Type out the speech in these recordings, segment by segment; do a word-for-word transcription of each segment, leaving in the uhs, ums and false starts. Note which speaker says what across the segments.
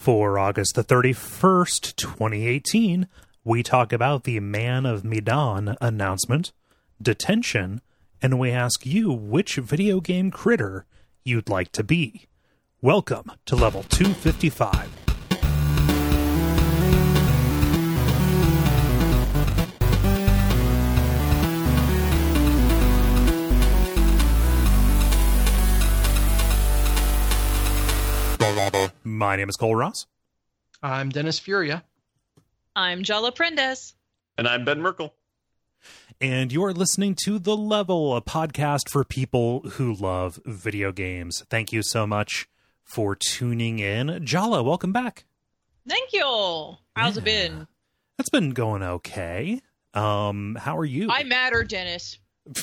Speaker 1: For August the thirty-first, twenty eighteen, we talk about the Man of Medan announcement, detention, and we ask you which video game critter you'd like to be. Welcome to Level two fifty-five. My name is Cole Ross.
Speaker 2: I'm Dennis Furia.
Speaker 3: I'm Jala Prendes.
Speaker 4: And I'm Ben Merkel.
Speaker 1: And you're listening to The Level, a podcast for people who love video games. Thank you so much for tuning in. Jala, welcome back.
Speaker 3: Thank you. How's yeah. it been?
Speaker 1: It's been going okay. Um, how are you?
Speaker 3: I matter, Dennis.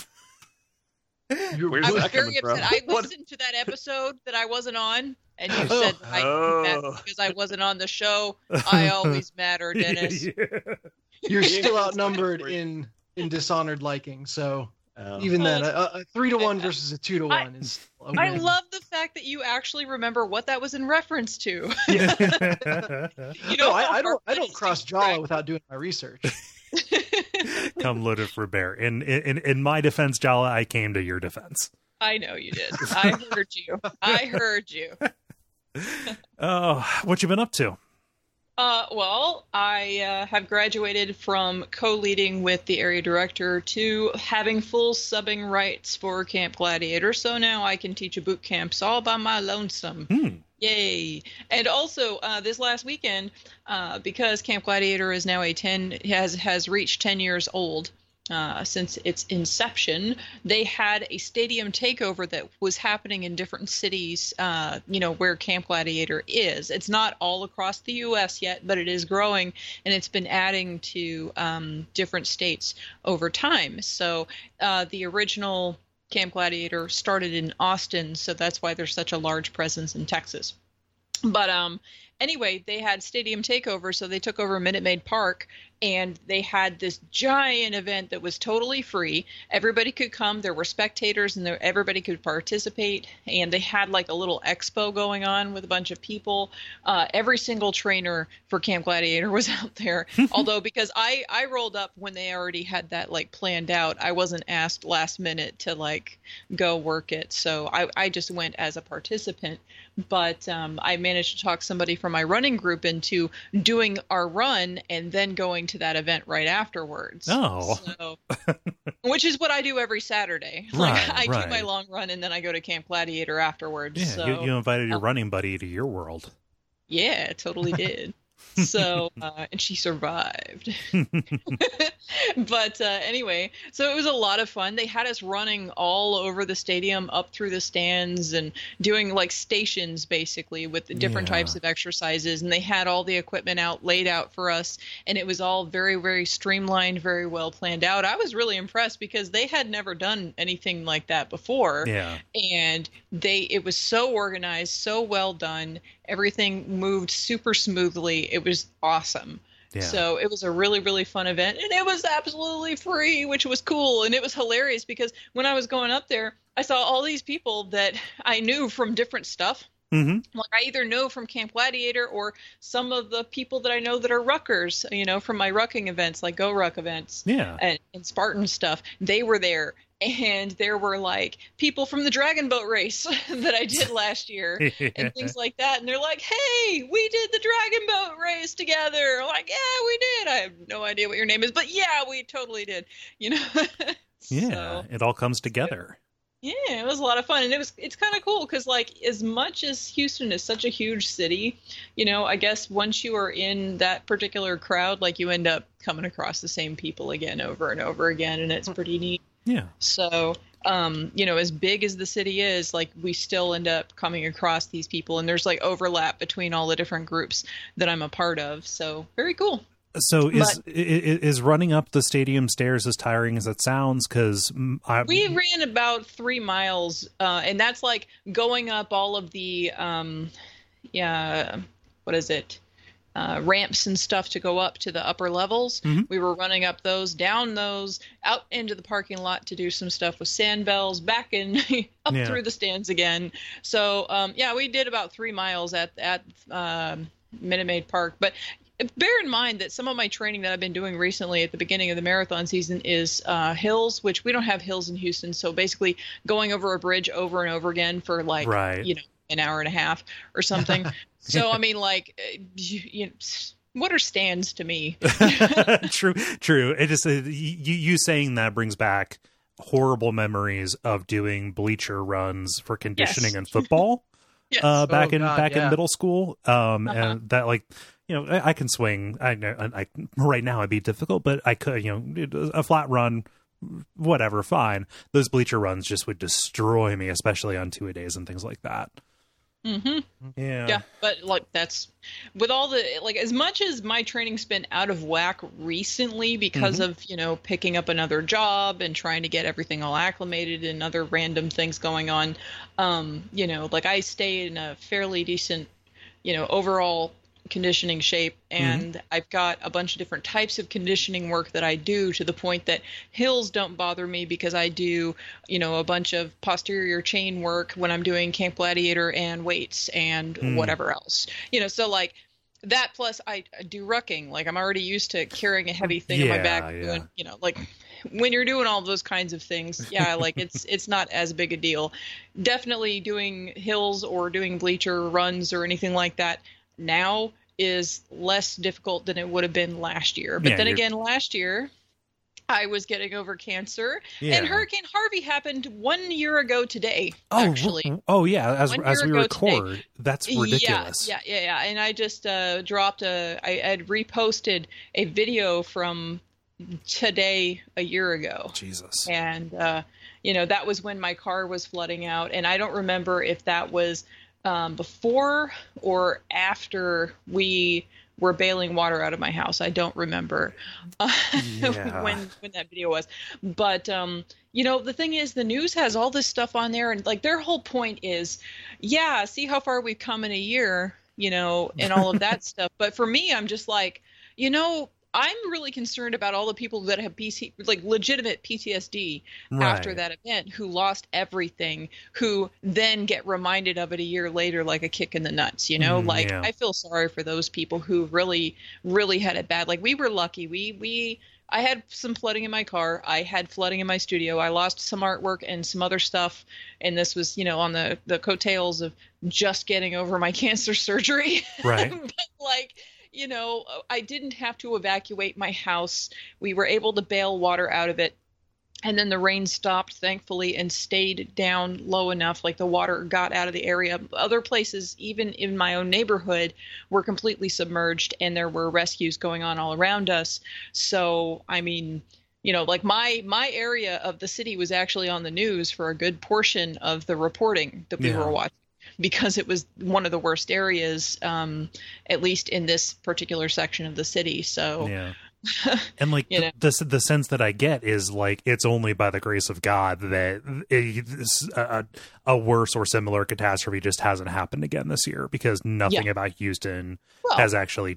Speaker 4: Where's
Speaker 3: I was
Speaker 4: that
Speaker 3: very
Speaker 4: coming
Speaker 3: upset.
Speaker 4: from?
Speaker 3: I listened to that episode that I wasn't on, and you said that I
Speaker 4: Oh.
Speaker 3: matter because I wasn't on the show. I always matter, Dennis.
Speaker 1: Yeah.
Speaker 2: You're still outnumbered in in dishonored liking, so
Speaker 4: Oh.
Speaker 2: even then, a,
Speaker 3: Oh.
Speaker 2: a three to one versus a two to
Speaker 3: I-
Speaker 2: one is. A
Speaker 3: I
Speaker 2: win.
Speaker 3: love the fact that you actually remember what that was in reference to.
Speaker 2: You
Speaker 3: You
Speaker 2: know,
Speaker 3: how
Speaker 2: I, I don't. I
Speaker 3: hard it
Speaker 2: don't
Speaker 3: is
Speaker 2: cross
Speaker 3: to
Speaker 2: Jala without doing my research.
Speaker 1: Come loaded for bear. In, in in my defense, Jala, I came to your defense.
Speaker 3: I know you did. I heard you. I heard you.
Speaker 1: Oh, what you been up to?
Speaker 3: Uh, well, I uh, have graduated from co-leading with the area director to having full subbing rights for Camp Gladiator, so now I can teach a boot camps all by my lonesome.
Speaker 1: Hmm.
Speaker 3: Yay! And also, uh, this last weekend, uh, because Camp Gladiator is now a ten has has reached ten years old. Uh, since its inception, they had a stadium takeover that was happening in different cities, uh, you know, where Camp Gladiator is. It's not all across the U S yet, but it is growing, and it's been adding to um, different states over time. So uh, the original Camp Gladiator started in Austin, so that's why there's such a large presence in Texas. But um, anyway, they had stadium takeover, so they took over Minute Maid Park, and they had this giant event that was totally free. Everybody could come. There were spectators, and there, everybody could participate. And they had like a little expo going on with a bunch of people. Uh, every single trainer for Camp Gladiator was out there. Although, because I, I rolled up when they already had that like planned out, I wasn't asked last minute to like go work it. So I, I just went as a participant. But um, I managed to talk somebody from my running group into doing our run and then going to that event right afterwards.
Speaker 1: Oh.
Speaker 3: So, which is what I do every Saturday. Like
Speaker 1: Right,
Speaker 3: I
Speaker 1: right.
Speaker 3: do my long run and then I go to Camp Gladiator afterwards.
Speaker 1: Yeah,
Speaker 3: so,
Speaker 1: you, you invited your
Speaker 3: um,
Speaker 1: running buddy to your world.
Speaker 3: yeah, totally did. So, uh, and she survived. But uh, anyway, so it was a lot of fun. They had us running all over the stadium, up through the stands, and doing like stations basically with the different
Speaker 1: Yeah.
Speaker 3: types of exercises. And they had all the equipment out, laid out for us, and it was all very, very streamlined, very well planned out. I was really impressed because they had never done anything like that before.
Speaker 1: Yeah.
Speaker 3: And they it was so organized, so well done. Everything moved super smoothly. It was awesome.
Speaker 1: Yeah.
Speaker 3: So it was a really, really fun event, and it was absolutely free, which was cool. And it was hilarious because when I was going up there, I saw all these people that I knew from different stuff.
Speaker 1: Mm-hmm.
Speaker 3: Like I either know from Camp Gladiator or some of the people that I know that are ruckers, you know, from my rucking events, like Go Ruck events
Speaker 1: Yeah.
Speaker 3: and, and Spartan stuff. They were there. And there were like people from the Dragon Boat race that I did last year and things like that. And they're like, hey, we did the Dragon Boat race together. I'm like, yeah, we did. I have no idea what your name is, but yeah, we totally did. You know?
Speaker 1: Yeah.
Speaker 3: So,
Speaker 1: It all comes together.
Speaker 3: yeah, it was a lot of fun. And it was, it's kind of cool because like as much as Houston is such a huge city, you know, I guess once you are in that particular crowd, like you end up coming across the same people again over and over again. And it's pretty neat.
Speaker 1: Yeah.
Speaker 3: So, um, you know, as big as the city is, like we still end up coming across these people, and there's like overlap between all the different groups that I'm a part of. So very cool.
Speaker 1: So is
Speaker 3: But-
Speaker 1: i- i- is running up the stadium stairs as tiring as it sounds? Because I
Speaker 3: We ran about three miles, uh, and that's like going up all of the, um, yeah, what is it? uh, ramps and stuff to go up to the upper levels.
Speaker 1: Mhm.
Speaker 3: We were running up those, down those, out into the parking lot to do some stuff with sand bells, back in up
Speaker 1: Yeah.
Speaker 3: through the stands again. So um, yeah, we did about three miles at at um, Minute Maid Park, but. Bear in mind that some of my training that I've been doing recently at the beginning of the marathon season is uh, hills, which we don't have hills in Houston. So basically going over a bridge over and over again for like,
Speaker 1: Right.
Speaker 3: you know, an hour and a half or something. So, I mean, like, uh, you, you, what are stands to me?
Speaker 1: True, true. It just, uh, you, you saying that brings back horrible memories of doing bleacher runs for conditioning
Speaker 3: Yes.
Speaker 1: in football.
Speaker 3: Yes.
Speaker 1: Uh, back
Speaker 2: Oh,
Speaker 1: in
Speaker 2: God,
Speaker 1: back
Speaker 2: yeah.
Speaker 1: in middle school, um,
Speaker 3: Uh-huh.
Speaker 1: and that like, you know, I, I can swing. I know, I, I right now it'd be difficult, but I could, you know, a flat run, whatever, fine. Those bleacher runs just would destroy me, especially on two a days and things like that.
Speaker 3: Mm-hmm.
Speaker 1: Yeah,
Speaker 3: Yeah, but like that's with all the like as much as my training's been out of whack recently because
Speaker 1: Mhm.
Speaker 3: of, you know, picking up another job and trying to get everything all acclimated and other random things going on. Um, you know, like I stay in a fairly decent, you know, overall conditioning shape, and I've got a bunch of different types of conditioning work that I do to the point that hills don't bother me because I do, you know, a bunch of posterior chain work when I'm doing Camp Gladiator and weights and
Speaker 1: Mm.
Speaker 3: whatever else, you know, so like that plus I, I do rucking. Like I'm already used to carrying a heavy thing on my
Speaker 1: Yeah,
Speaker 3: back,
Speaker 1: yeah.
Speaker 3: doing, you know, like when you're doing all those kinds of things, yeah, like it's it's not as big a deal. Definitely doing hills or doing bleacher runs or anything like that now is less difficult than it would have been last year. But
Speaker 1: Yeah,
Speaker 3: then
Speaker 1: you're-
Speaker 3: again, last year I was getting over cancer,
Speaker 1: Yeah.
Speaker 3: and Hurricane Harvey happened one year ago today.
Speaker 1: Oh,
Speaker 3: actually,
Speaker 1: r- oh yeah. As
Speaker 3: One
Speaker 1: as
Speaker 3: year
Speaker 1: we
Speaker 3: ago today.
Speaker 1: record, that's ridiculous.
Speaker 3: Yeah, yeah, yeah, yeah. And I just uh, dropped a. I had reposted a video from today a year ago.
Speaker 1: Jesus.
Speaker 3: And uh, you know, that was when my car was flooding out, and I don't remember if that was um, before or after we were bailing water out of my house. I don't remember uh,
Speaker 1: Yeah.
Speaker 3: when when that video was, but um, you know, the thing is, the news has all this stuff on there, and like their whole point is, yeah, see how far we've come in a year, you know, and all of that stuff. But for me, I'm just like, you know, I'm really concerned about all the people that have P C, like legitimate P T S D after
Speaker 1: Right.
Speaker 3: that event, who lost everything, who then get reminded of it a year later like a kick in the nuts, you know?
Speaker 1: Mm,
Speaker 3: like
Speaker 1: yeah.
Speaker 3: I feel sorry for those people who really, really had it bad. Like we were lucky. We, we, I had some flooding in my car. I had flooding in my studio. I lost some artwork and some other stuff. And this was, you know, on the, the coattails of just getting over my cancer surgery.
Speaker 1: Right.
Speaker 3: But like, you know, I didn't have to evacuate my house. We were able to bail water out of it. And then the rain stopped, thankfully, and stayed down low enough. Like the water got out of the area. Other places, even in my own neighborhood, were completely submerged, and there were rescues going on all around us. So, I mean, you know, like my my area of the city was actually on the news for a good portion of the reporting that we
Speaker 1: Yeah.
Speaker 3: were watching, because it was one of the worst areas, um, at least in this particular section of the city. So,
Speaker 1: Yeah. And like
Speaker 3: You
Speaker 1: the,
Speaker 3: know.
Speaker 1: the the sense that I get is like it's only by the grace of God that it, this, a, a worse or similar catastrophe just hasn't happened again this year, because nothing
Speaker 3: Yeah.
Speaker 1: about Houston
Speaker 3: well,
Speaker 1: has actually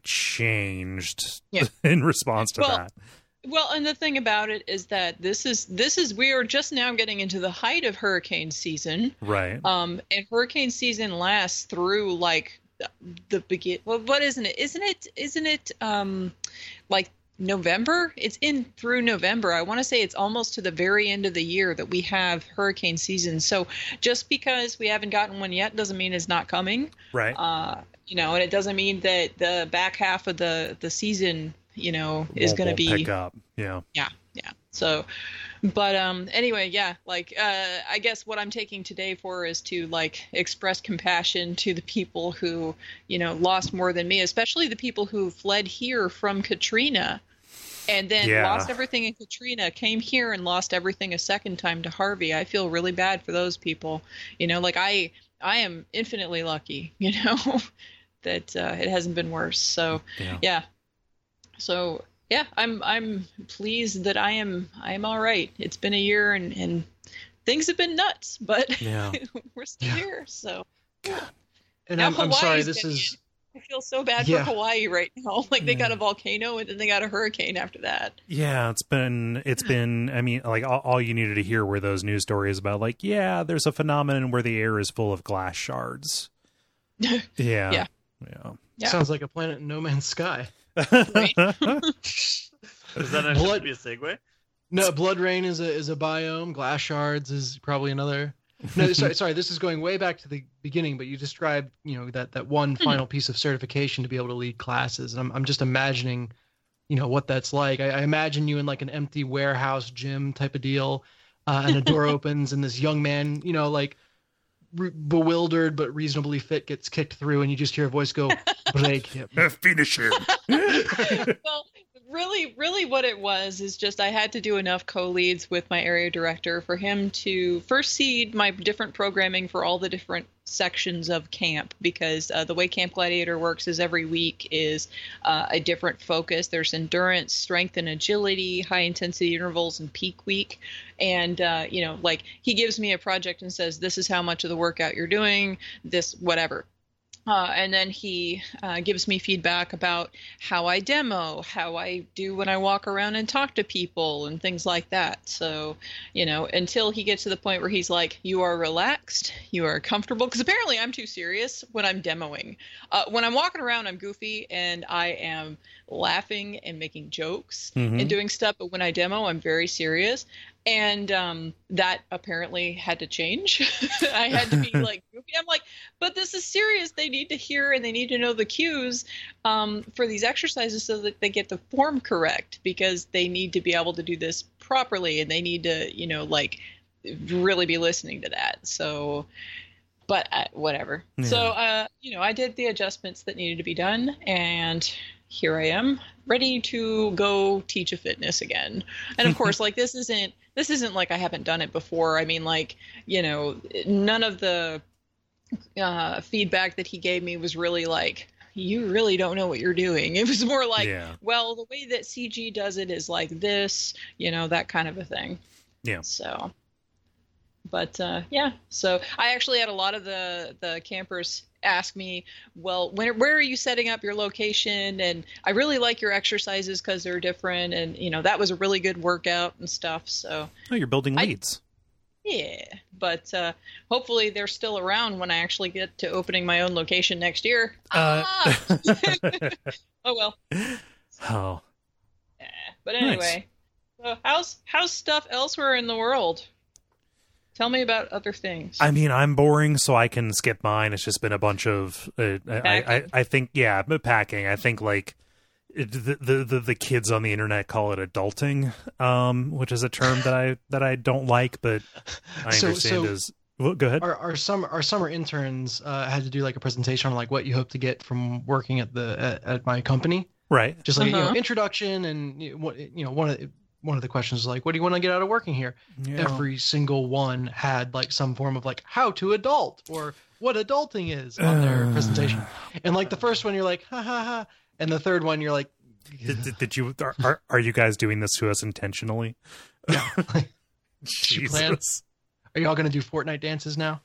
Speaker 1: changed
Speaker 3: Yeah.
Speaker 1: in response to
Speaker 3: Well,
Speaker 1: that.
Speaker 3: well, and the thing about it is that this is this is we are just now getting into the height of hurricane season.
Speaker 1: Right.
Speaker 3: Um, and hurricane season lasts through like the, the begin. Well, what isn't it? Isn't it? Isn't it? Um, like November? It's in through November. I want to say it's almost to the very end of the year that we have hurricane season. So just because we haven't gotten one yet doesn't mean it's not coming.
Speaker 1: Right.
Speaker 3: Uh, you know, and it doesn't mean that the back half of the the season, you know, is
Speaker 1: Won't-
Speaker 3: going to
Speaker 1: won't
Speaker 3: be
Speaker 1: pick up. Yeah.
Speaker 3: yeah, yeah. So, but um, anyway, yeah. Like, uh, I guess what I'm taking today for is to like express compassion to the people who, you know, lost more than me, especially the people who fled here from Katrina, and then
Speaker 1: Yeah.
Speaker 3: lost everything in Katrina, came here and lost everything a second time to Harvey. I feel really bad for those people. You know, like I, I am infinitely lucky. You know, that uh, it hasn't been worse. So,
Speaker 1: Yeah.
Speaker 3: yeah. So. Yeah, I'm I'm pleased that I am I am all right. It's been a year and, and things have been nuts, but
Speaker 1: Yeah.
Speaker 3: we're still here. So
Speaker 2: And
Speaker 3: Now
Speaker 2: I'm, I'm sorry,
Speaker 3: Hawaii's
Speaker 2: this
Speaker 3: getting
Speaker 2: is
Speaker 3: I feel so bad
Speaker 2: Yeah.
Speaker 3: for Hawaii right now. Like they got a volcano and then they got a hurricane after that.
Speaker 1: Yeah, it's been it's been. I mean, like all, all you needed to hear were those news stories about like, yeah, there's a phenomenon where the air is full of glass shards. Yeah,
Speaker 3: Yeah.
Speaker 1: yeah.
Speaker 3: Yeah.
Speaker 2: Sounds like a planet in No Man's Sky.
Speaker 3: Right?
Speaker 4: Is that actually
Speaker 2: Blood-
Speaker 4: be a segue?
Speaker 2: No, Blood Rain is a is a biome. Glass Shards is probably another. No, sorry, sorry. This is going way back to the beginning, but you described, you know, that that one final piece of certification to be able to lead classes, and I'm I'm just imagining, you know, what that's like. I, I imagine you in like an empty warehouse gym type of deal, uh, and a door opens, and this young man, you know, like re- bewildered but reasonably fit, gets kicked through, and you just hear a voice go, "Break him."
Speaker 1: Finish him.
Speaker 3: Well, really, really what it was is just I had to do enough co-leads with my area director for him to first seed my different programming for all the different sections of camp, because uh, the way Camp Gladiator works is every week is uh, a different focus. There's endurance, strength and agility, high intensity intervals, and peak week. And, uh, you know, like he gives me a project and says, this is how much of the workout you're doing, this, whatever. Uh, and then he uh, gives me feedback about how I demo, how I do when I walk around and talk to people and things like that. So, you know, until he gets to the point where he's like, you are relaxed, you are comfortable. Because apparently I'm too serious when I'm demoing. Uh, when I'm walking around, I'm goofy and I am laughing and making jokes
Speaker 1: Mhm.
Speaker 3: and doing stuff. But when I demo, I'm very serious. And um, that apparently had to change. I had to be like goofy. I'm like, but this is serious. They need to hear and they need to know the cues um, for these exercises so that they get the form correct, because they need to be able to do this properly and they need to, you know, like really be listening to that. So, but uh, whatever.
Speaker 1: Yeah.
Speaker 3: So, uh, you know, I did the adjustments that needed to be done, and here I am, ready to go teach a fitness again. And of course, like this isn't this isn't like I haven't done it before. I mean, like, you know, none of the uh, feedback that he gave me was really like, you really don't know what you're doing. It was more like,
Speaker 1: Yeah.
Speaker 3: well, the way that C G does it is like this, you know, that kind of a thing.
Speaker 1: Yeah.
Speaker 3: So, but uh, yeah, so I actually had a lot of the the campers ask me, well, when, where are you setting up your location? And I really like your exercises because they're different. And, you know, that was a really good workout and stuff. So,
Speaker 1: Oh, you're building
Speaker 3: I-
Speaker 1: leads.
Speaker 3: yeah, but uh, hopefully they're still around when I actually get to opening my own location next year.
Speaker 1: Uh,
Speaker 3: Ah! Oh, well.
Speaker 1: oh,
Speaker 3: Yeah. But anyway, so how's how's stuff elsewhere in the world? Tell me about other things.
Speaker 1: I mean, I'm boring, so I can skip mine. It's just been a bunch of. Uh, I, I,
Speaker 3: Packing.
Speaker 1: I think, yeah, but packing. I think like it, the, the the the kids on the internet call it adulting, um, which is a term that I that I don't like, but I
Speaker 2: So-
Speaker 1: understand
Speaker 2: so-
Speaker 1: is. Well, go ahead.
Speaker 2: Our, our summer our summer interns uh, had to do like a presentation on like what you hope to get from working at the at, at my company.
Speaker 1: Right.
Speaker 2: Just like you
Speaker 3: Uh-huh.
Speaker 2: know, introduction, and you know, what you know, one of the, one of the questions is like, what do you want to get out of working here?
Speaker 1: Yeah.
Speaker 2: Every single one had like some form of like how to adult or what adulting is on their
Speaker 1: Uh.
Speaker 2: presentation. And like the first one, you're like, ha ha ha, and the third one, you're like,
Speaker 1: Did, did, did you are, are are you guys doing this to us intentionally?
Speaker 2: yeah. Like,
Speaker 1: Jesus.
Speaker 2: plan? Are y'all gonna do Fortnite dances now?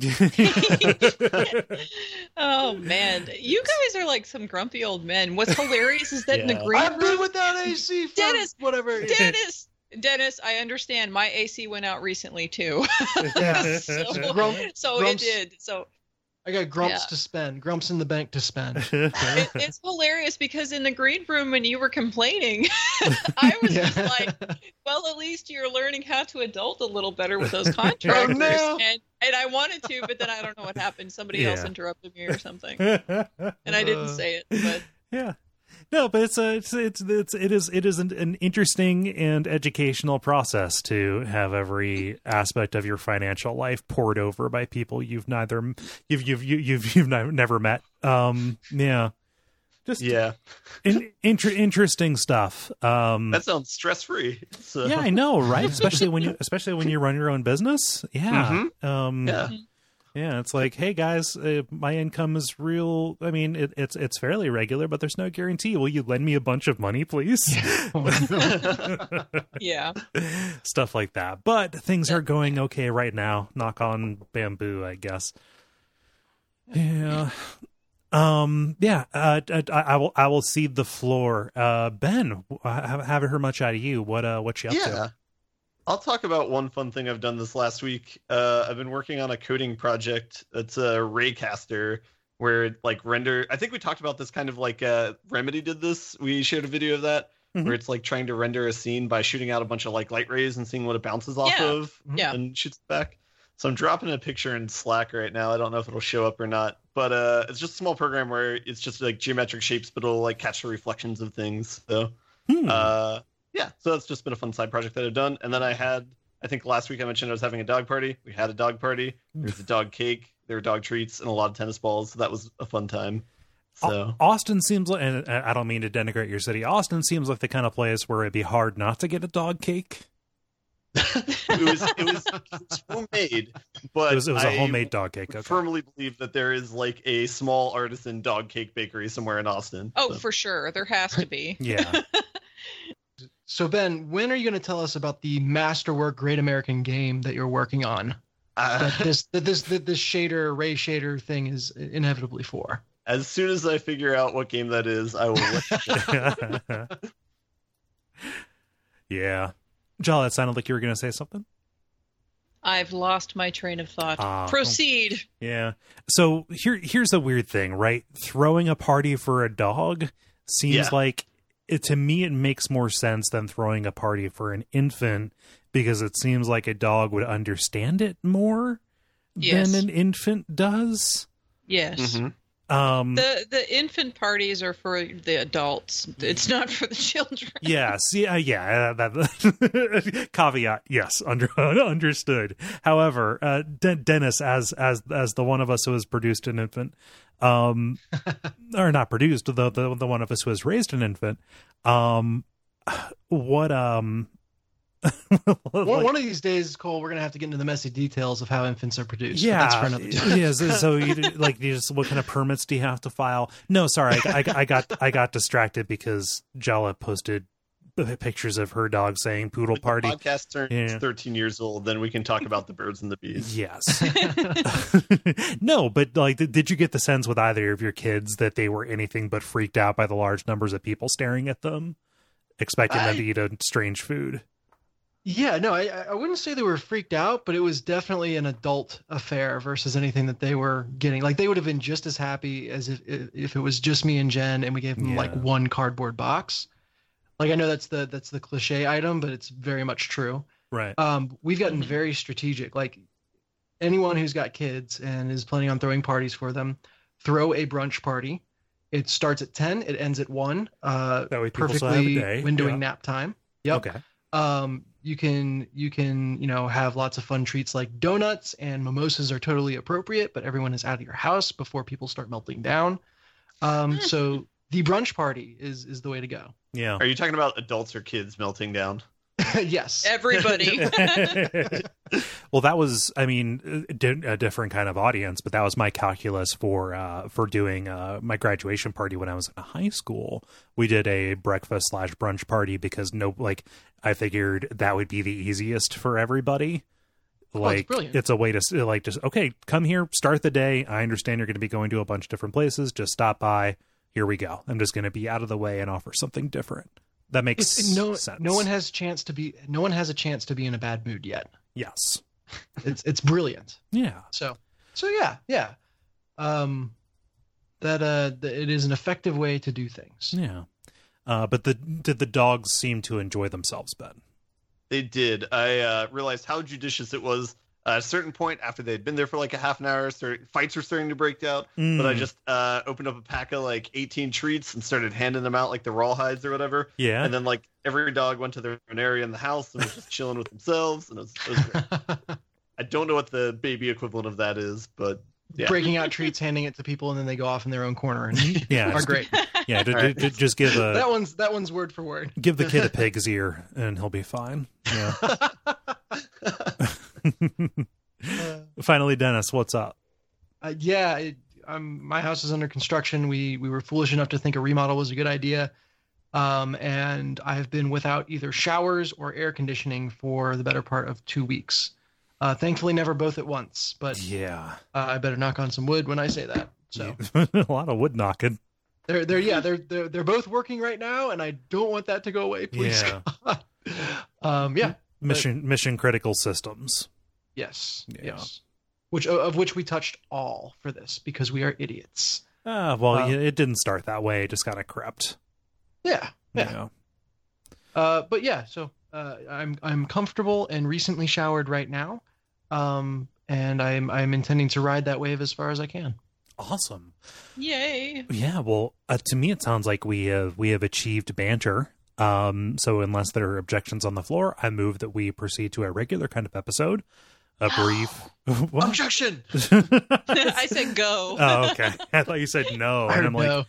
Speaker 3: Oh man, you guys are like some grumpy old men. What's hilarious is that in the
Speaker 4: Yeah.
Speaker 3: green
Speaker 2: I've been
Speaker 3: room,
Speaker 2: without A C for
Speaker 3: Dennis,
Speaker 2: whatever.
Speaker 3: Dennis, Dennis, I understand. My A C went out recently too,
Speaker 2: Yeah.
Speaker 3: so,
Speaker 2: Grump-
Speaker 3: so it
Speaker 2: grumps-
Speaker 3: did. So
Speaker 2: I got grumps
Speaker 3: Yeah.
Speaker 2: to spend, grumps in the bank to spend.
Speaker 3: it, it's hilarious because in the green room when you were complaining, I was just
Speaker 2: Yeah.
Speaker 3: like, well, at least you're learning how to adult a little better with those contractors.
Speaker 2: no.
Speaker 3: And and I wanted to, but then I don't know what happened. Somebody else
Speaker 1: Yeah.
Speaker 3: interrupted me or something, and I didn't
Speaker 2: Uh.
Speaker 3: say it. But
Speaker 1: Yeah. No, but it's a it's it's, it's it is it is an, an interesting and educational process to have every aspect of your financial life poured over by people you've neither you've you've you- you've you've ni- never met. Um, yeah, just
Speaker 4: Yeah,
Speaker 1: in, inter- interesting stuff. Um,
Speaker 4: that sounds stress free. So.
Speaker 1: yeah, I know, right? Especially when you especially when you run your own business. Yeah. Um,
Speaker 4: Yeah.
Speaker 1: Yeah, it's like, hey guys, uh, my income is real. I mean, it, it's it's fairly regular, but there's no guarantee. Will you lend me a bunch of money, please?
Speaker 3: yeah,
Speaker 1: Stuff like that. But things are going okay right now. Knock on bamboo, I guess. Yeah. Um, yeah, uh, I, I will, I will cede the floor. Uh, Ben, I haven't heard much out of you. What, uh, what you up
Speaker 4: yeah.
Speaker 1: to?
Speaker 4: I'll talk about one fun thing I've done this last week. Uh, I've been working on a coding project. It's a Raycaster where it, like render. I think we talked about this kind of like uh, Remedy did this. We shared a video of that
Speaker 1: Mhm.
Speaker 4: where it's like trying to render a scene by shooting out a bunch of like light rays and seeing what it bounces off
Speaker 3: Yeah.
Speaker 4: of
Speaker 3: Yeah.
Speaker 4: and shoots back. So I'm dropping a picture in Slack right now. I don't know if it'll show up or not, but uh, it's just a small program where it's just like geometric shapes, but it'll like catch the reflections of things. So.
Speaker 1: Hmm.
Speaker 4: Uh, yeah, so that's just been a fun side project that I've done. And then I had, I think last week I mentioned I was having a dog party. We had a dog party. There was a dog cake. There were dog treats and a lot of tennis balls. So that was a fun time. So
Speaker 1: Au- Austin seems like, and I don't mean to denigrate your city, Austin seems like the kind of place where it'd be hard not to get a dog cake.
Speaker 4: it was it was, it was homemade, but
Speaker 1: It was, it was a
Speaker 4: I
Speaker 1: homemade dog cake. Okay.
Speaker 4: firmly believe that there is like a small artisan dog cake bakery somewhere in Austin.
Speaker 3: Oh,
Speaker 4: So-
Speaker 3: for sure. There has to be.
Speaker 1: Yeah.
Speaker 2: So Ben, when are you going to tell us about the masterwork Great American Game that you're working on?
Speaker 4: Uh,
Speaker 2: That this that this that this shader ray shader thing is inevitably for.
Speaker 4: as soon as I figure out what game that is, I will let you know.
Speaker 1: Yeah. Jala, it sounded like you were going to say something.
Speaker 3: I've lost my train of thought.
Speaker 1: Ah.
Speaker 3: Proceed.
Speaker 1: Yeah. So here, here's the weird thing, right? Throwing a party for a dog seems
Speaker 4: Yeah.
Speaker 1: like it, to me, it makes more sense than throwing a party for an infant because it seems like a dog would understand it more
Speaker 3: Yes.
Speaker 1: than an infant does.
Speaker 3: Yes.
Speaker 4: Mhm.
Speaker 1: Um,
Speaker 3: The the infant parties are for the adults. It's not for the children.
Speaker 1: Yes, yeah, yeah. That, that- caveat, yes, under, understood. However, uh, De- Dennis, as as as the one of us who has produced an infant, um, or not produced, the, the the one of us who has raised an infant, um, what um.
Speaker 2: One,
Speaker 1: like-
Speaker 2: one of these days, Cole, we're gonna have to get into the messy details of how infants are produced. but
Speaker 1: yeah,
Speaker 2: that's for another time.
Speaker 1: yeah. So, so you like, you just what kind of permits do you have to file? No, sorry, I, I, I got I got distracted because Jala posted pictures of her dog saying "poodle
Speaker 4: When the
Speaker 1: party."
Speaker 4: podcast turns
Speaker 1: Yeah.
Speaker 4: thirteen years old, then we can talk about the birds and the bees.
Speaker 1: Yes. No, but like, did, did you get the sense with either of your kids that they were anything but freaked out by the large numbers of people staring at them, expecting
Speaker 2: I-
Speaker 1: them to eat a strange food?
Speaker 2: Yeah, no, I I wouldn't say they were freaked out, but it was definitely an adult affair versus anything that they were getting. Like they would have been just as happy as if if it was just me and Jen and we gave them
Speaker 1: Yeah.
Speaker 2: like one cardboard box. Like I know that's the that's the cliche item, but it's very much true.
Speaker 1: Right.
Speaker 2: Um, we've gotten
Speaker 3: Mhm.
Speaker 2: very strategic. Like anyone who's got kids and is planning on throwing parties for them, throw a brunch party. It starts at ten, it ends at one. Uh,
Speaker 1: That way people still have a
Speaker 2: perfectly
Speaker 1: day.
Speaker 2: windowing
Speaker 1: Yeah.
Speaker 2: nap time. Yep.
Speaker 1: Okay.
Speaker 2: Um, you can you can you know have lots of fun treats like donuts and mimosas are totally appropriate, but everyone is out of your house before people start melting down. Um, so the brunch party is is the way to go.
Speaker 1: Yeah.
Speaker 4: Are you talking about adults or kids melting down?
Speaker 2: Yes.
Speaker 3: Everybody.
Speaker 1: Well, that was, I mean, a, di- a different kind of audience, but that was my calculus for uh, for doing uh, my graduation party when I was in high school. We did a breakfast slash brunch party because no, like, I figured that would be the easiest for everybody.
Speaker 2: Oh, it's
Speaker 1: Like,
Speaker 2: brilliant.
Speaker 1: it's a way to s- like just okay, come here, start the day. I understand you're going to be going to a bunch of different places. Just stop by. Here we go. I'm just going to be out of the way and offer something different. That makes
Speaker 2: It's, no
Speaker 1: sense.
Speaker 2: no one has chance to be no one has a chance to be in a bad mood yet.
Speaker 1: Yes.
Speaker 2: It's it's brilliant.
Speaker 1: Yeah.
Speaker 2: So so yeah yeah. Um, that uh th- it is an effective way to do things.
Speaker 1: Yeah. Uh, but the did the dogs seem to enjoy themselves, Ben?
Speaker 4: They did. I uh, realized how judicious it was. Uh, at a certain point, after they'd been there for like a half an hour, start, fights were starting to break out. But I
Speaker 1: Mm.
Speaker 4: just uh, opened up a pack of like eighteen treats and started handing them out like the rawhides or whatever.
Speaker 1: Yeah.
Speaker 4: And then like every dog went to their own area in the house and was just chilling with themselves. And it was, it was great. I don't know what the baby equivalent of that is, but yeah.
Speaker 2: Breaking out treats, handing it to people, and then they go off in their own corner and
Speaker 1: Yeah.
Speaker 2: are
Speaker 1: just-
Speaker 2: great.
Speaker 1: Yeah. ju-
Speaker 4: All right.
Speaker 1: ju- ju- just give
Speaker 2: that
Speaker 1: a
Speaker 2: one's that one's word for word.
Speaker 1: give the kid a pig's ear and he'll be fine. Yeah.
Speaker 2: Uh,
Speaker 1: Finally, Dennis, what's up?
Speaker 2: Uh, yeah, it, um, my house is under construction. We we were foolish enough to think a remodel was a good idea, um, and I have been without either showers or air conditioning for the better part of two weeks. Uh, thankfully, never both at once, but
Speaker 1: Yeah.
Speaker 2: uh, I better knock on some wood when I say that. So
Speaker 1: a lot of wood knocking.
Speaker 2: they're they're yeah they're they're they're both working right now, and I don't want that to go away. Please,
Speaker 1: Yeah.
Speaker 2: God. um, yeah,
Speaker 1: Mission mission critical systems.
Speaker 2: yes,
Speaker 1: Yeah.
Speaker 2: yes. Which of which we touched all for this because we are idiots.
Speaker 1: Ah, well,
Speaker 2: Um,
Speaker 1: yeah, it didn't start that way. It just kind of crept.
Speaker 2: Yeah, yeah.
Speaker 1: You know?
Speaker 2: Uh, but yeah, so uh, I'm I'm comfortable and recently showered right now, um, and I'm I'm intending to ride that wave as far as I can.
Speaker 1: Awesome.
Speaker 3: Yay.
Speaker 1: Yeah, well, uh, to me it sounds like we have we have achieved banter. Um, so unless there are objections on the floor, I move that we proceed to a regular kind of episode. A brief what?
Speaker 2: Objection.
Speaker 3: I said go.
Speaker 1: Oh, okay. I thought you said no, and I'm like,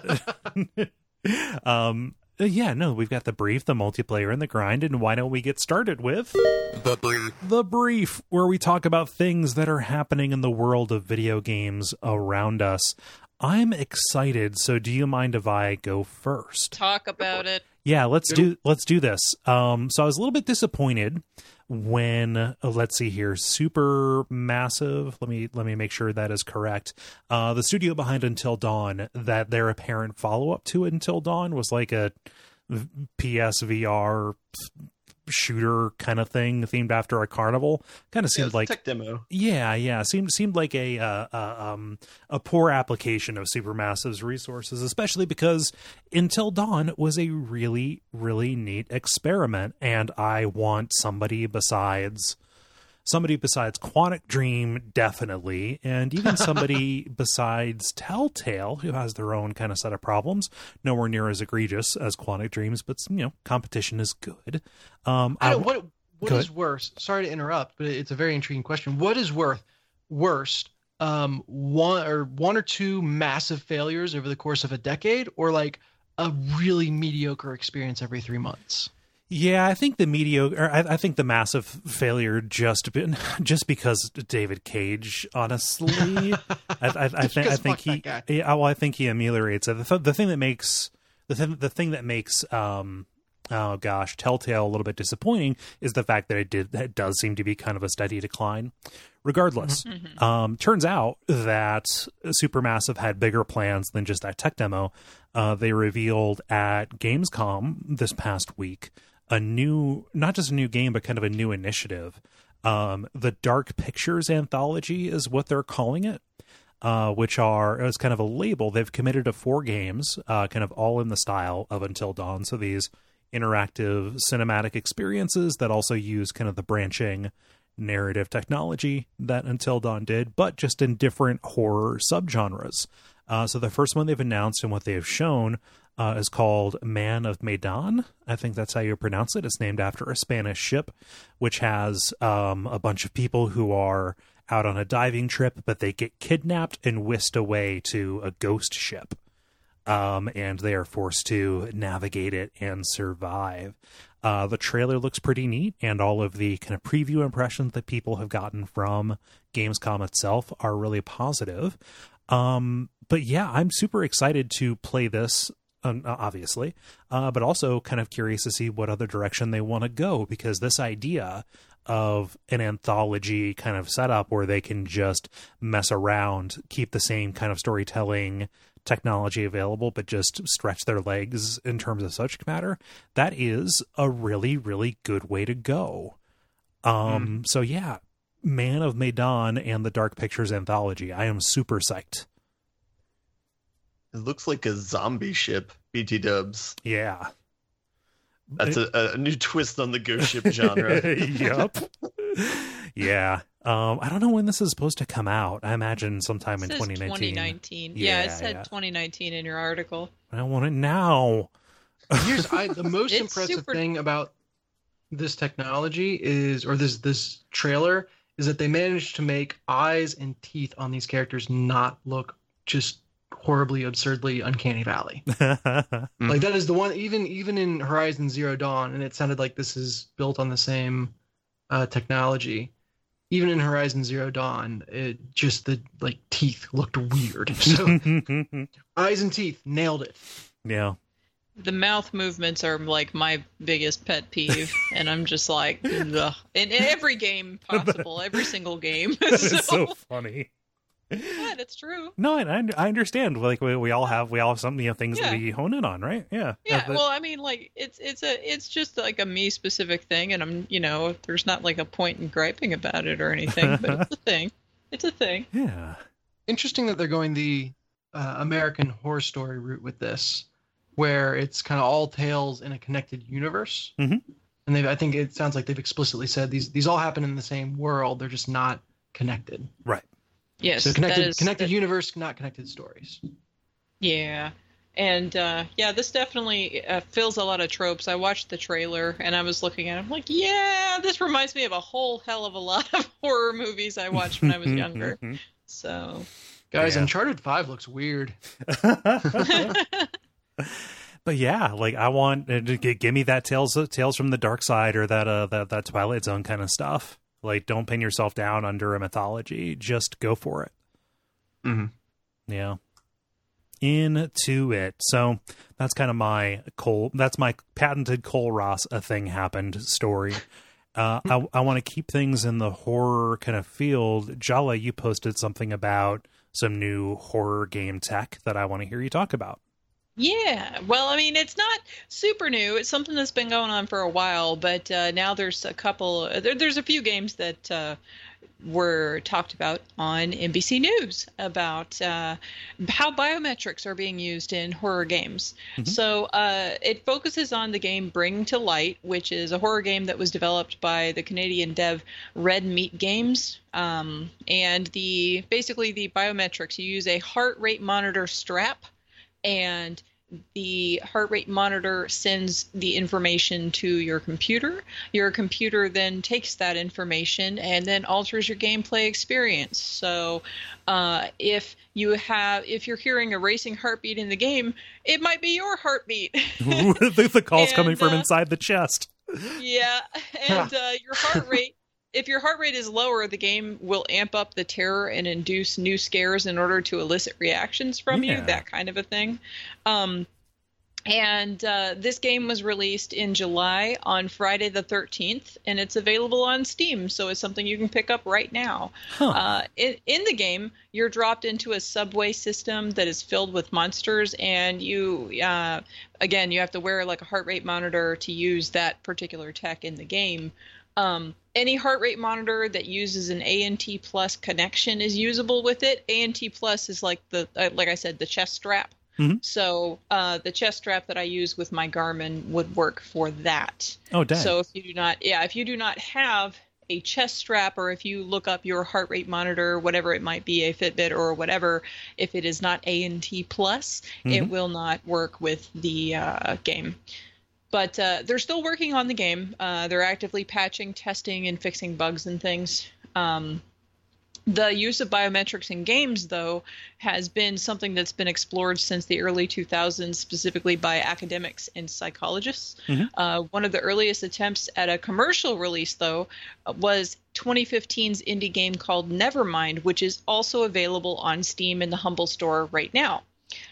Speaker 2: No. Yeah.
Speaker 1: um, yeah, no, we've got the brief, the multiplayer, and the grind, and why don't we get started with
Speaker 5: The brief.
Speaker 1: the brief, where we talk about things that are happening in the world of video games around us. I'm excited, so do you mind if I go first?
Speaker 3: Talk about it.
Speaker 1: Yeah, let's do let's do this. Um, so I was a little bit disappointed when uh, let's see here, Super Massive. Let me let me make sure that is correct. Uh, the studio behind Until Dawn, that their apparent follow up to Until Dawn was like a P S V R shooter kind of thing themed after a carnival. Kind of
Speaker 4: Yeah,
Speaker 1: seemed
Speaker 4: it's a
Speaker 1: like
Speaker 4: tech demo.
Speaker 1: yeah, yeah, seemed seemed like a uh, uh, um a poor application of Supermassive's resources, especially because Until Dawn was a really really neat experiment, and I want somebody besides somebody besides Quantic Dream, definitely, and even somebody besides Telltale, who has their own kind of set of problems, nowhere near as egregious as Quantic Dreams, but you know, competition is good. Um,
Speaker 2: I
Speaker 1: I,
Speaker 2: don't, what what
Speaker 1: Go
Speaker 2: is worse? Sorry to interrupt, but it's a very intriguing question. What is worth worst? Um, one or one or two massive failures over the course of a decade, or like a really mediocre experience every three months?
Speaker 1: Yeah, I think the mediocre. I, I think the massive failure just been just because David Cage. Honestly, I, I, I think I
Speaker 2: Because
Speaker 1: think
Speaker 2: fuck
Speaker 1: he.
Speaker 2: that guy.
Speaker 1: Yeah, well, I think he ameliorates it. The, th- the thing that makes the thing the thing that makes um oh gosh Telltale a little bit disappointing is the fact that it did that does seem to be kind of a steady decline. Regardless,
Speaker 3: Mm-hmm.
Speaker 1: um, turns out that Supermassive had bigger plans than just that tech demo. Uh, they revealed at Gamescom this past week a new, not just a new game, but kind of a new initiative. Um, the Dark Pictures Anthology is what they're calling it, uh, which are, as kind of a label, they've committed to four games, uh, kind of all in the style of Until Dawn. So these interactive cinematic experiences that also use kind of the branching narrative technology that Until Dawn did, but just in different horror subgenres. Uh, so the first one they've announced and what they have shown uh, is called Man of Medan. I think that's how you pronounce it. It's named after a Spanish ship, which has um, a bunch of people who are out on a diving trip, but they get kidnapped and whisked away to a ghost ship. Um, and they are forced to navigate it and survive. Uh, the trailer looks pretty neat, and all of the kind of preview impressions that people have gotten from Gamescom itself are really positive. Um, but yeah, I'm super excited to play this, um, obviously, uh, but also kind of curious to see what other direction they want to go, because this idea of an anthology kind of setup where they can just mess around, keep the same kind of storytelling technology available, but just stretch their legs in terms of subject matter, that is a really, really good way to go. Um, mm. So yeah, Man of Medan and the Dark Pictures Anthology. I am super psyched.
Speaker 4: It looks like a zombie ship, B T dubs.
Speaker 1: Yeah.
Speaker 4: That's a, a new twist on the ghost ship genre.
Speaker 1: Yep. Yeah. Um, I don't know when this is supposed to come out. I imagine sometime
Speaker 3: it
Speaker 1: in
Speaker 3: says
Speaker 1: twenty nineteen.
Speaker 3: twenty nineteen.
Speaker 1: Yeah,
Speaker 3: Yeah, it said
Speaker 1: yeah.
Speaker 3: twenty nineteen in your article.
Speaker 1: I want it now.
Speaker 2: Here's I, the most
Speaker 3: It's
Speaker 2: impressive
Speaker 3: super-
Speaker 2: thing about this technology is, or this this trailer, is that they managed to make eyes and teeth on these characters not look just horribly, absurdly uncanny valley. Like that is the one, even even in Horizon Zero Dawn, and it sounded like this is built on the same uh, technology. Even in Horizon Zero Dawn, it just the like teeth looked weird. So eyes and teeth, nailed it.
Speaker 1: Yeah.
Speaker 3: The mouth movements are like my biggest pet peeve, and I'm just like, ugh. In every game possible, every single game.
Speaker 1: It's
Speaker 3: So,
Speaker 1: so funny.
Speaker 3: Yeah, that's true.
Speaker 1: No, I, I understand. Like we, we all have we all have some you know things
Speaker 3: Yeah.
Speaker 1: that we hone in on, right? Yeah.
Speaker 3: Yeah,
Speaker 1: but-
Speaker 3: well, I mean, like it's it's a it's just like a me specific thing, and I'm you know there's not like a point in griping about it or anything, but it's a thing. It's a thing.
Speaker 1: yeah.
Speaker 2: Interesting that they're going the uh, American Horror Story route with this, where it's kind of all tales in a connected universe.
Speaker 1: Mhm.
Speaker 2: And they, I think it sounds like they've explicitly said these these all happen in the same world. They're just not connected.
Speaker 1: Right.
Speaker 3: Yes,
Speaker 2: So connected
Speaker 3: that is,
Speaker 2: connected
Speaker 3: that-
Speaker 2: universe, not connected stories.
Speaker 3: Yeah. And uh, yeah, this definitely uh, fills a lot of tropes. I watched the trailer and I was looking at it. I'm like, yeah, this reminds me of a whole hell of a lot of horror movies I watched when I was younger. So,
Speaker 2: Guys,
Speaker 1: Yeah.
Speaker 2: Uncharted five looks weird.
Speaker 1: But yeah, like I want uh, to g- give me that tales tales from the dark side or that uh that that Twilight Zone kind of stuff. Like, don't pin yourself down under a mythology. Just go for it.
Speaker 4: Mhm.
Speaker 1: Yeah. Into it. So that's kind of my Cole. That's my patented Cole Ross a thing happened story. Uh, I I want to keep things in the horror kind of field. Jala, you posted something about some new horror game tech that I want to hear you talk about.
Speaker 3: yeah. Well, I mean, it's not super new. It's something that's been going on for a while, but uh, now there's a couple, there, there's a few games that uh, were talked about on N B C News about uh, how biometrics are being used in horror games. So uh, it focuses on the game Bring to Light, which is a horror game that was developed by the Canadian dev Red Meat Games. Um, and the basically the biometrics, you use a heart rate monitor strap, and the heart rate monitor sends the information to your computer. Your computer then takes that information and then alters your gameplay experience. So uh, if you have, if you're hearing a racing heartbeat in the game, it might be your heartbeat.
Speaker 1: the, the call's
Speaker 3: And,
Speaker 1: coming from
Speaker 3: uh,
Speaker 1: inside the chest.
Speaker 3: Yeah, and uh, your heart rate, if your heart rate is lower, the game will amp up the terror and induce new scares in order to elicit reactions from
Speaker 1: Yeah.
Speaker 3: you, that kind of a thing. Um, and uh, this game was released in July on Friday the thirteenth, and it's available on Steam, so it's something you can pick up right now.
Speaker 1: Huh.
Speaker 3: Uh, in, in the game, you're dropped into a subway system that is filled with monsters, and you, uh, again, you have to wear like a heart rate monitor to use that particular tech in the game. Um, any heart rate monitor that uses an A N T Plus connection is usable with it. A N T Plus is like the, uh, like I said, the chest strap.
Speaker 1: Mhm.
Speaker 3: So uh, the chest strap that I use with my Garmin would work for that.
Speaker 1: Oh, dang.
Speaker 3: So if you do not, yeah, if you do not have a chest strap, or if you look up your heart rate monitor, whatever it might be, a Fitbit or whatever, if it is not A N T Plus, it
Speaker 1: Mhm.
Speaker 3: will not work with the uh, game. But uh, they're still working on the game. Uh, they're actively patching, testing, and fixing bugs and things. Um, the use of biometrics in games, though, has been something that's been explored since the early two thousands, specifically by academics and psychologists.
Speaker 1: Mhm.
Speaker 3: Uh, one of the earliest attempts at a commercial release, though, was twenty fifteen's indie game called Nevermind, which is also available on Steam in the Humble store right now.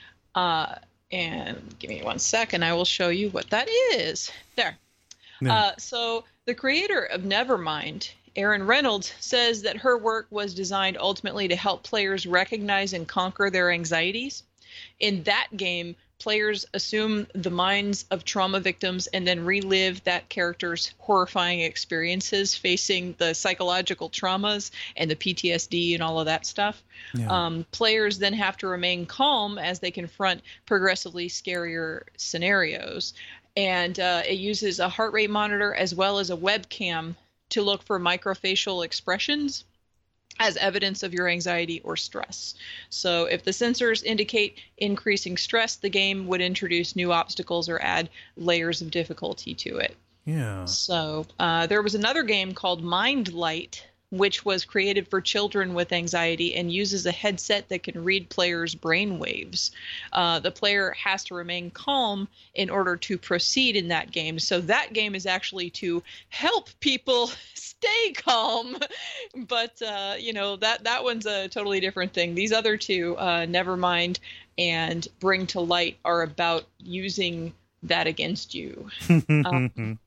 Speaker 3: Uh, and give me one second, I will show you what that is. There.
Speaker 1: Yeah.
Speaker 3: Uh, so the creator of Nevermind, Erin Reynolds, says that her work was designed ultimately to help players recognize and conquer their anxieties. In that game, players assume the minds of trauma victims and then relive that character's horrifying experiences facing the psychological traumas and the P T S D and all of that stuff.
Speaker 1: Yeah.
Speaker 3: Um, players then have to remain calm as they confront progressively scarier scenarios. And uh, it uses a heart rate monitor as well as a webcam to look for microfacial expressions as evidence of your anxiety or stress. So if the sensors indicate increasing stress, the game would introduce new obstacles or add layers of difficulty to it.
Speaker 1: yeah.
Speaker 3: So uh, there was another game called Mind Light, which was created for children with anxiety and uses a headset that can read players' brain waves. Uh, the player has to remain calm in order to proceed in that game. So that game is actually to help people stay calm. But, uh, you know, that, that one's a totally different thing. These other two, uh, Nevermind and Bring to Light, are about using that against you. Um,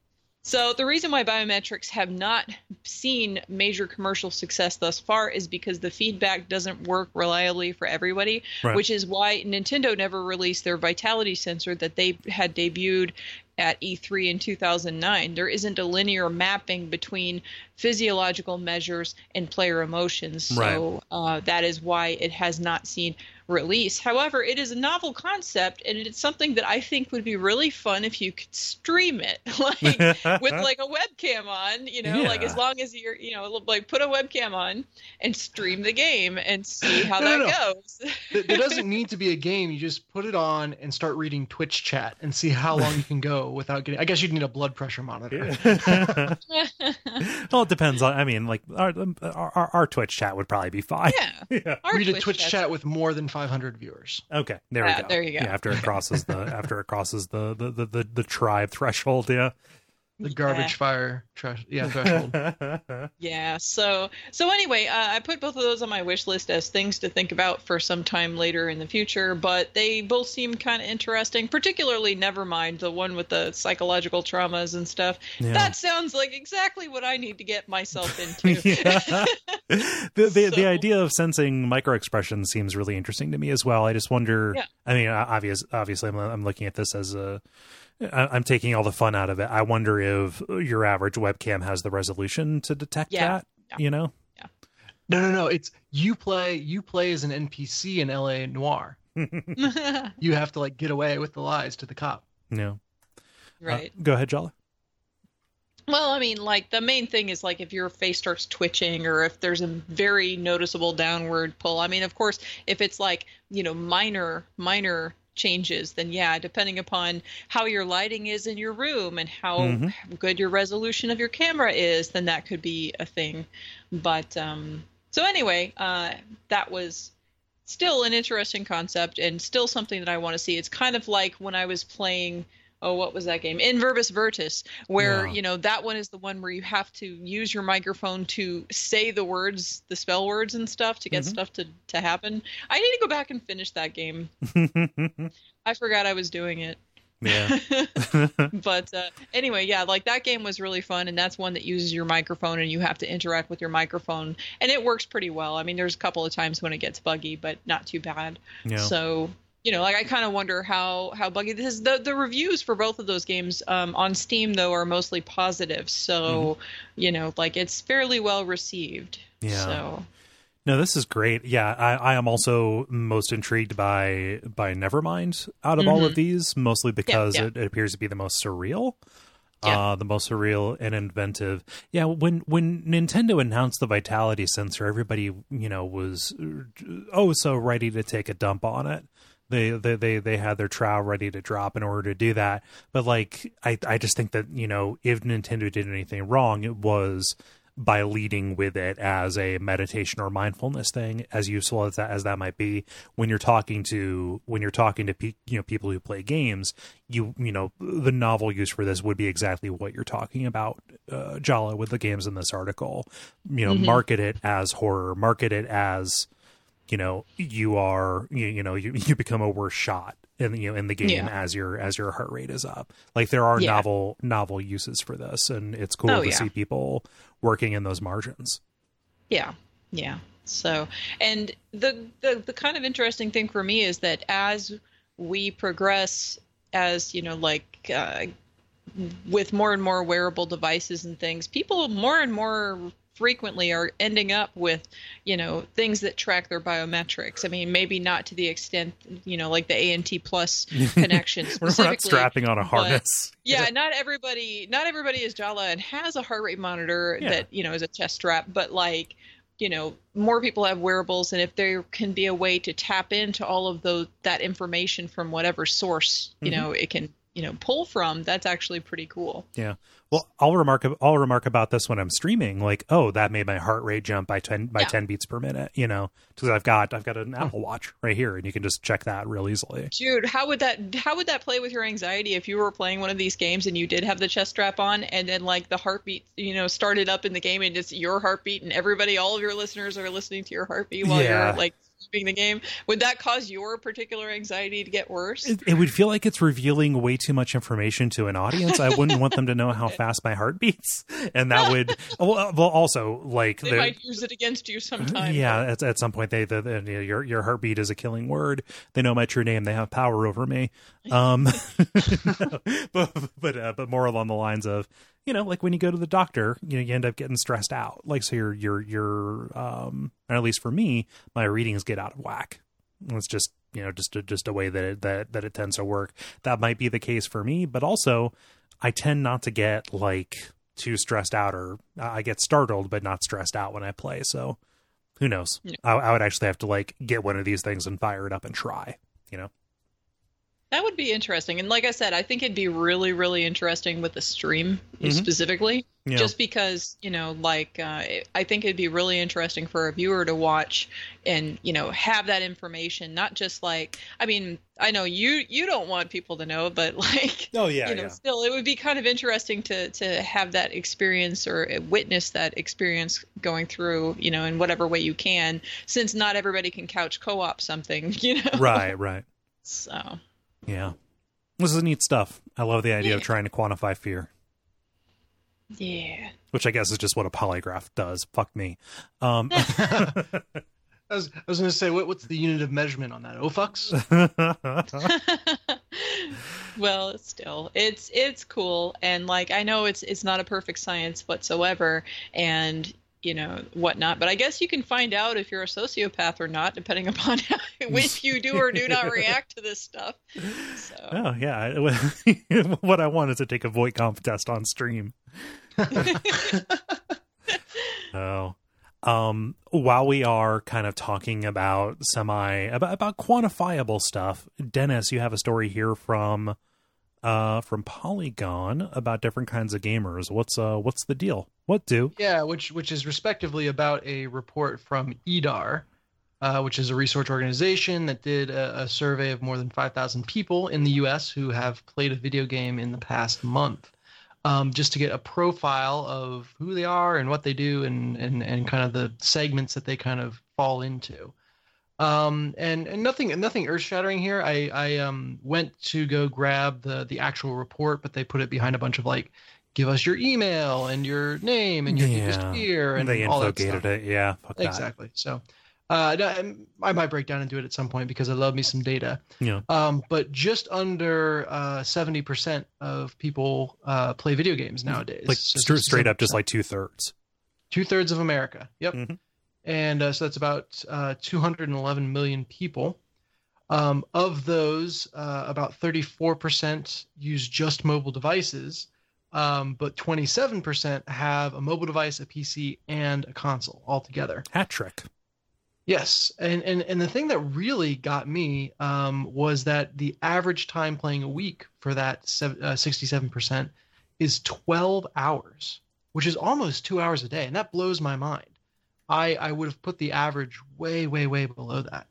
Speaker 3: So the reason why biometrics have not seen major commercial success thus far is because the feedback doesn't work reliably for everybody,
Speaker 1: Right.
Speaker 3: which is why Nintendo never released their Vitality sensor that they had debuted at E three in two thousand nine. There isn't a linear mapping between physiological measures and player emotions. So uh, that is why it has not seen release. However, it is a novel concept, and it's something that I think would be really fun if you could stream it, like with like a webcam on, you know,
Speaker 1: Yeah.
Speaker 3: like as long as you're, you know, like put a webcam on and stream the game and see how
Speaker 2: No,
Speaker 3: that
Speaker 2: no, no.
Speaker 3: goes.
Speaker 2: There there doesn't need to be a game. You just put it on and start reading Twitch chat and see how long you can go without getting. I guess you'd need a blood pressure monitor.
Speaker 1: Well, it depends on. I mean, like our our, our Twitch chat would probably be fine.
Speaker 3: Yeah.
Speaker 1: Yeah.
Speaker 3: Our
Speaker 2: Read a Twitch
Speaker 3: chat's-
Speaker 2: chat with more than five hundred viewers.
Speaker 1: Okay. There
Speaker 3: Ah,
Speaker 1: we go.
Speaker 3: there you go.
Speaker 1: Yeah, after it crosses the after it crosses the the the, the, the tribe threshold. Yeah.
Speaker 2: The garbage fire trash. Yeah, threshold.
Speaker 3: Yeah. So so anyway, uh, I put both of those on my wish list as things to think about for some time later in the future. But they both seem kind of interesting. Particularly, Nevermind, the one with the psychological traumas and stuff.
Speaker 1: Yeah.
Speaker 3: That sounds like exactly what I need to get myself into.
Speaker 1: Yeah. the the, the
Speaker 3: So-
Speaker 1: idea of sensing micro expressions seems really interesting to me as well. I just wonder.
Speaker 3: Yeah.
Speaker 1: I mean, obvious, obviously, I'm, I'm looking at this as a. I- I'm taking all the fun out of it. I wonder if your average webcam has the resolution to detect
Speaker 3: Yeah.
Speaker 1: that.
Speaker 3: Yeah.
Speaker 1: You know.
Speaker 2: No, no, no. It's you play. You play as an N P C in L A Noire. You have to like get away with the lies to the cop.
Speaker 1: No.
Speaker 3: Right.
Speaker 1: Uh, go ahead, Jala.
Speaker 3: Well, I mean, like the main thing is like if your face starts twitching or if there's a very noticeable downward pull. I mean, of course, if it's like, you know, minor, minor changes, then yeah, depending upon how your lighting is in your room and how
Speaker 1: Mhm.
Speaker 3: good your resolution of your camera is, then that could be a thing. But um, so anyway, uh, that was still an interesting concept and still something that I want to see. It's kind of like when I was playing, oh, what was that game? In Verbis Virtus, where,
Speaker 1: Yeah.
Speaker 3: you know, that one is the one where you have to use your microphone to say the words, the spell words and stuff to get
Speaker 1: Mhm.
Speaker 3: stuff to, to happen. I need to go back and finish that game. I forgot I was doing it.
Speaker 1: Yeah.
Speaker 3: But uh, anyway, yeah, like that game was really fun, and that's one that uses your microphone, and you have to interact with your microphone, and it works pretty well. I mean, there's a couple of times when it gets buggy, but not too bad.
Speaker 1: Yeah.
Speaker 3: So, you know, like I kind of wonder how how buggy this is. The the reviews for both of those games um, on Steam though are mostly positive, so you know, like it's fairly well received.
Speaker 1: Yeah.
Speaker 3: So
Speaker 1: No, this is great. Yeah, I, I am also most intrigued by by Nevermind out of all of these, mostly because
Speaker 3: yeah.
Speaker 1: It, it appears to be the most surreal,
Speaker 3: Yeah.
Speaker 1: uh, the most surreal and inventive. Yeah, when when Nintendo announced the Vitality sensor, everybody you know was oh so ready to take a dump on it. They, they they they had their trowel ready to drop in order to do that. But like, I I just think that you know if Nintendo did anything wrong, it was by leading with it as a meditation or mindfulness thing, as useful as that as that might be. When you're talking to when you're talking to pe- you know people who play games, you you know the novel use for this would be exactly what you're talking about, uh, Jala, with the games in this article. You know,
Speaker 3: Mhm.
Speaker 1: market it as horror, market it as you know you are you, you know you, you become a worse shot in you know in the game
Speaker 3: Yeah.
Speaker 1: as your as your heart rate is up. Like there are
Speaker 3: Yeah.
Speaker 1: novel novel uses for this, and it's cool
Speaker 3: Oh,
Speaker 1: to
Speaker 3: yeah.
Speaker 1: see people working in those margins.
Speaker 3: yeah, yeah. So, and the, the the kind of interesting thing for me is that as we progress, as you know, like uh, with more and more wearable devices and things, people more and more frequently are ending up with, you know, things that track their biometrics. I mean, maybe not to the extent, you know, like the A N T Plus connection
Speaker 1: We're not
Speaker 3: specifically.
Speaker 1: strapping on a
Speaker 3: but-
Speaker 1: harness.
Speaker 3: Yeah, not everybody, not everybody is Jala and has a heart rate monitor
Speaker 1: Yeah.
Speaker 3: that, you know, is a chest strap, but like, you know, more people have wearables, and if there can be a way to tap into all of those, that information from whatever source, you
Speaker 1: Mhm.
Speaker 3: know, it can, you know, pull from, that's actually pretty cool.
Speaker 1: Yeah. Well, I'll remark I'll remark about this when I'm streaming. Like, oh, that made my heart rate jump by ten by
Speaker 3: Yeah.
Speaker 1: ten beats per minute. You know, because I've got I've got an Apple Watch right here, and you can just check that real easily.
Speaker 3: Dude, how would that how would that play with your anxiety if you were playing one of these games and you did have the chest strap on, and then like the heartbeat, you know, started up in the game and it's your heartbeat, and everybody, all of your listeners are listening to your heartbeat while
Speaker 1: Yeah.
Speaker 3: you're like describing the game, would that cause your particular anxiety to get worse?
Speaker 1: It, it would feel like it's revealing way too much information to an audience. I wouldn't want them to know how fast my heart beats, and that would well, well also like
Speaker 3: they might use it against you sometime.
Speaker 1: Yeah, at, at some point they the, the you know, your your heartbeat is a killing word. They know my true name. They have power over me. Um, but but uh, but more along the lines of, you know, like when you go to the doctor, you know, you end up getting stressed out. Like, so your, your, your, um, or at least for me, my readings get out of whack. It's just, you know, just, a, just a way that it, that, that it tends to work. That might be the case for me, but also I tend not to get like too stressed out, or I get startled, but not stressed out when I play. So who knows? Yeah. I, I would actually have to like get one of these things and fire it up and try, you know?
Speaker 3: That would be interesting. And like I said, I think it'd be really, really interesting with the stream mm-hmm. specifically, yeah. just because, you know, like, uh, I think it'd be really interesting for a viewer to watch and, you know, have that information, not just like, I mean, I know you, you don't want people to know, but like,
Speaker 1: oh yeah,
Speaker 3: you know,
Speaker 1: yeah.
Speaker 3: still it would be kind of interesting to, to have that experience or witness that experience going through, you know, in whatever way you can, since not everybody can couch co-op something, you know?
Speaker 1: Right, right.
Speaker 3: So.
Speaker 1: Yeah. This is neat stuff. I love the idea
Speaker 3: yeah.
Speaker 1: of trying to quantify fear.
Speaker 3: Yeah.
Speaker 1: Which I guess is just what a polygraph does. Fuck me. Um,
Speaker 2: I was, I was going to say, what, what's the unit of measurement on that? Oh, fucks?
Speaker 3: Well, still, it's it's cool. And, like, I know it's it's not a perfect science whatsoever. And, you know, whatnot. But I guess you can find out if you're a sociopath or not, depending upon how, if you do or do not react to this stuff. So.
Speaker 1: Oh, yeah. What I want is to take a voice comp test on stream. Oh. Um, while we are kind of talking about semi, about, about quantifiable stuff, Dennis, you have a story here from uh, from Polygon about different kinds of gamers. What's uh, what's the deal? What do?
Speaker 2: Yeah, which which is respectively about a report from E D A R, uh, which is a research organization that did a, a survey of more than five thousand people in the U S who have played a video game in the past month, um, just to get a profile of who they are and what they do and and, and kind of the segments that they kind of fall into. Um, and, and nothing nothing earth-shattering here. I, I um, went to go grab the, the actual report, but they put it behind a bunch of like, give us your email and your name and your
Speaker 1: yeah.
Speaker 2: deepest fear and
Speaker 1: they
Speaker 2: all that
Speaker 1: infogated
Speaker 2: stuff.
Speaker 1: it. Yeah, fuck that.
Speaker 2: Exactly. So uh, I might break down and do it at some point because I love me some data.
Speaker 1: Yeah.
Speaker 2: Um, but just under uh, seventy percent of people uh, play video games nowadays.
Speaker 1: Like
Speaker 2: so
Speaker 1: st- straight up, just like two thirds.
Speaker 2: Two thirds of America. Yep.
Speaker 1: Mm-hmm.
Speaker 2: And uh, so that's about uh, two hundred eleven million people. Um, of those, uh, about thirty-four percent use just mobile devices, um, but twenty-seven percent have a mobile device, a P C, and a console altogether.
Speaker 1: Hat trick.
Speaker 2: Yes, and, and, and the thing that really got me um, was that the average time playing a week for that uh, sixty-seven percent is twelve hours, which is almost two hours a day, and that blows my mind. I, I would have put the average way, way, way below that.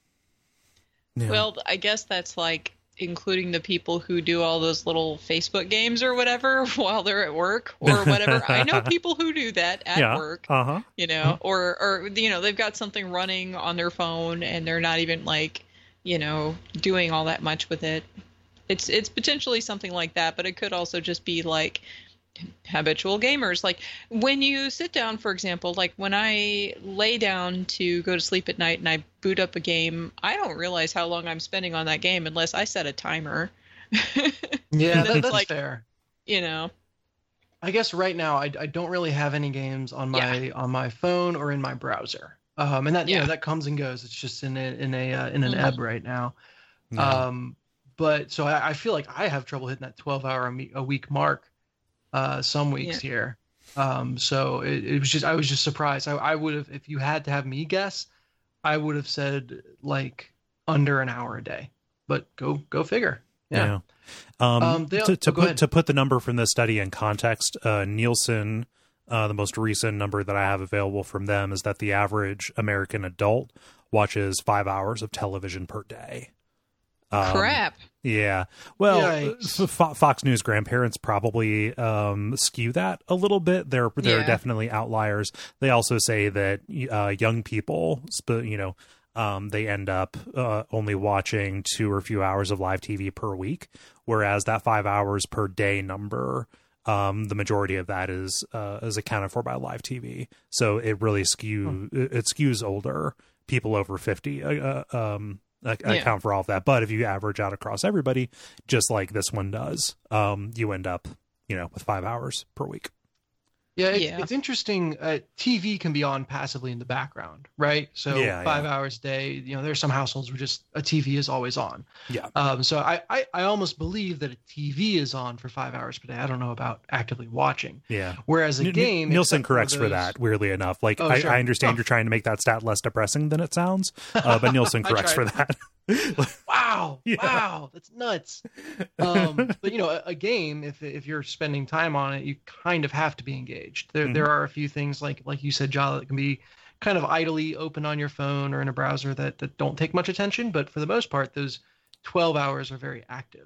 Speaker 1: Yeah.
Speaker 3: Well, I guess that's like including the people who do all those little Facebook games or whatever while they're at work or whatever. I know people who do that at
Speaker 1: yeah.
Speaker 3: work,
Speaker 1: uh-huh.
Speaker 3: you know, or, or, you know, they've got something running on their phone and they're not even like, you know, doing all that much with it. It's, it's potentially something like that, but it could also just be like habitual gamers. Like when you sit down, for example, like when I lay down to go to sleep at night and I boot up a game, I don't realize how long I'm spending on that game unless I set a timer.
Speaker 2: Yeah, that, that's
Speaker 3: like,
Speaker 2: fair.
Speaker 3: You know,
Speaker 2: I guess right now I, I don't really have any games on my
Speaker 3: Yeah.
Speaker 2: on my phone or in my browser, um, and that you
Speaker 3: Yeah.
Speaker 2: know that comes and goes. It's just in a in a uh, in an
Speaker 3: Mhm.
Speaker 2: ebb right now.
Speaker 1: Yeah.
Speaker 2: Um, but so I, I feel like I have trouble hitting that twelve hour a, me- a week mark. Uh, some weeks
Speaker 3: Yeah.
Speaker 2: here. Um, so it, it was just, I was just surprised. I, I would have, if you had to have me guess, I would have said like under an hour a day, but go, go figure. Yeah.
Speaker 1: yeah. Um,
Speaker 2: Um, they-
Speaker 1: to to
Speaker 2: oh, go
Speaker 1: put
Speaker 2: ahead.
Speaker 1: to put the number from this study in context, uh, Nielsen, uh, the most recent number that I have available from them is that the average American adult watches five hours of television per day. Um,
Speaker 3: crap.
Speaker 1: Yeah. Well,
Speaker 2: Yikes.
Speaker 1: F- Fo- Fox News grandparents probably um, skew that a little bit. They're they're
Speaker 3: Yeah.
Speaker 1: definitely outliers. They also say that uh, young people, sp- you know, um, they end up uh, only watching two or few hours of live T V per week, whereas that five hours per day number, um, the majority of that is uh, is accounted for by live T V. So it really skew hmm. it, it skews older people over fifty. Uh, um, I yeah. account for all of that. But if you average out across everybody, just like this one does, um, you end up, you know, with five hours per week.
Speaker 2: Yeah, it's,
Speaker 3: yeah.
Speaker 2: it's interesting. Uh, T V can be on passively in the background, right? So
Speaker 1: yeah,
Speaker 2: five
Speaker 1: yeah.
Speaker 2: hours a day. You know, there's some households where just a T V is always on.
Speaker 1: Yeah.
Speaker 2: Um. So I, I, I almost believe that a T V is on for five hours per day. I don't know about actively watching.
Speaker 1: Yeah.
Speaker 2: Whereas a
Speaker 1: N-
Speaker 2: game,
Speaker 1: Nielsen
Speaker 2: for
Speaker 1: corrects
Speaker 2: those...
Speaker 1: for that. Weirdly enough, like
Speaker 2: oh,
Speaker 1: I,
Speaker 2: sure.
Speaker 1: I understand
Speaker 2: oh.
Speaker 1: you're trying to make that stat less depressing than it sounds, uh, but Nielsen corrects for that.
Speaker 2: Wow!
Speaker 1: Yeah.
Speaker 2: Wow! That's nuts. Um, but you know, a, a game, if if you're spending time on it, you kind of have to be engaged. There
Speaker 1: Mhm.
Speaker 2: there are a few things like like you said, Jala, that can be kind of idly open on your phone or in a browser that that don't take much attention. But for the most part, those twelve hours are very active.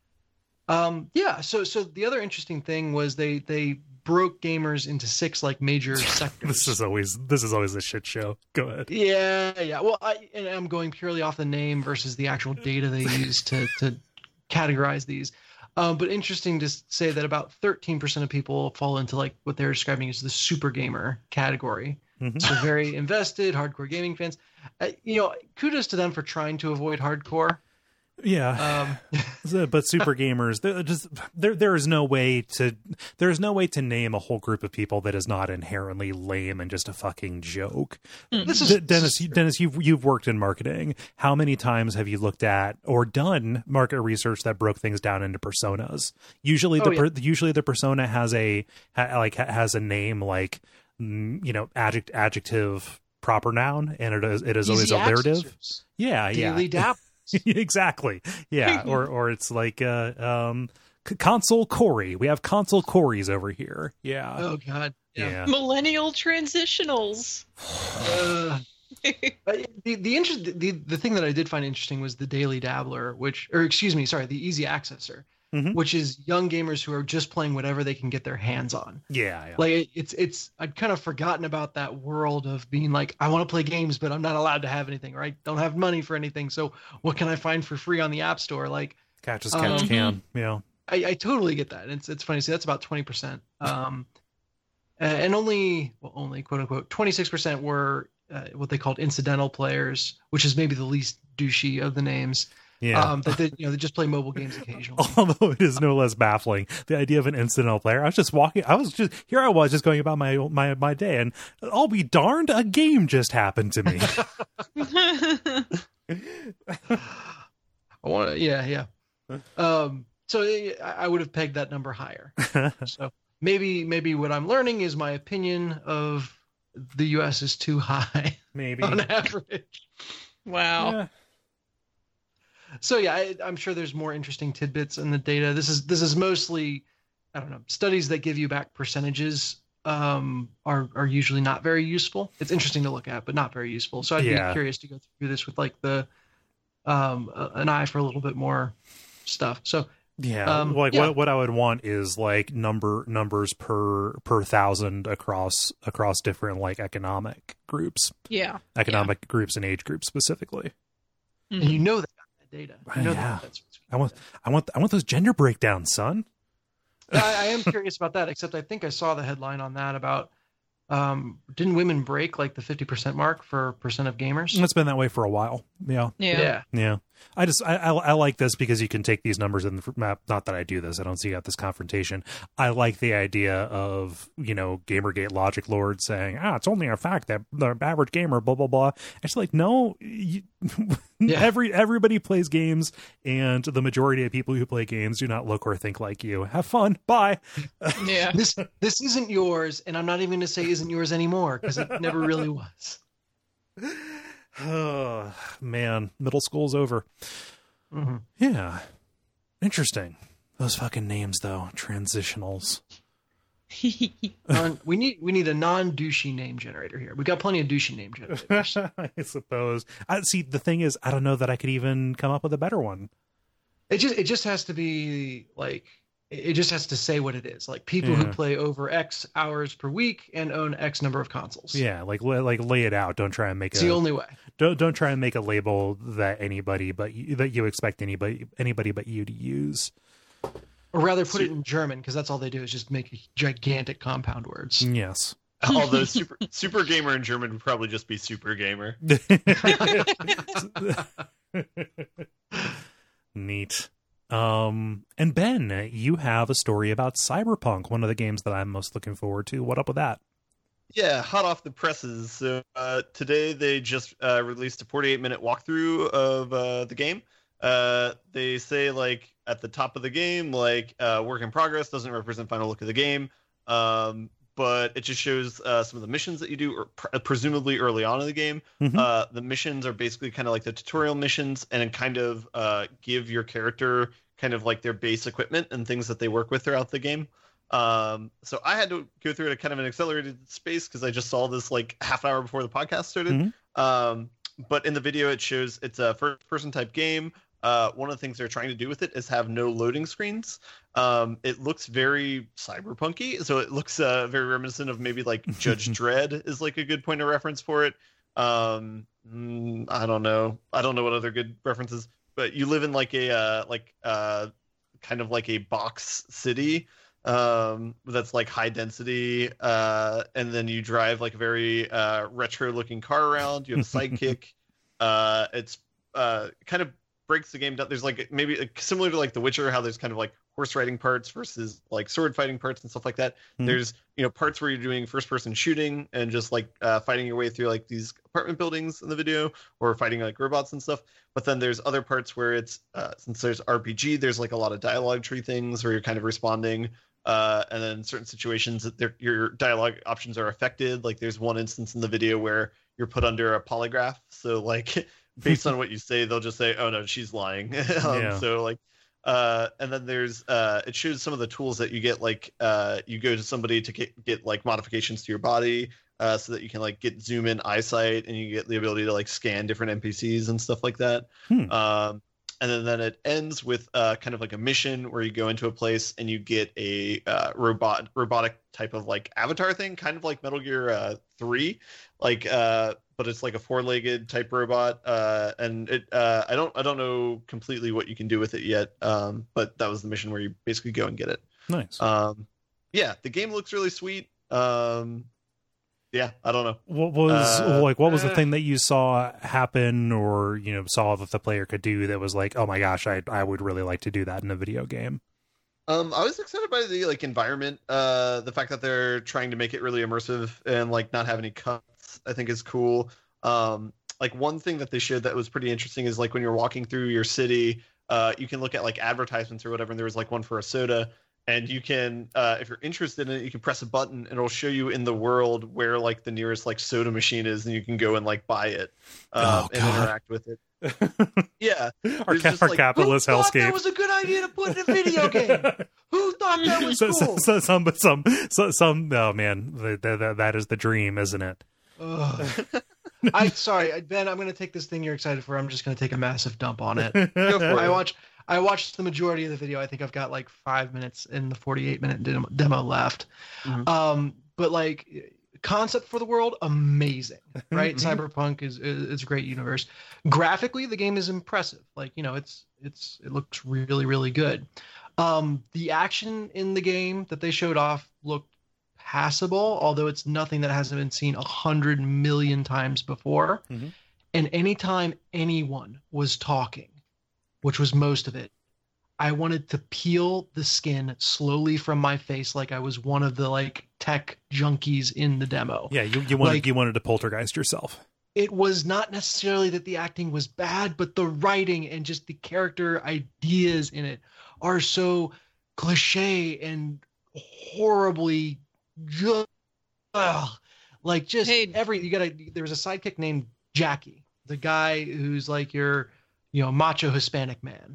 Speaker 2: Um, yeah. So so the other interesting thing was they they broke gamers into six like major sectors.
Speaker 1: This is always this is always a shit show. Go ahead.
Speaker 2: Yeah, yeah. Well, I and I'm going purely off the name versus the actual data they use to to categorize these. Um, but interesting to say that about thirteen percent of people fall into like what they're describing as the super gamer category.
Speaker 1: Mm-hmm.
Speaker 2: So very invested, hardcore gaming fans. Uh, you know, kudos to them for trying to avoid hardcore.
Speaker 1: Yeah,
Speaker 2: um,
Speaker 1: but super gamers, there just there there is no way to there is no way to name a whole group of people that is not inherently lame and just a fucking joke.
Speaker 2: This is
Speaker 1: D- Dennis. This is Dennis, you've you've worked in marketing. How many times have you looked at or done market research that broke things down into personas? Usually, the
Speaker 2: oh, yeah.
Speaker 1: per, usually the persona has a ha, like has a name like mm, you know adject adjective proper noun, and it is it is always
Speaker 2: Easy
Speaker 1: alliterative.
Speaker 2: accessors.
Speaker 1: Yeah,
Speaker 2: Daily
Speaker 1: yeah.
Speaker 2: dap.
Speaker 1: Exactly. Yeah. or or it's like uh um console Corey. We have console Corys over here. Yeah.
Speaker 2: Oh God.
Speaker 1: Yeah.
Speaker 2: Yeah.
Speaker 3: Millennial transitionals.
Speaker 2: Uh, the the interest the the thing that I did find interesting was the Daily Dabbler, which or excuse me, sorry, the Easy Accessor,
Speaker 1: Mhm.
Speaker 2: which is young gamers who are just playing whatever they can get their hands on.
Speaker 1: Yeah. yeah.
Speaker 2: Like it, it's it's I'd kind of forgotten about that world of being like, I want to play games, but I'm not allowed to have anything, right? Don't have money for anything. So what can I find for free on the App Store? Like
Speaker 1: Catch as catch
Speaker 2: um,
Speaker 1: can. Yeah.
Speaker 2: I, I totally get that. It's it's funny to see that's about twenty percent. Um, and only well only quote unquote twenty-six percent were uh, what they called incidental players, which is maybe the least douchey of the names.
Speaker 1: Yeah.
Speaker 2: Um, that they, you know, they just play mobile games occasionally.
Speaker 1: Although it is no less baffling, the idea of an incidental player. I was just walking. I was just here. I was just going about my my my day, and I'll be darned, a game just happened to me.
Speaker 2: I want to, yeah, yeah. Um, so I, I would have pegged that number higher. So maybe maybe what I'm learning is my opinion of the U S is too high
Speaker 1: Maybe
Speaker 2: on average.
Speaker 3: Wow.
Speaker 1: Yeah.
Speaker 2: So yeah, I, I'm sure there's more interesting tidbits in the data. This is this is mostly, I don't know, studies that give you back percentages um, are are usually not very useful. It's interesting to look at, but not very useful. So I'd
Speaker 1: Yeah.
Speaker 2: be curious to go through this with like the um, uh, an eye for a little bit more stuff. So
Speaker 1: Yeah,
Speaker 2: Um,
Speaker 1: like
Speaker 2: yeah.
Speaker 1: what what I would want is like number numbers per per thousand across across different like economic groups,
Speaker 3: Yeah.
Speaker 1: economic groups and age groups specifically.
Speaker 2: and you know that data. You know
Speaker 1: Yeah.
Speaker 2: that that's what's
Speaker 1: I want I want I want those gender breakdowns, son.
Speaker 2: I, I am curious about that. Except I think I saw the headline on that about um, didn't women break like the fifty percent mark for percent of gamers?
Speaker 1: It's been that way for a while. Yeah.
Speaker 3: Yeah.
Speaker 2: Yeah.
Speaker 1: Yeah, I just I, I I like this because you can take these numbers in the map. Not that I do this. I don't see out this confrontation. I like the idea of, you know, Gamergate logic lord saying, ah, it's only a fact that the average gamer blah blah blah. It's like, no, you,
Speaker 2: Yeah.
Speaker 1: every everybody plays games, and the majority of people who play games do not look or think like you. Have fun. Bye.
Speaker 3: Yeah.
Speaker 2: This this isn't yours, and I'm not even going to say isn't yours anymore because it never really was.
Speaker 1: Oh man, middle school's over.
Speaker 2: Mm-hmm.
Speaker 1: Yeah, interesting. Those fucking names though, transitionals.
Speaker 2: Non, we need we need a non-douchey name generator here. We got plenty of douchey name generators.
Speaker 1: I suppose. I see. The thing is, I don't know that I could even come up with a better one.
Speaker 2: It just it just has to be like It just has to say what it is. Like people
Speaker 1: Yeah.
Speaker 2: who play over X hours per week and own X number of consoles.
Speaker 1: Yeah, like like lay it out. Don't try and make
Speaker 2: It's
Speaker 1: a
Speaker 2: the only way.
Speaker 1: don't don't try and make a label that anybody but you, that you expect anybody anybody but you to use.
Speaker 2: Or rather, put it in German, because that's all they do is just make gigantic compound words.
Speaker 1: Yes.
Speaker 4: Although super super gamer in German would probably just be super gamer.
Speaker 1: Neat. Um, and Ben, you have a story about Cyberpunk, one of the games that I'm most looking forward to. What up with that?
Speaker 4: Yeah, hot off the presses. So uh, today they just uh, released a forty-eight minute walkthrough of uh, the game. Uh, they say like at the top of the game, like uh, work in progress doesn't represent final look of the game, um, but it just shows uh, some of the missions that you do, or pr- presumably early on in the game.
Speaker 1: Mhm.
Speaker 4: Uh, the missions are basically kind of like the tutorial missions, and it kind of uh, give your character kind of like their base equipment and things that they work with throughout the game. Um, so I had to go through it at kind of an accelerated space because I just saw this like half an hour before the podcast started.
Speaker 1: Mhm.
Speaker 4: Um, but in the video, it shows it's a first-person type game. Uh, one of the things they're trying to do with it is have no loading screens. Um, it looks very cyberpunky, so it looks uh, very reminiscent of maybe like Judge Dredd is like a good point of reference for it. Um, mm, I don't know. I don't know what other good references, but you live in like a uh, like uh, kind of like a box city um that's like high density, uh and then you drive like a very uh retro looking car around. You have a sidekick. uh it's uh kind of breaks the game down. There's like maybe like, similar to like The Witcher, how there's kind of like horse riding parts versus like sword fighting parts and stuff like that.
Speaker 1: Mhm.
Speaker 4: There's, you know, parts where you're doing first person shooting and just like uh, fighting your way through like these apartment buildings in the video, or fighting like robots and stuff. But then there's other parts where it's uh, since there's R P G, there's like a lot of dialogue tree things where you're kind of responding. Uh, and then certain situations that there, your dialogue options are affected. Like there's one instance in the video where you're put under a polygraph. So like based on what you say, they'll just say, "Oh no, she's lying." um,
Speaker 1: Yeah.
Speaker 4: So like, uh, and then there's uh, it shows some of the tools that you get. Like uh, you go to somebody to get get like modifications to your body, uh, so that you can like get zoom in eyesight, and you get the ability to like scan different N P Cs and stuff like that.
Speaker 1: Hmm.
Speaker 4: Um, and then, then it ends with uh, kind of like a mission where you go into a place and you get a uh, robot robotic type of like avatar thing, kind of like Metal Gear uh, three, like uh, but it's like a four-legged type robot. Uh, and it uh, I don't I don't know completely what you can do with it yet, um, but that was the mission where you basically go and get it.
Speaker 1: Nice.
Speaker 4: Um, yeah, the game looks really sweet. Um, yeah, I don't know.
Speaker 1: What was
Speaker 4: Uh,
Speaker 1: like? What was the
Speaker 2: eh.
Speaker 1: thing that you saw happen, or you know, saw that the player could do that was like, oh my gosh, I I would really like to do that in a video game.
Speaker 4: Um, I was excited by the like environment. Uh, the fact that they're trying to make it really immersive and like not have any cuts, I think is cool. Um, like one thing that they showed that was pretty interesting is like when you're walking through your city, uh, you can look at like advertisements or whatever. And there was like one for a soda, and you can, uh, if you're interested in it, you can press a button and it'll show you in the world where like the nearest like soda machine is, and you can go and like buy it um,
Speaker 1: Oh,
Speaker 4: and
Speaker 1: God.
Speaker 4: interact with it. Yeah,
Speaker 1: our
Speaker 4: It's
Speaker 1: ca-
Speaker 4: just
Speaker 1: our
Speaker 4: like,
Speaker 1: capitalist
Speaker 2: Who thought
Speaker 1: hellscape.
Speaker 2: that was a good idea to put in a video game? Who thought that was
Speaker 1: so, so,
Speaker 2: cool?
Speaker 1: so, some, some, so, some. Oh man, that that that is the dream, isn't it?
Speaker 2: Ugh. I sorry, Ben. I'm going to take this thing you're excited for. I'm just going to take a massive dump on it.
Speaker 4: Go for
Speaker 2: I
Speaker 4: it.
Speaker 2: watch. I watched the majority of the video. I think I've got like five minutes in the forty-eight minute demo, demo left.
Speaker 4: Mhm.
Speaker 2: Um, but like concept for the world, amazing, right?
Speaker 1: Mhm.
Speaker 2: Cyberpunk is, is is a great universe. Graphically, the game is impressive. Like you know, it's it's it looks really really good. Um, the action in the game that they showed off looked passable, although it's nothing that hasn't been seen a hundred million times before.
Speaker 1: Mhm.
Speaker 2: And anytime anyone was talking, which was most of it, I wanted to peel the skin slowly from my face like I was one of the like tech junkies in the demo.
Speaker 1: Yeah, you you wanted
Speaker 2: Like-
Speaker 1: you wanted to poltergeist yourself.
Speaker 2: It was not necessarily that the acting was bad, but the writing and just the character ideas in it are so cliche and horribly just ugh. like just
Speaker 3: Hey.
Speaker 2: every you gotta there was a sidekick named Jackie, the guy who's like your you know macho Hispanic man,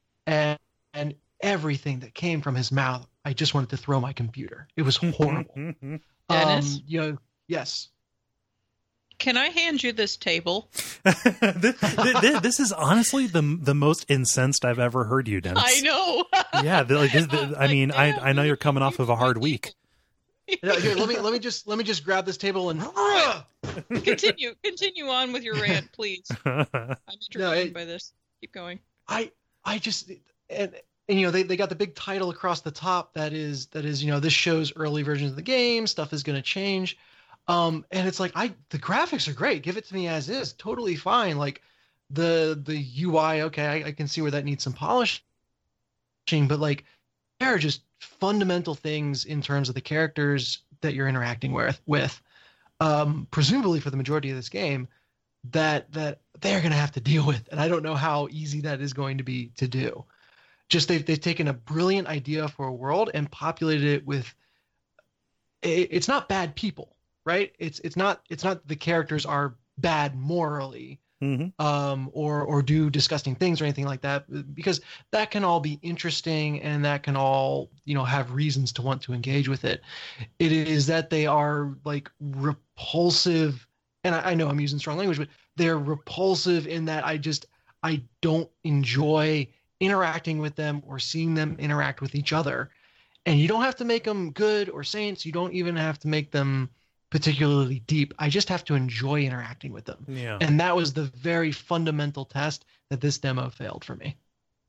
Speaker 2: and and everything that came from his mouth, I just wanted to throw my computer. It was horrible.
Speaker 3: Dennis?
Speaker 2: Um, you know, yes.
Speaker 3: Can I hand you this table?
Speaker 1: this, this, this is honestly the the most incensed I've ever heard you, Dennis.
Speaker 3: I know.
Speaker 1: Yeah, the, like, this, the, I mean, I I know you're coming off of a hard week.
Speaker 2: No, here, let me let me just let me just grab this table and
Speaker 3: continue continue on with your rant, please. I'm entertained
Speaker 2: No, it-
Speaker 3: by this. Keep going.
Speaker 2: I I just and, and you know they, they got the big title across the top that is that is you know this shows early versions of the game, stuff is going to change, um and it's like I the graphics are great, give it to me as is, totally fine. Like the the U I, okay, I, I can see where that needs some polishing, but like there are just fundamental things in terms of the characters that you're interacting with with um presumably for the majority of this game that that they're going to have to deal with, and I don't know how easy that is going to be to do. Just they've they've taken a brilliant idea for a world and populated it with it, it's not bad people, right? It's it's not it's not the characters are bad morally,
Speaker 1: Mm-hmm.
Speaker 2: um or or do disgusting things or anything like that, because that can all be interesting and that can all, you know, have reasons to want to engage with it. It is that they are like repulsive, and I, I know I'm using strong language, but they're repulsive in that I just I don't enjoy interacting with them or seeing them interact with each other. And you don't have to make them good or saints. You don't even have to make them particularly deep. I just have to enjoy interacting with them.
Speaker 1: Yeah.
Speaker 2: And that was the very fundamental test that this demo failed for me.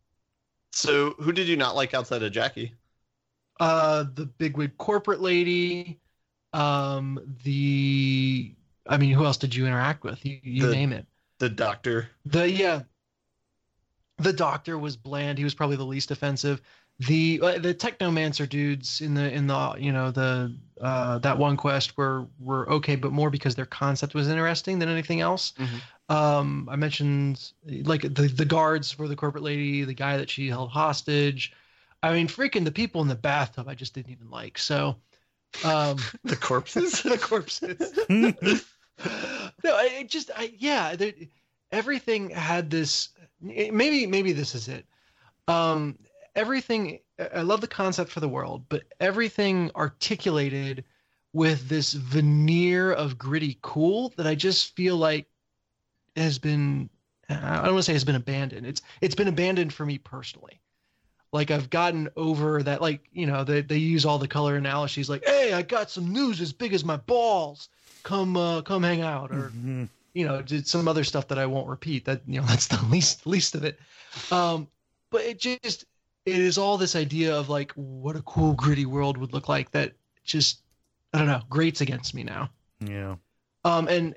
Speaker 4: So, who did you not like outside of Jackie?
Speaker 2: Uh, the bigwig corporate lady, um, the, I mean, who else did you interact with? You, you
Speaker 4: The-
Speaker 2: name it.
Speaker 4: The Doctor.
Speaker 2: The, yeah, the doctor was bland. He was probably the least offensive. The uh, the technomancer dudes in the in the you know the uh, that one quest were were okay, but more because their concept was interesting than anything else.
Speaker 4: Mhm.
Speaker 2: Um, I mentioned like the the guards for the corporate lady, the guy that she held hostage. I mean, freaking the people in the bathtub, I just didn't even like. So, um,
Speaker 4: The corpses?
Speaker 2: the corpses. No, I it just I yeah, there, everything had this. Maybe maybe this is it. Um, everything. I love the concept for the world, but everything articulated with this veneer of gritty cool that I just feel like has been. I don't want to say has been abandoned. It's it's been abandoned for me personally. Like I've gotten over that. Like you know they they use all the color analogies. Like, hey, I got some news as big as my balls. Come uh, come hang out, or
Speaker 1: Mm-hmm.
Speaker 2: you know, did some other stuff that I won't repeat. That you know, that's the least least of it. Um, but it just it is all this idea of like what a cool gritty world would look like that just I don't know grates against me now.
Speaker 1: Yeah.
Speaker 2: Um, and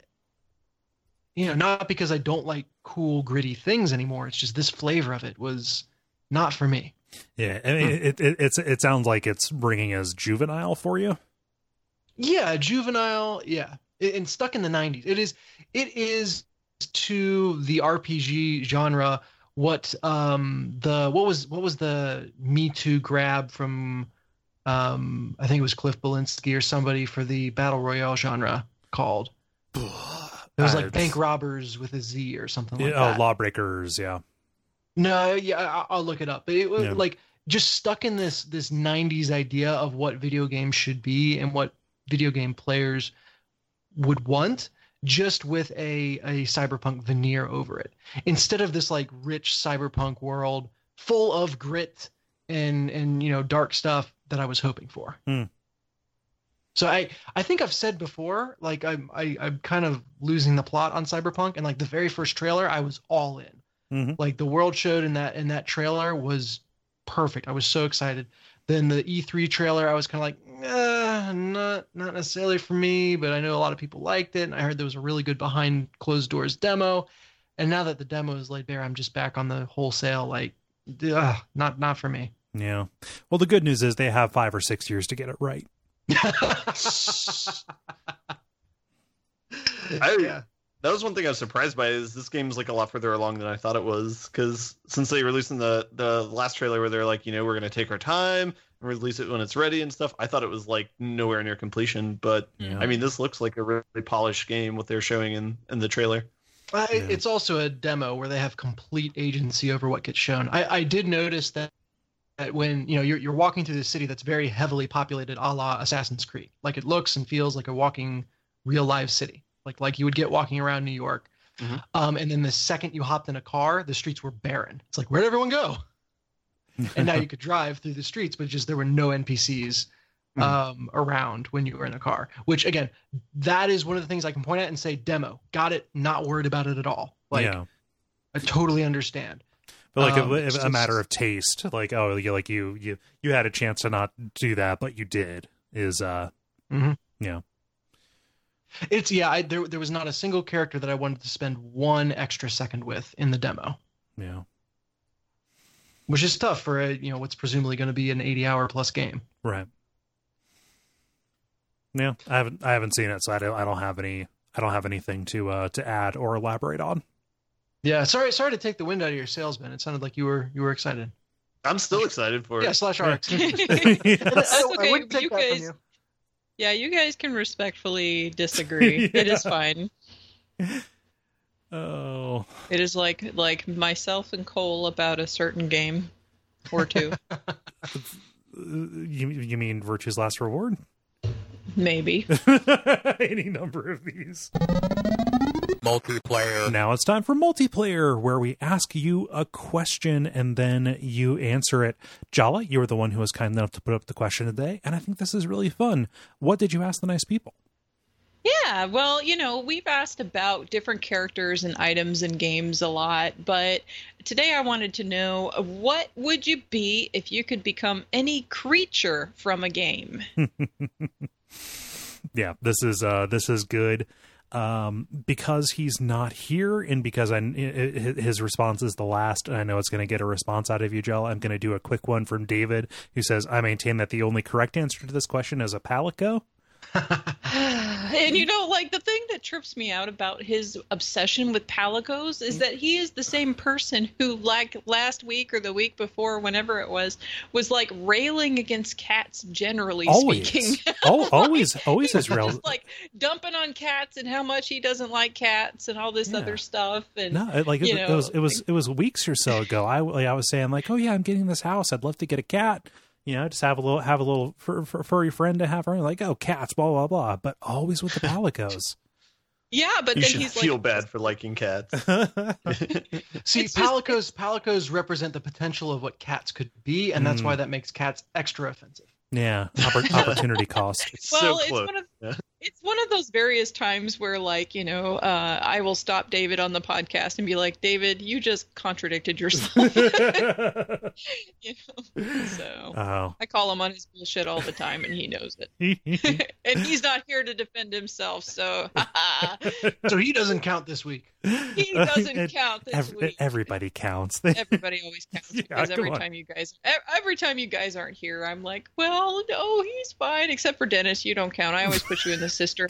Speaker 2: you know, not because I don't like cool gritty things anymore. It's just this flavor of it was not for me.
Speaker 1: Yeah. I mean, it, it it's it sounds like it's ringing as juvenile for you.
Speaker 2: Yeah, juvenile. Yeah, and stuck in the nineties. It is. It is to the R P G genre what um the what was what was the Me Too grab from um I think it was Cliff Belinsky or somebody for the battle royale genre called. It was like
Speaker 1: Uh,
Speaker 2: bank robbers with a Z or something like
Speaker 1: oh,
Speaker 2: that.
Speaker 1: Lawbreakers. Yeah.
Speaker 2: No, yeah, I- I'll look it up. But it was
Speaker 1: Yeah.
Speaker 2: like just stuck in this this nineties idea of what video games should be and what video game players would want, just with a a cyberpunk veneer over it. Instead of this like rich cyberpunk world full of grit and and you know dark stuff that I was hoping for.
Speaker 1: Hmm.
Speaker 2: So I I think I've said before, like I'm I, I'm kind of losing the plot on Cyberpunk, and like the very first trailer, I was all in.
Speaker 1: Mm-hmm.
Speaker 2: Like the world showed in that in that trailer was perfect. I was so excited. Then the E three trailer, I was kind of like, eh, not not necessarily for me, but I know a lot of people liked it, and I heard there was a really good behind closed doors demo. And now that the demo is laid bare, I'm just back on the wholesale like, ugh, not not for me.
Speaker 1: Yeah. Well, the good news is they have five or six years to get it right.
Speaker 4: I,
Speaker 2: Yeah.
Speaker 4: That was one thing I was surprised by, is this game's like a lot further along than I thought it was. Because since they released in the, the last trailer where they're like, you know, we're going to take our time and release it when it's ready and stuff, I thought it was like nowhere near completion. But
Speaker 1: Yeah.
Speaker 4: I mean, this looks like a really polished game, what they're showing in, in the trailer.
Speaker 2: Uh, it-
Speaker 1: Yeah.
Speaker 2: It's also a demo where they have complete agency over what gets shown. I, I did notice that, that when you know you're you're walking through this city that's very heavily populated, a la Assassin's Creed, like it looks and feels like a walking real live city. like like you would get walking around New York.
Speaker 4: Mm-hmm.
Speaker 2: Um, and then the second you hopped in a car, the streets were barren. It's like, where'd everyone go? And now you could drive through the streets, but just there were no N P Cs um, mm-hmm. around when you were in a car. Which again, that is one of the things I can point at and say, demo, got it, not worried about it at all. Like,
Speaker 1: yeah.
Speaker 2: I totally understand.
Speaker 1: But like
Speaker 2: um,
Speaker 1: a, a
Speaker 2: just,
Speaker 1: matter of taste, like oh, you like you you you had a chance to not do that, but you did. Is uh,
Speaker 2: mm-hmm.
Speaker 1: yeah.
Speaker 2: It's yeah. I, there there was not a single character that I wanted to spend one extra second with in the demo.
Speaker 1: Yeah.
Speaker 2: Which is tough for a you know what's presumably going to be an eighty hour plus game.
Speaker 1: Right. Yeah, I haven't I haven't seen it, so I don't I don't have any I don't have anything to uh to add or elaborate on.
Speaker 2: Yeah, sorry, sorry to take the wind out of your sails, Ben. It sounded like you were you were excited.
Speaker 4: I'm still excited for it.
Speaker 2: Yeah, slash R X.
Speaker 3: That's okay. You guys, yeah, you guys can respectfully disagree. Yeah. It is fine.
Speaker 1: Oh,
Speaker 3: it is like like myself and Cole about a certain game or two.
Speaker 1: you you mean Virtue's Last Reward?
Speaker 3: Maybe.
Speaker 1: Any number of these.
Speaker 5: Multiplayer.
Speaker 1: Now it's time for multiplayer, where we ask you a question and then you answer it. Jala, you were the one who was kind enough to put up the question today, and I think this is really fun. What did you ask the nice people?
Speaker 3: Yeah, well, you know, we've asked about different characters and items in games a lot, but today I wanted to know, what would you be if you could become any creature from a game?
Speaker 1: Yeah, this is uh, this is good. Um, because he's not here and because I, his response is the last, and I know it's going to get a response out of you, Jell, I'm going to do a quick one from David, who says, I maintain that the only correct answer to this question is a palico.
Speaker 3: And you know, like, the thing that trips me out about his obsession with palicos is that he is the same person who, like, last week or the week before, whenever it was, was like railing against cats generally
Speaker 1: always.
Speaker 3: speaking.
Speaker 1: Oh, always, always is
Speaker 3: real.
Speaker 1: real.
Speaker 3: Just like dumping on cats and how much he doesn't like cats and all this yeah. other stuff. And
Speaker 1: no, it, like
Speaker 3: you
Speaker 1: it,
Speaker 3: know,
Speaker 1: it was, it was, it was weeks or so ago. I, like, I was saying like, oh yeah, I'm getting this house. I'd love to get a cat. You know, just have a little, have a little fur, fur, furry friend to have around. Like, oh, cats, blah blah blah. But always with the palicos.
Speaker 3: Yeah, but
Speaker 4: you
Speaker 3: then
Speaker 4: should
Speaker 3: he's
Speaker 4: feel
Speaker 3: like,
Speaker 4: bad for liking cats.
Speaker 2: See,
Speaker 3: It's
Speaker 2: palicos, palicos represent the potential of what cats could be, and that's
Speaker 1: Mm.
Speaker 2: why that makes cats extra offensive.
Speaker 1: Yeah, oppor- opportunity cost.
Speaker 4: It's
Speaker 3: well,
Speaker 4: so
Speaker 3: it's
Speaker 4: close.
Speaker 3: one of
Speaker 4: Yeah.
Speaker 3: it's one of those various times where, like, you know, uh, I will stop David on the podcast and be like, David, you just contradicted yourself. You know? So
Speaker 1: Oh.
Speaker 3: I call him on his bullshit all the time, and he knows it. And he's not here to defend himself, so
Speaker 2: So he doesn't count this week.
Speaker 3: he doesn't
Speaker 1: It-
Speaker 3: count this
Speaker 1: Every,
Speaker 3: week.
Speaker 1: everybody counts.
Speaker 3: Everybody always counts
Speaker 1: Yeah,
Speaker 3: because
Speaker 1: come
Speaker 3: every
Speaker 1: on.
Speaker 3: time you guys e- every time you guys aren't here, I'm like, well, no, he's fine, except for Dennis. You don't count. I always put you in the sister.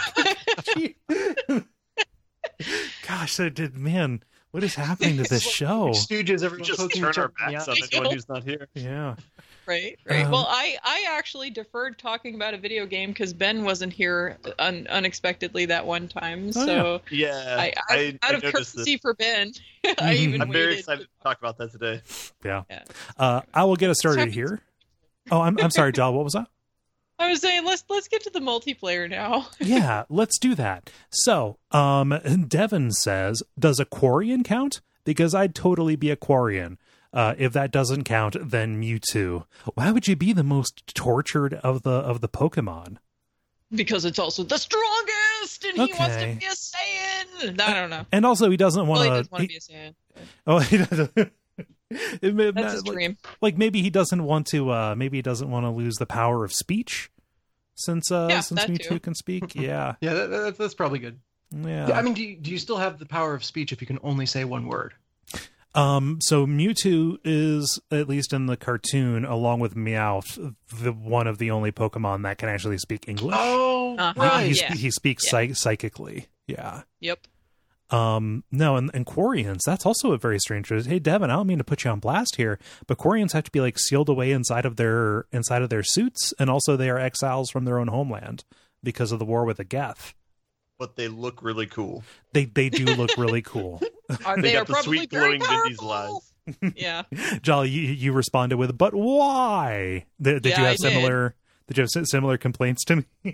Speaker 1: Gosh, so did man, what is happening to this show?
Speaker 2: Stooges,
Speaker 4: We
Speaker 2: everyone
Speaker 4: just
Speaker 2: poking
Speaker 4: turn
Speaker 2: each
Speaker 4: our
Speaker 2: other in the
Speaker 4: backs
Speaker 2: eye.
Speaker 4: on anyone who's not here.
Speaker 1: Yeah.
Speaker 3: Right, right.
Speaker 1: Um,
Speaker 3: well, I, I actually deferred talking about a video game because Ben wasn't here un- unexpectely that one time.
Speaker 1: Oh,
Speaker 3: So
Speaker 4: Yeah,
Speaker 3: I,
Speaker 4: I,
Speaker 3: I,
Speaker 4: I
Speaker 3: out of
Speaker 4: noticed
Speaker 3: courtesy
Speaker 4: this.
Speaker 3: for Ben, I even
Speaker 4: I'm very
Speaker 3: waited.
Speaker 4: excited to talk about that today.
Speaker 1: Yeah.
Speaker 3: Yeah.
Speaker 1: Uh, I will get us started here. Oh, I'm I'm sorry, Jal. What was that?
Speaker 3: I was saying let's let's get to the multiplayer now.
Speaker 1: Yeah, let's do that. So, um, Devin says, does Aquarian count? Because I'd totally be Aquarian. Uh, if that doesn't count, then Mewtwo. Why would you be the most tortured of the of the Pokemon?
Speaker 3: Because it's also the strongest, and he wants to
Speaker 1: Okay.
Speaker 3: be a Saiyan. I don't know.
Speaker 1: And also, he doesn't want
Speaker 3: Well, he
Speaker 1: to.
Speaker 3: does want to be a Saiyan.
Speaker 1: Oh, he doesn't. It may-
Speaker 3: That's his
Speaker 1: like,
Speaker 3: dream.
Speaker 1: like maybe he doesn't want to. Uh, maybe he doesn't want to lose the power of speech, since uh,
Speaker 3: Yeah,
Speaker 1: since
Speaker 3: that
Speaker 1: Mewtwo
Speaker 3: too.
Speaker 1: can speak. Yeah,
Speaker 2: Yeah, that, that, that's probably good.
Speaker 1: yeah.
Speaker 2: Yeah, I mean, do you, do you still have the power of speech if you can only say one word?
Speaker 1: Um, so Mewtwo is, at least in the cartoon, along with Meowth, the one of the only Pokemon that can actually speak English.
Speaker 2: Oh,
Speaker 3: Uh-huh.
Speaker 2: right.
Speaker 1: He's,
Speaker 3: yeah.
Speaker 1: He speaks
Speaker 3: Yeah.
Speaker 1: psych- psychically. Yeah.
Speaker 3: Yep.
Speaker 1: Um, no, and, and Quarians, that's also a very strange. Hey, Devin, I don't mean to put you on blast here, but Quarians have to be like sealed away inside of their inside of their suits, and also they are exiles from their own homeland because of the war with the Geth.
Speaker 4: But they look really cool.
Speaker 1: They they do look really cool.
Speaker 3: Are,
Speaker 4: They
Speaker 3: they
Speaker 4: got
Speaker 3: are
Speaker 4: the
Speaker 3: probably
Speaker 4: sweet
Speaker 3: very
Speaker 4: glowing Vindy's
Speaker 3: powerful. Yeah.
Speaker 1: Jolly, you, you responded with, but why? Did, did
Speaker 3: Yeah,
Speaker 1: you
Speaker 3: I
Speaker 1: have
Speaker 3: did.
Speaker 1: similar? Did you have si- similar complaints to me?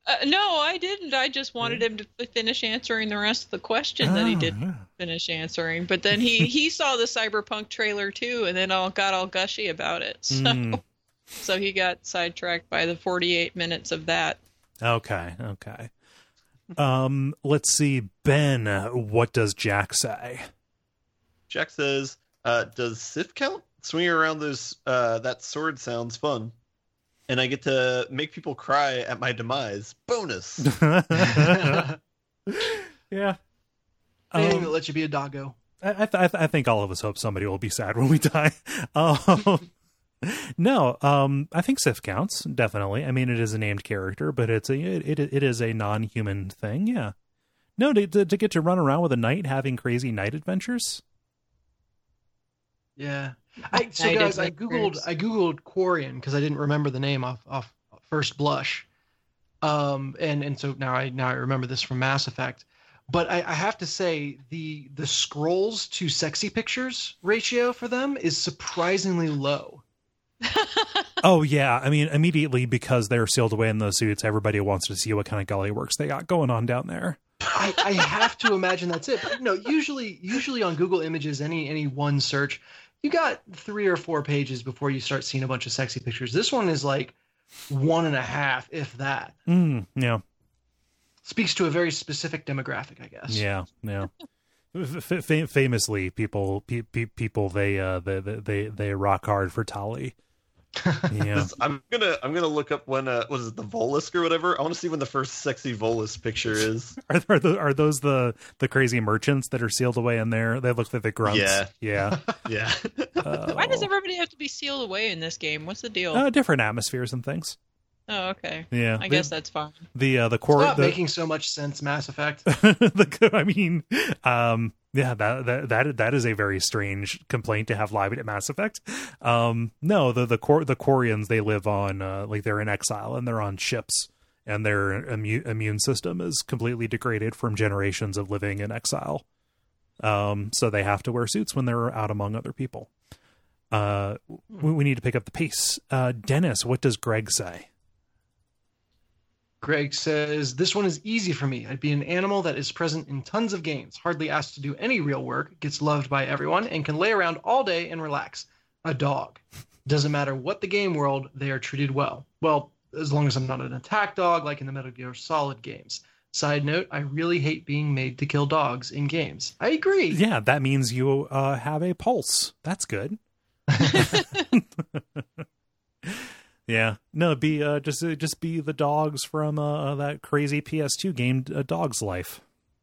Speaker 3: Uh, no, I didn't. I just wanted him to finish answering the rest of the question oh, that he didn't yeah. finish answering. But then he, he saw the Cyberpunk trailer too, and then all got all gushy about it. So, mm. so he got sidetracked by the forty-eight minutes of that.
Speaker 1: Okay, okay. Um, let's see, Ben. What does Jack say?
Speaker 4: Jack says, uh, "Does Sif count? Swinging around those uh, that sword sounds fun." And I get to make people cry at my demise. Bonus.
Speaker 1: Yeah.
Speaker 2: Anything
Speaker 1: Um,
Speaker 2: that lets you be a doggo.
Speaker 1: I, I, I think all of us hope somebody will be sad when we die. Um, no, um, I think Sif counts, definitely. I mean, it is a named character, but it's a it it, it is a non-human thing. Yeah. No, to, to to get to run around with a knight having crazy night adventures.
Speaker 2: Yeah. I, so guys, I googled I googled Quarian because I didn't remember the name off off first blush, um, and and so now I now I remember this from Mass Effect. But I, I have to say the the scrolls to sexy pictures ratio for them is surprisingly low.
Speaker 1: Oh yeah, I mean immediately because they're sealed away in those suits, everybody wants to see what kind of gully works they got going on down there.
Speaker 2: I, I have to imagine that's it. But no, usually usually on Google Images, any any one search, you got three or four pages before you start seeing a bunch of sexy pictures. This one is like one and a half, if that.
Speaker 1: Mm, yeah.
Speaker 2: Speaks to a very specific demographic, I guess.
Speaker 1: Yeah, yeah. F- f- famously, people, pe- pe- people, they, uh, they, they, they rock hard for Tali. Yeah.
Speaker 4: This, I'm gonna, I'm gonna look up when, uh, what is it, the Volus or whatever? I want to see when the first sexy Volus picture is.
Speaker 1: Are, are, the, are those the, the crazy merchants that are sealed away in there? They look like the grunts.
Speaker 4: Yeah,
Speaker 1: yeah,
Speaker 4: yeah.
Speaker 1: uh,
Speaker 3: Why does everybody have to be sealed away in this game? What's the deal?
Speaker 1: Uh, different atmospheres and things.
Speaker 3: Oh, okay.
Speaker 1: Yeah,
Speaker 3: I
Speaker 1: the,
Speaker 3: guess that's fine.
Speaker 1: The uh, the core
Speaker 2: Stop
Speaker 1: the,
Speaker 2: making so much sense, Mass Effect.
Speaker 1: the, I mean, um, yeah, that, that that that is a very strange complaint to have live at Mass Effect. Um, no, the the Cor- the Quarians, they live on uh, like they're in exile and they're on ships, and their immu- immune system is completely degraded from generations of living in exile. Um, so they have to wear suits when they're out among other people. Uh, we, we need to pick up the pace. Uh, Dennis, what does Greg say?
Speaker 2: Greg says, this one is easy for me. I'd be an animal that is present in tons of games, hardly asked to do any real work, gets loved by everyone, and can lay around all day and relax. A dog. Doesn't matter what the game world, they are treated well. Well, as long as I'm not an attack dog like in the Metal Gear Solid games. Side note, I really hate being made to kill dogs in games. I agree.
Speaker 1: Yeah, that means you uh, have a pulse. That's good. Yeah, no, be uh, just uh, just be the dogs from uh, that crazy P S two game, A Dog's Life.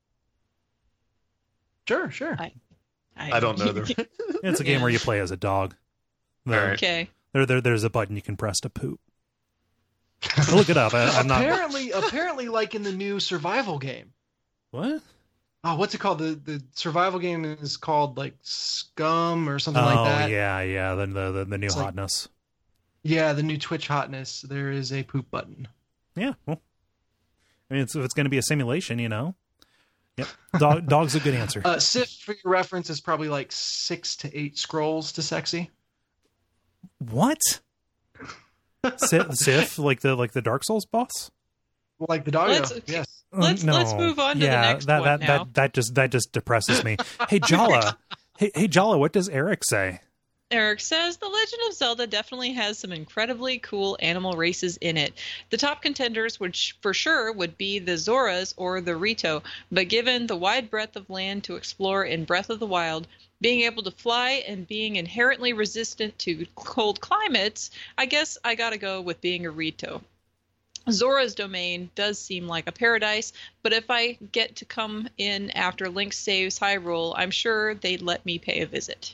Speaker 2: Sure, sure.
Speaker 3: I, I,
Speaker 4: I don't know. The...
Speaker 1: It's a game
Speaker 3: Yeah.
Speaker 1: where you play as a dog. There,
Speaker 4: Alright.
Speaker 3: Okay.
Speaker 1: there, there, there's a button you can press to poop. Look it up. I, I'm not.
Speaker 2: apparently, apparently, like in the new survival game.
Speaker 1: What?
Speaker 2: Oh, what's it called? The the survival game is called like Scum or something
Speaker 1: Oh
Speaker 2: like that.
Speaker 1: yeah, yeah. The the the, the new
Speaker 2: It's like-
Speaker 1: hotness.
Speaker 2: Yeah, the new Twitch hotness. There is a poop button.
Speaker 1: Yeah. Well, I mean, it's, if it's going to be a simulation, you know. Yep. Dog, dog's a good answer.
Speaker 2: Uh, Sif, for your reference, is probably like six to eight scrolls to sexy.
Speaker 1: What? Sif, Sif, like the like the Dark Souls boss.
Speaker 2: Like the doggo.
Speaker 3: Let's-
Speaker 2: Yes.
Speaker 3: Let's- let's move on to the
Speaker 1: yeah,
Speaker 3: next
Speaker 1: that,
Speaker 3: one
Speaker 1: that,
Speaker 3: now.
Speaker 1: That that just that just depresses me. Hey Jala, hey hey Jala, what does Eric say?
Speaker 3: Eric says The Legend of Zelda definitely has some incredibly cool animal races in it. The top contenders would sh- for sure would be the Zoras or the Rito, but given the wide breadth of land to explore in Breath of the Wild, being able to fly and being inherently resistant to cold climates, I guess I gotta go with being a Rito. Zora's domain does seem like a paradise, but if I get to come in after Link saves Hyrule, I'm sure they'd let me pay a visit.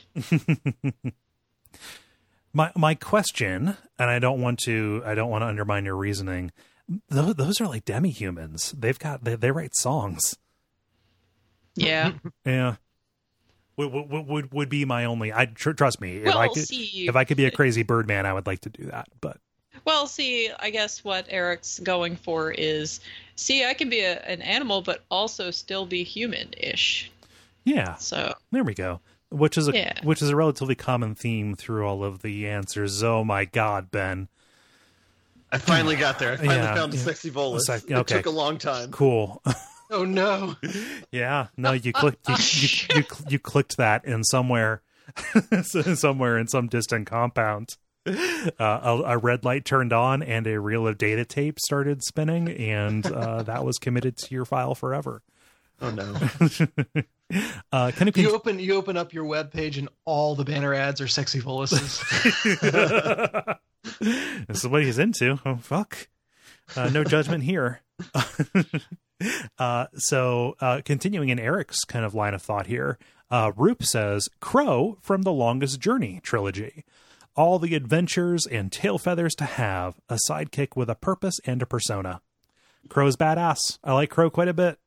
Speaker 1: My my question, and I don't want to I don't want to undermine your reasoning. Those, those are like demi-humans. They've got they, they write songs.
Speaker 3: Yeah.
Speaker 1: Yeah. Would would would, would be my only. I tr- trust me. If
Speaker 3: Well,
Speaker 1: I could
Speaker 3: see.
Speaker 1: if I could be a crazy Birdman, I would like to do that. But
Speaker 3: Well, see, I guess what Eric's going for is, see, I can be a, an animal, but also still be human-ish.
Speaker 1: yeah,
Speaker 3: So,
Speaker 1: there we go. Which is a
Speaker 3: Yeah.
Speaker 1: which is a relatively common theme through all of the answers. Oh my God, Ben.
Speaker 4: I finally got there. I finally
Speaker 1: Yeah,
Speaker 4: found the
Speaker 1: yeah.
Speaker 4: sexy bolus.
Speaker 1: Sec-
Speaker 4: It
Speaker 1: okay.
Speaker 4: took a long time.
Speaker 1: Cool.
Speaker 2: Oh no.
Speaker 1: Yeah, no, you clicked you, you, you, you clicked that in somewhere, somewhere in some distant compound. Uh, a, a red light turned on, and a reel of data tape started spinning, and uh, that was committed to your file forever.
Speaker 4: Oh no.
Speaker 1: uh, kind of
Speaker 2: You open you open up your web page and all the banner ads are sexy boluses.
Speaker 1: This is what he's into. Oh fuck. Uh, no judgment here. uh, so uh, continuing in Eric's kind of line of thought here, uh, Roop says, Crow from the Longest Journey trilogy. All the adventures and tail feathers to have, a sidekick with a purpose and a persona. Crow's badass. I like Crow quite a bit.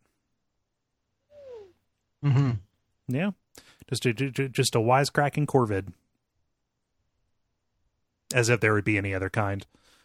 Speaker 2: Mm-hmm.
Speaker 1: Yeah. Just a, just a wisecracking corvid. As if there would be any other kind.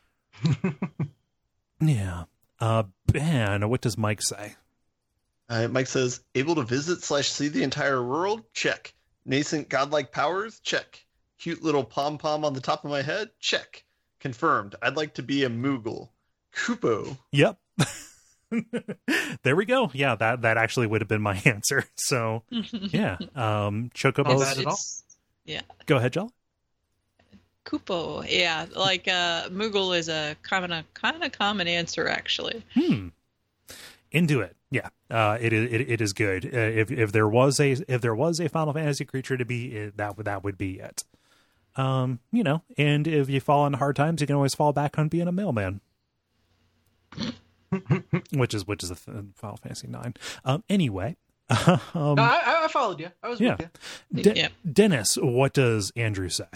Speaker 1: Yeah. Uh, Ben, what does Mike say?
Speaker 4: Uh, Mike says, able to visit slash see the entire world? Check. Nascent godlike powers? Check. Cute little pom-pom on the top of my head? Check. Confirmed. I'd like to be a Moogle. Kupo.
Speaker 1: Yep. There we go. Yeah, that, that actually would have been my answer. So, yeah. Um, Chocobos.
Speaker 2: Not bad at all.
Speaker 3: It's- Yeah.
Speaker 1: Go ahead, Jella.
Speaker 3: Kupo, yeah, like uh, Moogle is a kind of kind of common answer actually.
Speaker 1: Hmm. Into it. Yeah. Uh, it is. It, it is good. Uh, if if there was a if there was a Final Fantasy creature to be, it, that would that would be it. Um, you know, and if you fall on hard times, you can always fall back on being a mailman. which is which is a th- Final Fantasy nine. Um. Anyway. um,
Speaker 2: No, I, I followed you. I was
Speaker 1: yeah.
Speaker 2: with you.
Speaker 1: De-
Speaker 3: Yeah.
Speaker 1: Dennis, what does Andrew say?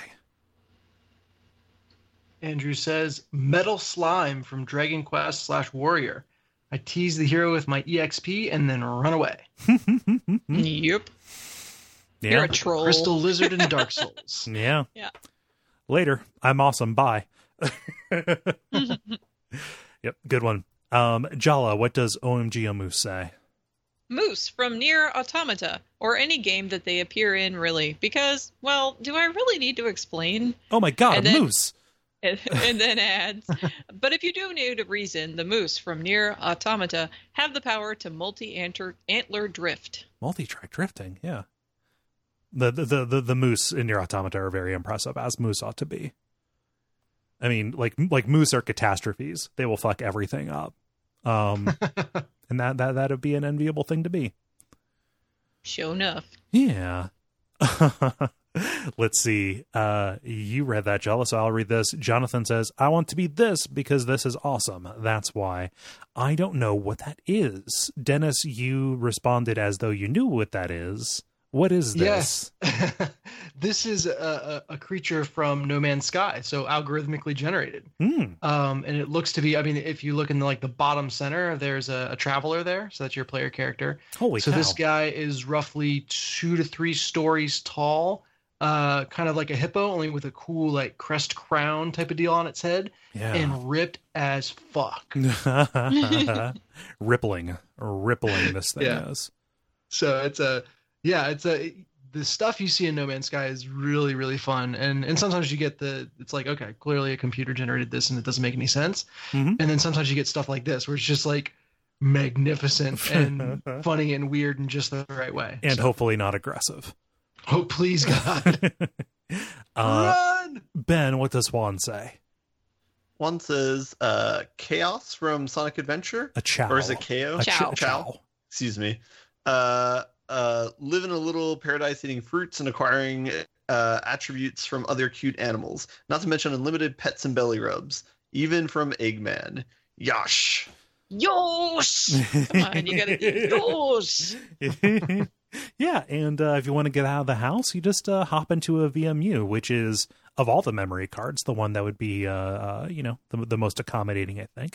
Speaker 2: Andrew says, Metal Slime from Dragon Quest slash Warrior. I tease the hero with my E X P and then run away.
Speaker 3: Yep.
Speaker 1: Yeah.
Speaker 3: You're a troll.
Speaker 2: Crystal Lizard in Dark Souls.
Speaker 1: Yeah.
Speaker 3: Yeah.
Speaker 1: Later. I'm awesome. Bye. Yep. Good one. Um, Jala, what does O M G Amu say?
Speaker 3: Moose from Nier Automata, or any game that they appear in, really. Because, well, do I really need to explain?
Speaker 1: Oh my god,
Speaker 3: And
Speaker 1: a
Speaker 3: then-
Speaker 1: moose.
Speaker 3: And, and then adds, but if you do need a reason, the moose from Nier Automata have the power to multi-antler drift.
Speaker 1: Multi-track drifting, yeah. The, the the the the moose in your Automata are very impressive, as moose ought to be. I mean, like like moose are catastrophes. They will fuck everything up. Um and that that that'd be an enviable thing to be.
Speaker 3: Sure enough.
Speaker 1: Yeah. Let's see. Uh, you read that, Jella, so I'll read this. Jonathan says, I want to be this because this is awesome. That's why. I don't know what that is. Dennis, you responded as though you knew what that is. What is this?
Speaker 2: Yes. This is a, a, a creature from No Man's Sky, so algorithmically generated.
Speaker 1: Hmm.
Speaker 2: Um, and it looks to be, I mean, if you look in the, like the bottom center, there's a, a traveler there. So that's your player character.
Speaker 1: Holy
Speaker 2: so
Speaker 1: cow.
Speaker 2: this guy is roughly two to three stories tall, uh, kind of like a hippo, only with a cool like crest crown type of deal on its head,
Speaker 1: Yeah.
Speaker 2: and ripped as fuck.
Speaker 1: rippling. Rippling this thing
Speaker 2: Yeah.
Speaker 1: is.
Speaker 2: So it's a, yeah, it's a, the stuff you see in No Man's Sky is really, really fun. And and sometimes you get the, it's like, okay, clearly a computer generated this and it doesn't make any sense.
Speaker 1: Mhm.
Speaker 2: And then sometimes you get stuff like this where it's just like magnificent and funny and weird in just the right way.
Speaker 1: And
Speaker 2: So,
Speaker 1: hopefully not aggressive.
Speaker 2: oh, please, God.
Speaker 1: uh,
Speaker 2: Run!
Speaker 1: Ben, what does Swan say?
Speaker 4: One says uh, Chaos from Sonic Adventure.
Speaker 1: A chow.
Speaker 4: Or is it K O?
Speaker 1: A
Speaker 3: Chow.
Speaker 1: ch- chow.
Speaker 4: Excuse me. Uh, uh, live in a little paradise eating fruits and acquiring uh, attributes from other cute animals. Not to mention unlimited pets and belly rubs. Even from Eggman. Yosh.
Speaker 3: Yosh! Come on, you gotta do yosh!
Speaker 1: Yeah, and uh, if you want to get out of the house, you just uh, hop into a V M U, which is, of all the memory cards, the one that would be, uh, uh, you know, the, the most accommodating, I think.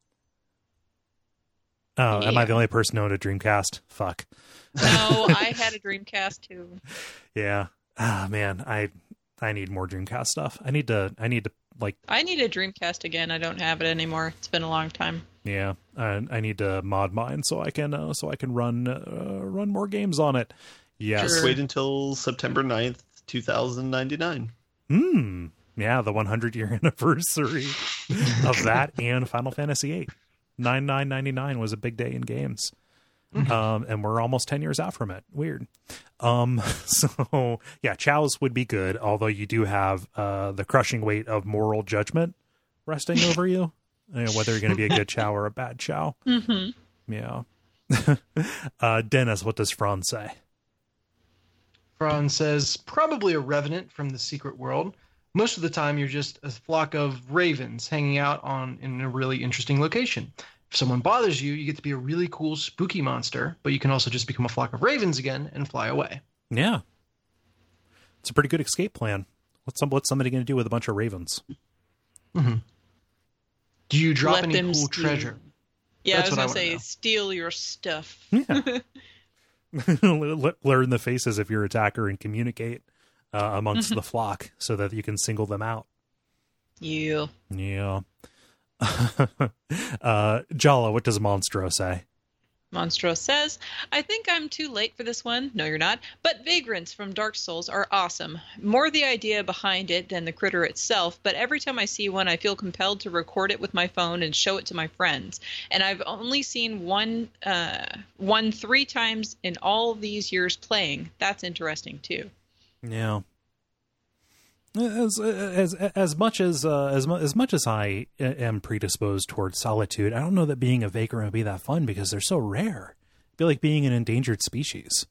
Speaker 1: Oh, am I
Speaker 3: Yeah.
Speaker 1: the only person who owned a Dreamcast? Fuck.
Speaker 3: No, I had a Dreamcast too.
Speaker 1: Yeah. Ah, man, I I need more Dreamcast stuff. I need to, I need to, like,
Speaker 3: I need a Dreamcast again. I don't have it anymore. It's been a long time.
Speaker 1: yeah, I, I need to mod mine so I can, uh, so I can run, uh, run more games on it. Yes.
Speaker 4: Just wait until September ninth, two thousand ninety-nine.
Speaker 1: Hmm. Yeah, the hundred year anniversary of that and Final Fantasy eight. ninety-nine ninety-nine was a big day in games. Mm-hmm. Um, and we're almost ten years out from it. Weird. Um, so yeah, chows would be good. Although you do have, uh, the crushing weight of moral judgment resting over you, you know, whether you're going to be a good chow or a bad chow.
Speaker 3: Mm-hmm.
Speaker 1: Yeah. uh, Dennis, what does Franz say?
Speaker 2: Franz says, probably a revenant from the secret world. Most of the time, you're just a flock of ravens hanging out on in a really interesting location. If someone bothers you, you get to be a really cool, spooky monster, but you can also just become a flock of ravens again and fly away.
Speaker 1: Yeah. It's a pretty good escape plan. What's, some, what's somebody going to do with a bunch of ravens?
Speaker 2: Mm-hmm. Do you drop
Speaker 3: Let
Speaker 2: any
Speaker 3: them
Speaker 2: cool
Speaker 3: steal.
Speaker 2: treasure?
Speaker 3: Yeah,
Speaker 2: That's
Speaker 3: I was
Speaker 2: what I
Speaker 3: going to
Speaker 2: wanna
Speaker 3: say,
Speaker 2: know.
Speaker 3: steal your stuff.
Speaker 1: Yeah. Learn the faces of your attacker and communicate uh, amongst the flock so that you can single them out.
Speaker 3: Yeah.
Speaker 1: Yeah. uh, Jala, what does Monstro say?
Speaker 3: Monstro says, I think I'm too late for this one. No, you're not. But vagrants from Dark Souls are awesome. More the idea behind it than the critter itself, but every time I see one, I feel compelled to record it with my phone and show it to my friends. And I've only seen one, uh, one three times in all of these years playing. That's interesting, too.
Speaker 1: Yeah. As as as much as uh, as mu- as much as I am predisposed towards solitude, I don't know that being a vagrant would be that fun because they're so rare. It'd be like being an endangered species.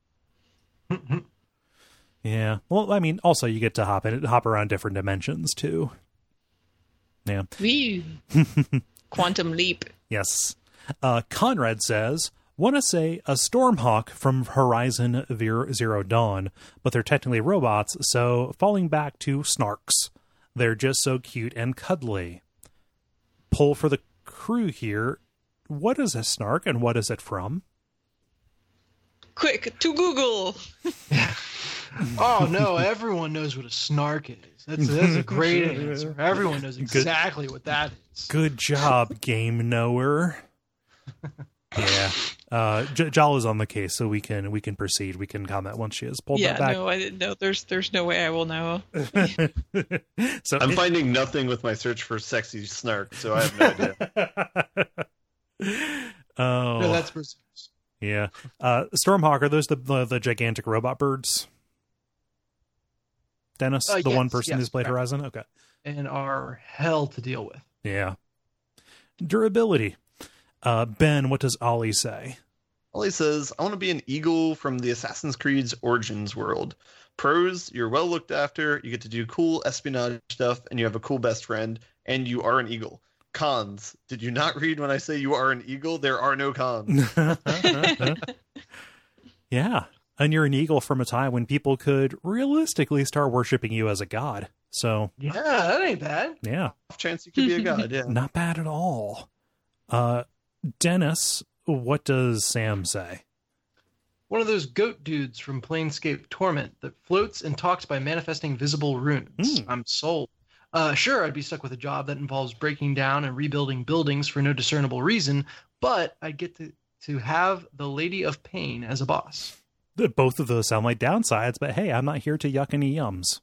Speaker 1: Yeah. Well, I mean, also you get to hop in, hop around different dimensions too. Yeah.
Speaker 3: Wee. Quantum leap.
Speaker 1: Yes. Uh, Conrad says, want to say a Stormhawk from Horizon Zero Dawn, but they're technically robots, so falling back to Snarks. They're just so cute and cuddly. Poll for the crew here. What is a Snark and what is it from?
Speaker 3: Quick, to Google.
Speaker 2: Oh, no, everyone knows what a snark is. That's, that's a great answer. Everyone knows exactly what that is.
Speaker 1: Good job, game knower. Yeah. Uh, J- Jala's on the case, so we can we can proceed. We can comment once she has pulled
Speaker 3: Yeah,
Speaker 1: that back.
Speaker 3: no, I didn't know. There's there's no way I will know.
Speaker 1: So
Speaker 4: I'm
Speaker 1: it-
Speaker 4: finding nothing with my search for sexy snark, so I have no idea.
Speaker 1: Oh,
Speaker 2: No, that's Berserkers.
Speaker 1: yeah. Uh, Stormhawk, are those the, the the gigantic robot birds? Dennis,
Speaker 2: Uh,
Speaker 1: the
Speaker 2: yes,
Speaker 1: one person
Speaker 2: yes,
Speaker 1: who's played
Speaker 2: correct.
Speaker 1: Horizon? Okay.
Speaker 2: And are hell to deal with.
Speaker 1: Yeah. Durability. Uh, Ben, what does Ollie say?
Speaker 4: Ollie says, I want to be an eagle from the Assassin's Creed's Origins world. Pros, you're well looked after, you get to do cool espionage stuff, and you have a cool best friend, and you are an eagle. Cons, did you not read when I say you are an eagle? There are no cons.
Speaker 1: Yeah. And you're an eagle from a time when people could realistically start worshiping you as a god. So,
Speaker 2: Yeah, that ain't bad.
Speaker 1: yeah.
Speaker 4: Off chance you could be a god, yeah.
Speaker 1: Not bad at all. Uh, Dennis, what does Sam say?
Speaker 2: One of those goat dudes from Planescape Torment that floats and talks by manifesting visible runes.
Speaker 1: Hmm.
Speaker 2: I'm sold. Uh, sure, I'd be stuck with a job that involves breaking down and rebuilding buildings for no discernible reason, but I'd get to, to have the Lady of Pain as a boss.
Speaker 1: Both of those sound like downsides, but hey, I'm not here to yuck any yums.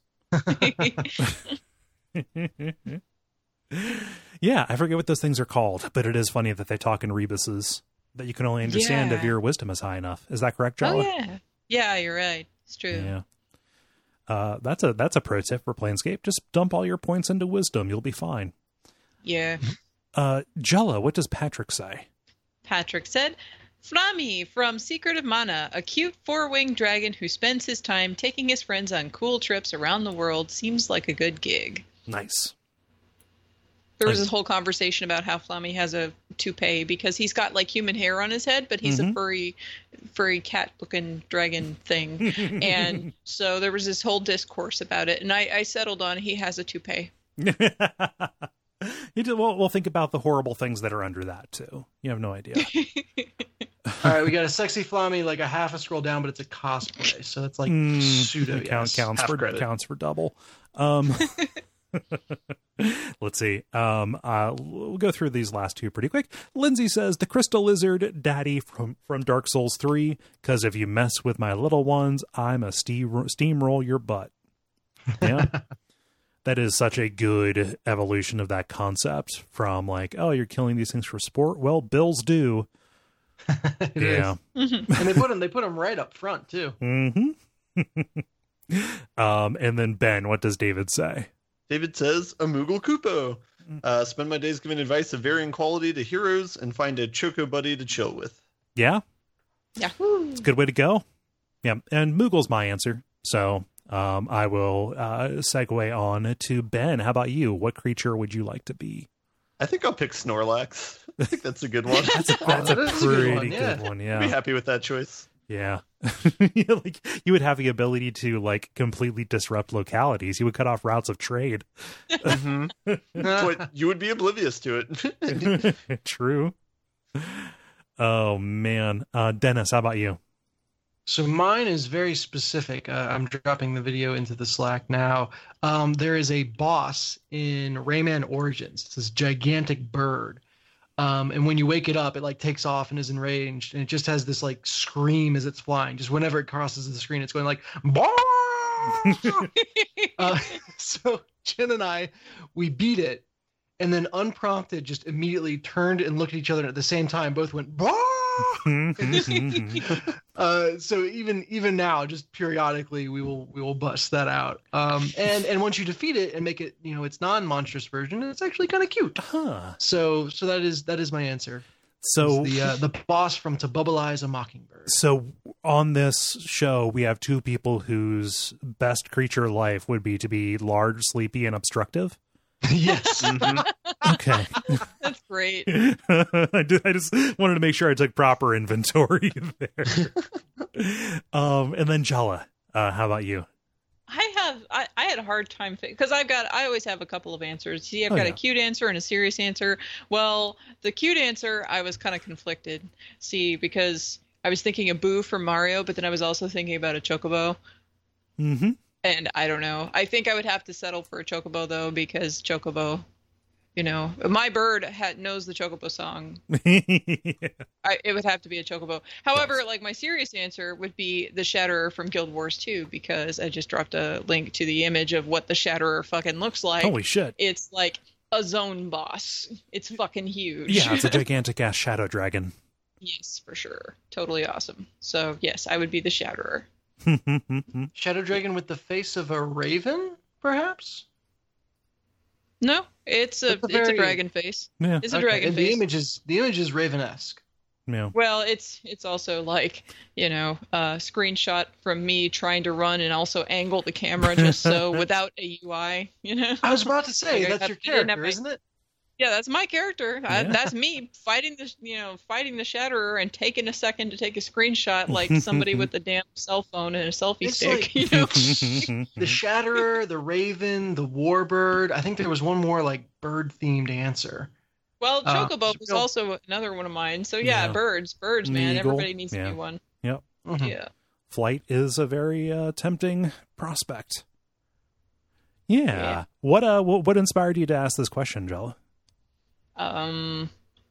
Speaker 1: Yeah, I forget what those things are called, but it is funny that they talk in rebuses that you can only understand if
Speaker 3: Yeah.
Speaker 1: your wisdom is high enough. Is that correct, Jala?
Speaker 3: Oh yeah, yeah, you're right. It's true.
Speaker 1: Yeah. Uh, that's a that's a pro tip for Planescape. Just dump all your points into wisdom. You'll be fine.
Speaker 3: Yeah.
Speaker 1: Uh, Jella, what does Patrick say?
Speaker 3: Patrick said, Flammy from Secret of Mana, a cute four-winged dragon who spends his time taking his friends on cool trips around the world. Seems like a good gig.
Speaker 1: Nice.
Speaker 3: There was
Speaker 1: Nice.
Speaker 3: this whole conversation about how Flammy has a toupee because he's got like human hair on his head, but he's
Speaker 1: Mhm.
Speaker 3: a furry, furry cat-looking dragon thing. And so there was this whole discourse about it, and I, I settled on he has a toupee.
Speaker 1: You do, well, well, think about the horrible things that are under that too. You have no idea.
Speaker 2: All right, we got a sexy Flammy, like a half a scroll down, but it's a cosplay, so it's like
Speaker 1: Mm,
Speaker 2: pseudo.
Speaker 1: count,
Speaker 2: yes.
Speaker 1: counts
Speaker 4: half
Speaker 1: for
Speaker 4: credit.
Speaker 1: counts for double. Um, let's see. Um, uh, we'll go through these last two pretty quick. Lindsay says the Crystal Lizard Daddy from from Dark Souls three. Because if you mess with my little ones, I'm a steam steamroll your butt. Yeah. that is such a good evolution of that concept from like, oh, you're killing these things for sport. Well, bills do.
Speaker 2: It
Speaker 1: Yeah.
Speaker 2: is. And they put them they put them right up front too.
Speaker 1: Mm-hmm. um, and then Ben, what does David say?
Speaker 4: David says, a Moogle Kupo. Uh, spend my days giving advice of varying quality to heroes and find a Choco buddy to chill with.
Speaker 1: Yeah,
Speaker 3: Yeah.
Speaker 1: it's a good way to go. Yeah, and Moogle's my answer. So um, I will uh, segue on to Ben. How about you? What creature would you like to be?
Speaker 4: I think I'll pick Snorlax. I think that's a good one.
Speaker 1: That's a, that's
Speaker 2: that
Speaker 1: a
Speaker 2: is a good
Speaker 1: pretty
Speaker 2: one, yeah.
Speaker 1: good one.
Speaker 4: I'd be
Speaker 1: Yeah,
Speaker 4: happy with that choice.
Speaker 1: yeah. You know, like you would have the ability to like completely disrupt localities. You would cut off routes of trade.
Speaker 4: Mm-hmm. But you would be oblivious to it.
Speaker 1: True. Oh man, uh, Dennis, how about you?
Speaker 2: So mine is very specific. Uh, I'm dropping the video into the Slack now. Um, there is a boss in Rayman Origins. It's this gigantic bird. Um, and when you wake it up, it like takes off and is enraged, and it just has this like scream as it's flying. Just whenever it crosses the screen, it's going like, "Bah!" uh, so Jen and I, we beat it, and then unprompted, just immediately turned and looked at each other, and at the same time, both went, "Bah!" Uh, so even even now, just periodically, we will we will bust that out. Um, and and once you defeat it and make it, you know, its non-monstrous version, it's actually kind of cute.
Speaker 1: Huh.
Speaker 2: So so that is that is my answer.
Speaker 1: So
Speaker 2: It's the uh, the boss from To Bubble Eyes a Mockingbird.
Speaker 1: So on this show, we have two people whose best creature life would be to be large, sleepy, and obstructive.
Speaker 2: Yes.
Speaker 4: Mhm.
Speaker 1: Okay.
Speaker 3: That's great.
Speaker 1: I, did, I just wanted to make sure I took proper inventory there. um, and then Jala, uh, how about you?
Speaker 3: I have I, I had a hard time because I've got I always have a couple of answers. See, I've
Speaker 1: Oh,
Speaker 3: got
Speaker 1: yeah.
Speaker 3: a cute answer and a serious answer. Well, the cute answer I was kind of conflicted. See, because I was thinking of Boo from Mario, but then I was also thinking about a Chocobo.
Speaker 1: Mm-hmm.
Speaker 3: And I don't know. I think I would have to settle for a Chocobo though, because Chocobo, you know, my bird ha- knows the Chocobo song. I, it would have to be a Chocobo. However,
Speaker 1: Yes.
Speaker 3: like my serious answer would be the Shatterer from Guild Wars two, because I just dropped a link to the image of what the Shatterer fucking looks like.
Speaker 1: Holy shit.
Speaker 3: It's like a zone boss. It's fucking huge.
Speaker 1: Yeah, it's a gigantic ass shadow dragon.
Speaker 3: Yes, for sure. Totally awesome. So yes, I would be the Shatterer.
Speaker 2: Shadow Dragon with the face of a raven, perhaps?
Speaker 3: No, it's a
Speaker 2: It's a
Speaker 3: it's
Speaker 2: very-
Speaker 3: a dragon face.
Speaker 1: Yeah.
Speaker 3: It's a
Speaker 2: Okay,
Speaker 3: dragon
Speaker 2: and
Speaker 3: face.
Speaker 2: the image is the image is Raven-esque.
Speaker 1: Yeah.
Speaker 3: Well, it's it's also like, you know, a screenshot from me trying to run and also angle the camera just so without a U I, you know?
Speaker 2: I was about to say
Speaker 3: Like, I
Speaker 2: that's your
Speaker 3: have- I didn't have
Speaker 2: character,
Speaker 3: my-
Speaker 2: isn't it?
Speaker 3: Yeah, that's my character. I,
Speaker 1: Yeah.
Speaker 3: that's me fighting the, you know, fighting the Shatterer and taking a second to take a screenshot like somebody with a damn cell phone and a selfie
Speaker 2: It's
Speaker 3: stick,
Speaker 2: like-
Speaker 3: you know?
Speaker 2: The Shatterer, the Raven, the Warbird. I think there was one more like bird-themed answer.
Speaker 3: Well,
Speaker 2: Uh,
Speaker 3: Chocobo was
Speaker 2: so-
Speaker 3: also another one of mine. So yeah,
Speaker 1: Yeah.
Speaker 3: birds, birds, man.
Speaker 1: Eagle,
Speaker 3: Everybody needs
Speaker 1: yeah.
Speaker 3: to be one.
Speaker 2: Mhm.
Speaker 3: Yeah.
Speaker 1: Flight is a very uh, tempting prospect. Yeah.
Speaker 3: Yeah.
Speaker 1: What uh what, what inspired you to ask this question, Jella?
Speaker 3: Um,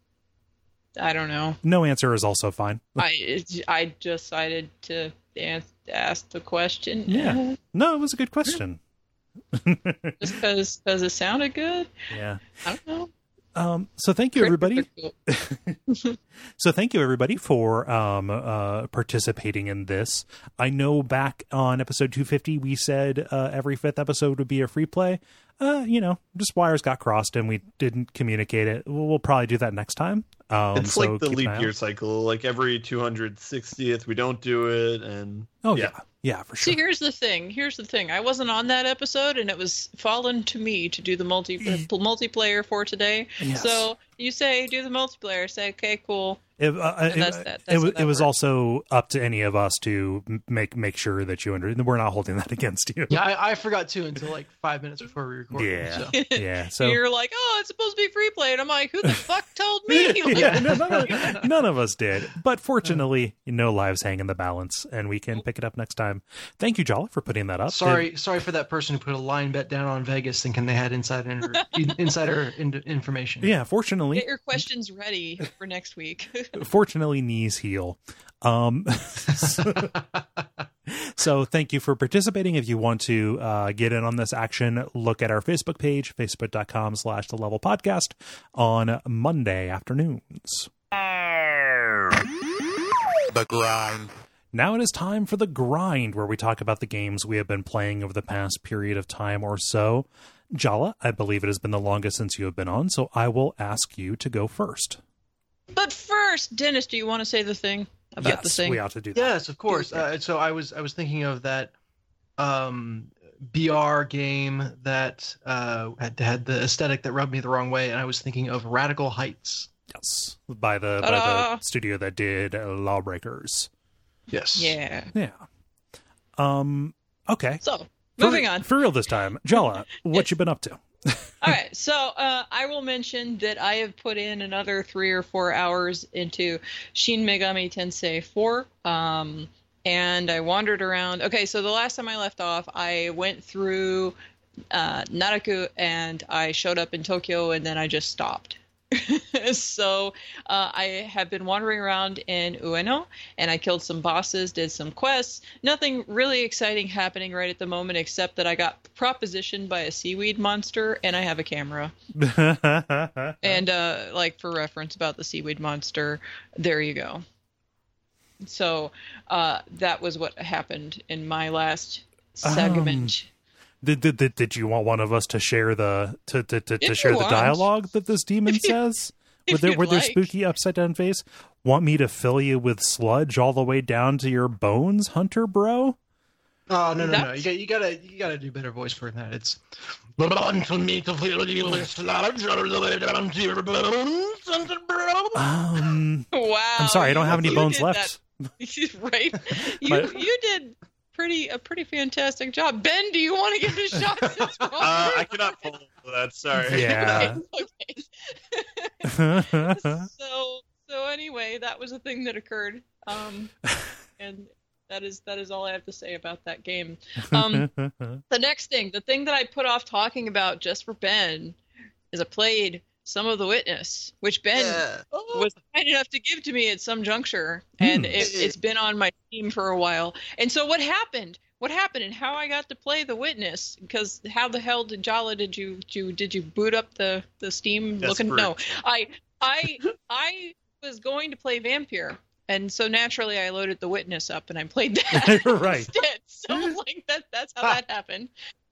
Speaker 3: I don't know.
Speaker 1: No answer is also fine.
Speaker 3: I I decided to an- ask the question.
Speaker 1: Yeah. No, it was a good question.
Speaker 3: Just because because it sounded good.
Speaker 1: Yeah.
Speaker 3: I don't know.
Speaker 1: Um, so thank you, everybody.
Speaker 3: Cool.
Speaker 1: So thank you, everybody, for um, uh, participating in this. I know back on episode two fifty, we said uh, every fifth episode would be a free play. Uh, you know, just wires got crossed and we didn't communicate it. We'll, we'll probably do that next time. Um,
Speaker 4: It's
Speaker 1: so
Speaker 4: like the
Speaker 1: keep an
Speaker 4: leap
Speaker 1: eye
Speaker 4: year
Speaker 1: out.
Speaker 4: cycle. Like every two hundred sixtieth, we don't do it, and
Speaker 1: Oh,
Speaker 4: yeah.
Speaker 1: yeah. Yeah, for sure.
Speaker 3: See, here's the thing. Here's the thing. I wasn't on that episode, and it was fallen to me to do the multi multiplayer for today.
Speaker 1: Yes.
Speaker 3: So you say do the multiplayer. Say okay, cool.
Speaker 1: It, uh,
Speaker 3: And
Speaker 1: it,
Speaker 3: that's that-
Speaker 1: it,
Speaker 3: that's
Speaker 1: was,
Speaker 3: how that
Speaker 1: it was
Speaker 3: works.
Speaker 1: also up to any of us to m- make make sure that you under. We're not holding that against you.
Speaker 2: Yeah, I, I forgot too until like five minutes before we recorded.
Speaker 1: Yeah.
Speaker 2: So.
Speaker 1: Yeah. So
Speaker 3: You're like, oh, it's supposed to be free play, and I'm like, who the fuck told me? Like,
Speaker 1: yeah, no, none, of, none of us did. But fortunately, no lives hang in the balance, and we can pick it up next time. Thank you, Jala, for putting that up.
Speaker 2: Sorry, sorry for that person who put a line bet down on Vegas thinking they had insider insider in- information.
Speaker 1: Yeah, fortunately,
Speaker 3: Get your questions ready for next week.
Speaker 1: fortunately, knees heal. Um, So thank you for participating. If you want to uh, get in on this action, look at our Facebook page, facebook.com slash the level podcast on Monday afternoons.
Speaker 5: The grind.
Speaker 1: Now it is time for the grind, where we talk about the games we have been playing over the past period of time or so. Jala, I believe it has been the longest since you have been on, so I will ask you to go first.
Speaker 3: But first, Dennis, do you want to say the thing about
Speaker 1: yes,
Speaker 3: the thing?
Speaker 1: we ought to do that.
Speaker 2: Yes, of course. Uh, so I was I was thinking of that um, B R game that uh, had had the aesthetic that rubbed me the wrong way, and I was thinking of Radical Heights.
Speaker 1: Yes, by the by
Speaker 3: Ta-da!
Speaker 1: the studio that did uh, Lawbreakers.
Speaker 2: Yes.
Speaker 3: Yeah.
Speaker 1: Yeah. Um. Okay.
Speaker 3: So, moving
Speaker 1: for,
Speaker 3: on.
Speaker 1: For real this time, Jala, what you been up to?
Speaker 3: All right, so uh, I will mention that I have put in another three or four hours into Shin Megami Tensei four, um, and I wandered around. Okay, so the last time I left off, I went through uh, Naraku, and I showed up in Tokyo, and then I just stopped. So uh, I have been wandering around in Ueno, and I killed some bosses, did some quests. Nothing really exciting happening right at the moment, except that I got propositioned by a seaweed monster, and I have a camera. And uh, like for reference about the seaweed monster, there you go. So uh, that was what happened in my last segment.
Speaker 1: Um, Did, did did did you want one of us to share the to to, to, to
Speaker 3: If
Speaker 1: share
Speaker 3: you
Speaker 1: the
Speaker 3: want.
Speaker 1: dialogue that this demon
Speaker 3: If you-
Speaker 1: says
Speaker 3: if
Speaker 1: with their
Speaker 3: you'd
Speaker 1: with their
Speaker 3: like.
Speaker 1: spooky upside down face? Want me to fill you with sludge all the way down to your bones, Hunter bro?
Speaker 2: Oh no no no!
Speaker 3: That's-
Speaker 2: You got you gotta you gotta do better voice for that. It's for me to feel you with sludge all the way down to your bones, bro.
Speaker 1: Um,
Speaker 3: Wow.
Speaker 1: I'm sorry, I don't have any
Speaker 3: you
Speaker 1: bones
Speaker 3: did
Speaker 1: left.
Speaker 3: that. Right? You
Speaker 1: My-
Speaker 3: you did pretty a pretty fantastic job. Ben, do you want to give it a shot? Since we're all
Speaker 4: Uh,
Speaker 3: here?
Speaker 4: I cannot pull that. Sorry.
Speaker 1: Yeah.
Speaker 3: Okay. so so anyway, that was a thing that occurred. Um, and that is that is all I have to say about that game. Um, the next thing, the thing that I put off talking about just for Ben, is I played some of The Witness, which Ben
Speaker 4: Yeah.
Speaker 3: was kind enough to give to me at some juncture, and
Speaker 1: Hmm.
Speaker 3: it, it's been on my team for a while. And so what happened? What happened, and how I got to play The Witness? Because how the hell did Jala did you did you, did you boot up the the Steam looking? No, I I I was going to play Vampire, and so naturally I loaded The Witness up and I played that
Speaker 1: Right.
Speaker 3: instead. So like that that's how that happened.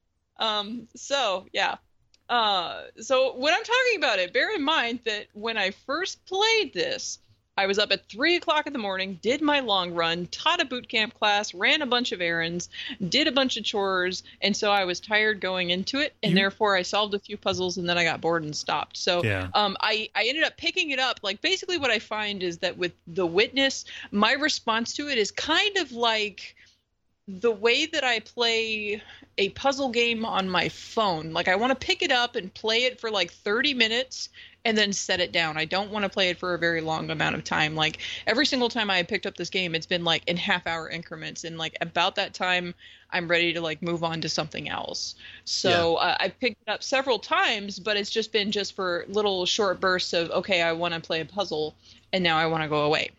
Speaker 3: Um. So yeah. Uh, so when I'm talking about it, bear in mind that when I first played this, I was up at three o'clock in the morning, did my long run, taught a boot camp class, ran a bunch of errands, did a bunch of chores, and so I was tired going into it, and
Speaker 1: You-
Speaker 3: therefore I solved a few puzzles, and then I got bored and stopped. So
Speaker 1: Yeah.
Speaker 3: um, I, I ended up picking it up. Like, basically what I find is that with The Witness, my response to it is kind of like the way that I play a puzzle game on my phone. Like, I want to pick it up and play it for like thirty minutes and then set it down. I don't want to play it for a very long amount of time. Like, every single time I picked up this game, it's been like in half hour increments, and like about that time I'm ready to like move on to something else. So uh, I picked it up several times, but it's just been just for little short bursts of, okay, I want to play a puzzle and now I want to go away.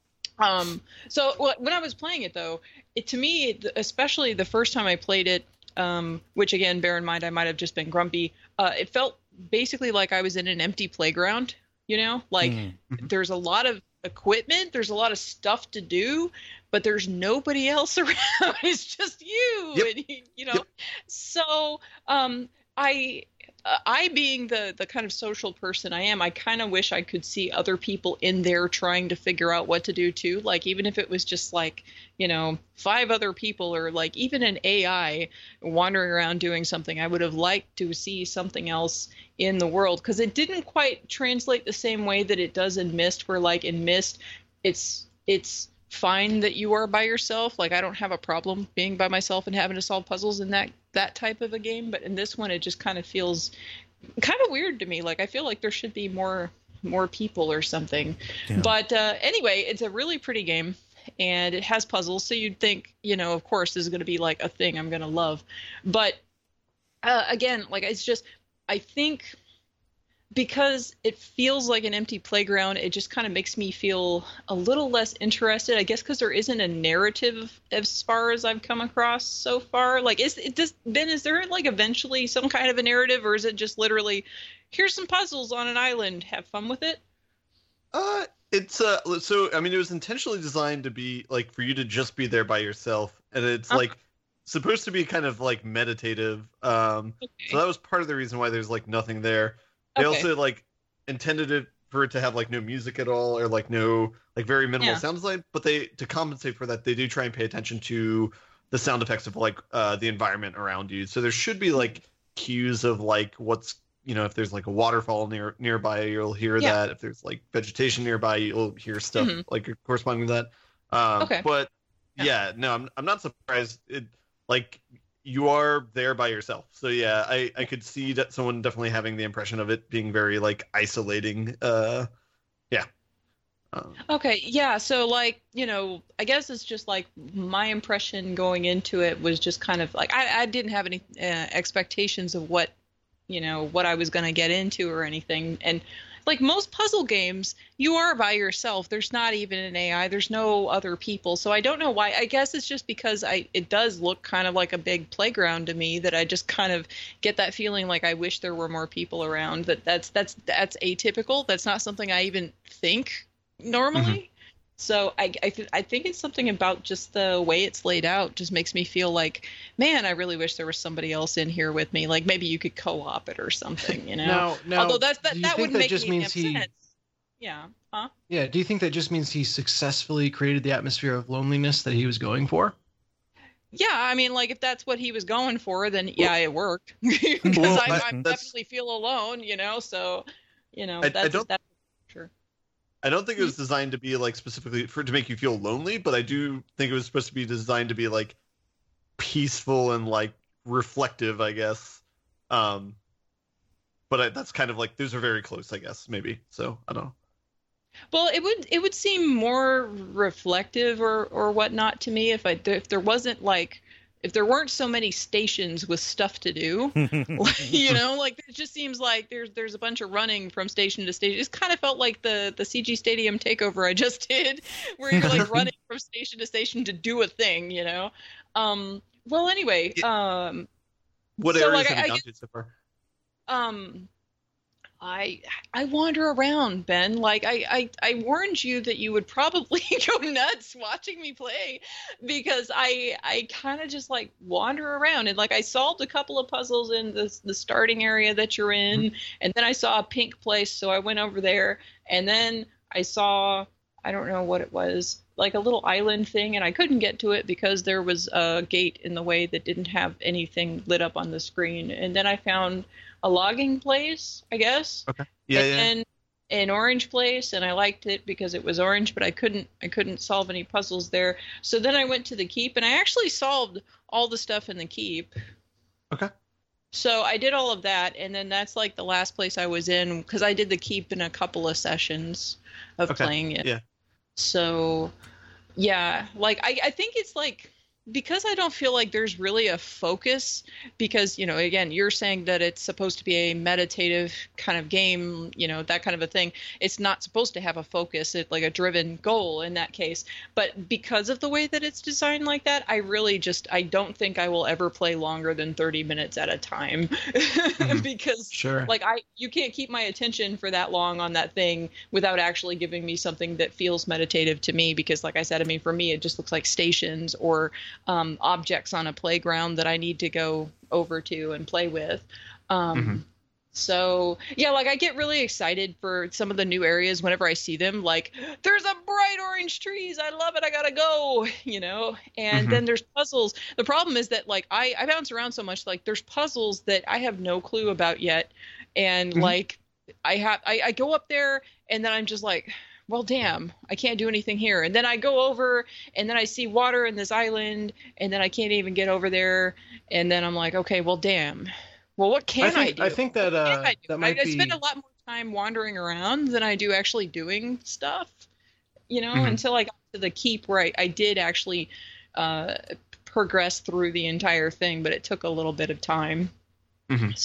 Speaker 3: Um, so wh- when I was playing it, though, it, to me, it- especially the first time I played it, um, which again, bear in mind, I might have just been grumpy. Uh, it felt basically like I was in an empty playground. You know, like
Speaker 1: Mm.
Speaker 3: there's a lot of equipment, there's a lot of stuff to do, but there's nobody else around. It's just you,
Speaker 4: Yep.
Speaker 3: and you, you know.
Speaker 4: Yep.
Speaker 3: So, um, I. Uh, I being the the kind of social person I am, I kind of wish I could see other people in there trying to figure out what to do too. Like, even if it was just like, you know, five other people, or like even an A I wandering around doing something, I would have liked to see something else in the world, because it didn't quite translate the same way that it does in Myst, where like in Myst, it's it's fine that you are by yourself. Like, I don't have a problem being by myself and having to solve puzzles in that that type of a game, but in this one it just kind of feels kind of weird to me. Like, I feel like there should be more more people or something.
Speaker 1: Yeah.
Speaker 3: But uh anyway, it's a really pretty game, and it has puzzles, so you'd think, you know, of course this is going to be like a thing I'm going to love. But uh, again, like, it's just, I think because it feels like an empty playground, it just kind of makes me feel a little less interested. I guess because there isn't a narrative as far as I've come across so far. Like, is it does Ben? Is there like eventually some kind of a narrative, or is it just literally, here's some puzzles on an island, have fun with it?
Speaker 4: Uh, it's uh, so I mean, it was intentionally designed to be like for you to just be there by yourself, and it's
Speaker 3: Uh-huh.
Speaker 4: like supposed to be kind of like meditative. Um,
Speaker 3: Okay.
Speaker 4: so that was part of the reason why there's like nothing there. They
Speaker 3: Okay.
Speaker 4: also like intended it for it to have like no music at all, or like no like very minimal
Speaker 3: Yeah.
Speaker 4: sound design. But they to compensate for that, they do try and pay attention to the sound effects of like uh, the environment around you. So there should be like cues of like what's you know if there's like a waterfall near nearby, you'll hear
Speaker 3: Yeah.
Speaker 4: that. If there's like vegetation nearby, you'll hear stuff
Speaker 3: Mhm.
Speaker 4: like corresponding to that. Um,
Speaker 3: Okay.
Speaker 4: But
Speaker 3: Yeah.
Speaker 4: yeah, no, I'm I'm not surprised. It like you are there by yourself. So yeah, I, I could see that someone definitely having the impression of it being very like isolating. Uh, yeah. Um,
Speaker 3: Okay, yeah, so like, you know, I guess it's just like my impression going into it was just kind of like I, I didn't have any uh, expectations of what, you know, what I was going to get into or anything. And like most puzzle games, you are by yourself. There's not even an A I. There's no other people. So I don't know why. I guess it's just because I it does look kind of like a big playground to me that I just kind of get that feeling like I wish there were more people around. That that's that's that's atypical. That's not something I even think normally. So I I, th- I think it's something about just the way it's laid out just makes me feel like, man, I really wish there was somebody else in here with me. Like maybe you could co-op it or something, you know.
Speaker 2: Now, now,
Speaker 3: Although that's that
Speaker 2: do you
Speaker 3: that
Speaker 2: think
Speaker 3: wouldn't
Speaker 2: that
Speaker 3: make
Speaker 2: just
Speaker 3: any
Speaker 2: means he?
Speaker 3: sense. Yeah. Huh?
Speaker 2: Yeah. Do you think that just means he successfully created the atmosphere of loneliness that he was going for?
Speaker 3: Yeah, I mean, like if that's what he was going for, then yeah, it worked. Because
Speaker 4: Well,
Speaker 3: I,
Speaker 4: I-
Speaker 3: I
Speaker 4: that's-
Speaker 3: definitely feel alone, you know. So, you know,
Speaker 4: I- I
Speaker 3: that's
Speaker 4: don't-
Speaker 3: that's sure.
Speaker 4: I don't think it was designed to be like specifically for to make you feel lonely, but I do think it was supposed to be designed to be like peaceful and like reflective, I guess. Um, but I, that's kind of like those are very close, I guess, maybe. So I don't know.
Speaker 3: Well, it would it would seem more reflective or or whatnot to me if I if there wasn't like if there weren't so many stations with stuff to do. You know, like it just seems like there's there's a bunch of running from station to station. It kind of felt like the the C G Stadium takeover I just did, where you're like running from station to station to do a thing. You know. Um. Well, anyway. Um.
Speaker 4: What
Speaker 3: So,
Speaker 4: areas
Speaker 3: like,
Speaker 4: have
Speaker 3: I-
Speaker 4: you
Speaker 3: I
Speaker 4: gone
Speaker 3: guess-
Speaker 4: to so far?
Speaker 3: Um. I I wander around, Ben. Like I, I I warned you that you would probably go nuts watching me play because I I kind of just like wander around and like I solved a couple of puzzles in the the starting area that you're in,
Speaker 4: Mm-hmm.
Speaker 3: and then I saw a pink place, so I went over there, and then I saw I don't know what it was, like a little island thing, and I couldn't get to it because there was a gate in the way that didn't have anything lit up on the screen, and then I found a logging place, I guess.
Speaker 4: Okay. Yeah,
Speaker 3: and
Speaker 4: yeah.
Speaker 3: then an orange place, and I liked it because it was orange, but I couldn't I couldn't solve any puzzles there. So then I went to the keep, and I actually solved all the stuff in the keep.
Speaker 4: Okay.
Speaker 3: So I did all of that, and then that's like the last place I was in because I did the keep in a couple of sessions of
Speaker 4: Okay,
Speaker 3: playing it.
Speaker 4: yeah.
Speaker 3: So yeah, like I, I think it's like because I don't feel like there's really a focus because, you know, again, you're saying that it's supposed to be a meditative kind of game, you know, that kind of a thing. It's not supposed to have a focus, it's like a driven goal in that case. But because of the way that it's designed like that, I really just, I don't think I will ever play longer than thirty minutes at a time
Speaker 4: Mhm.
Speaker 3: because
Speaker 2: Sure.
Speaker 3: like I, you can't keep my attention for that long on that thing without actually giving me something that feels meditative to me. Because like I said, I mean, for me, it just looks like stations or um, objects on a playground that I need to go over to and play with. Um,
Speaker 4: Mhm.
Speaker 3: So yeah, like I get really excited for some of the new areas whenever I see them. Like there's a bright orange trees, I love it, I gotta go, you know. And
Speaker 4: Mhm.
Speaker 3: then there's puzzles. The problem is that like I I bounce around so much. Like there's puzzles that I have no clue about yet, and
Speaker 4: Mhm.
Speaker 3: like I have I, I go up there and then I'm just like, well, damn, I can't do anything here. And then I go over and then I see water in this island and then I can't even get over there. And then I'm like, okay, well, damn. Well, what can I,
Speaker 2: think,
Speaker 3: do?
Speaker 2: I think that
Speaker 3: What
Speaker 2: uh,
Speaker 3: can I do?
Speaker 2: that might
Speaker 3: I, I
Speaker 2: be.
Speaker 3: spend a lot more time wandering around than I do actually doing stuff, you know,
Speaker 2: Mm-hmm.
Speaker 4: Mhm.
Speaker 3: until I got to the keep where I, I did actually uh, progress through the entire thing, but it took a little bit of time.
Speaker 4: Mhm.
Speaker 3: So,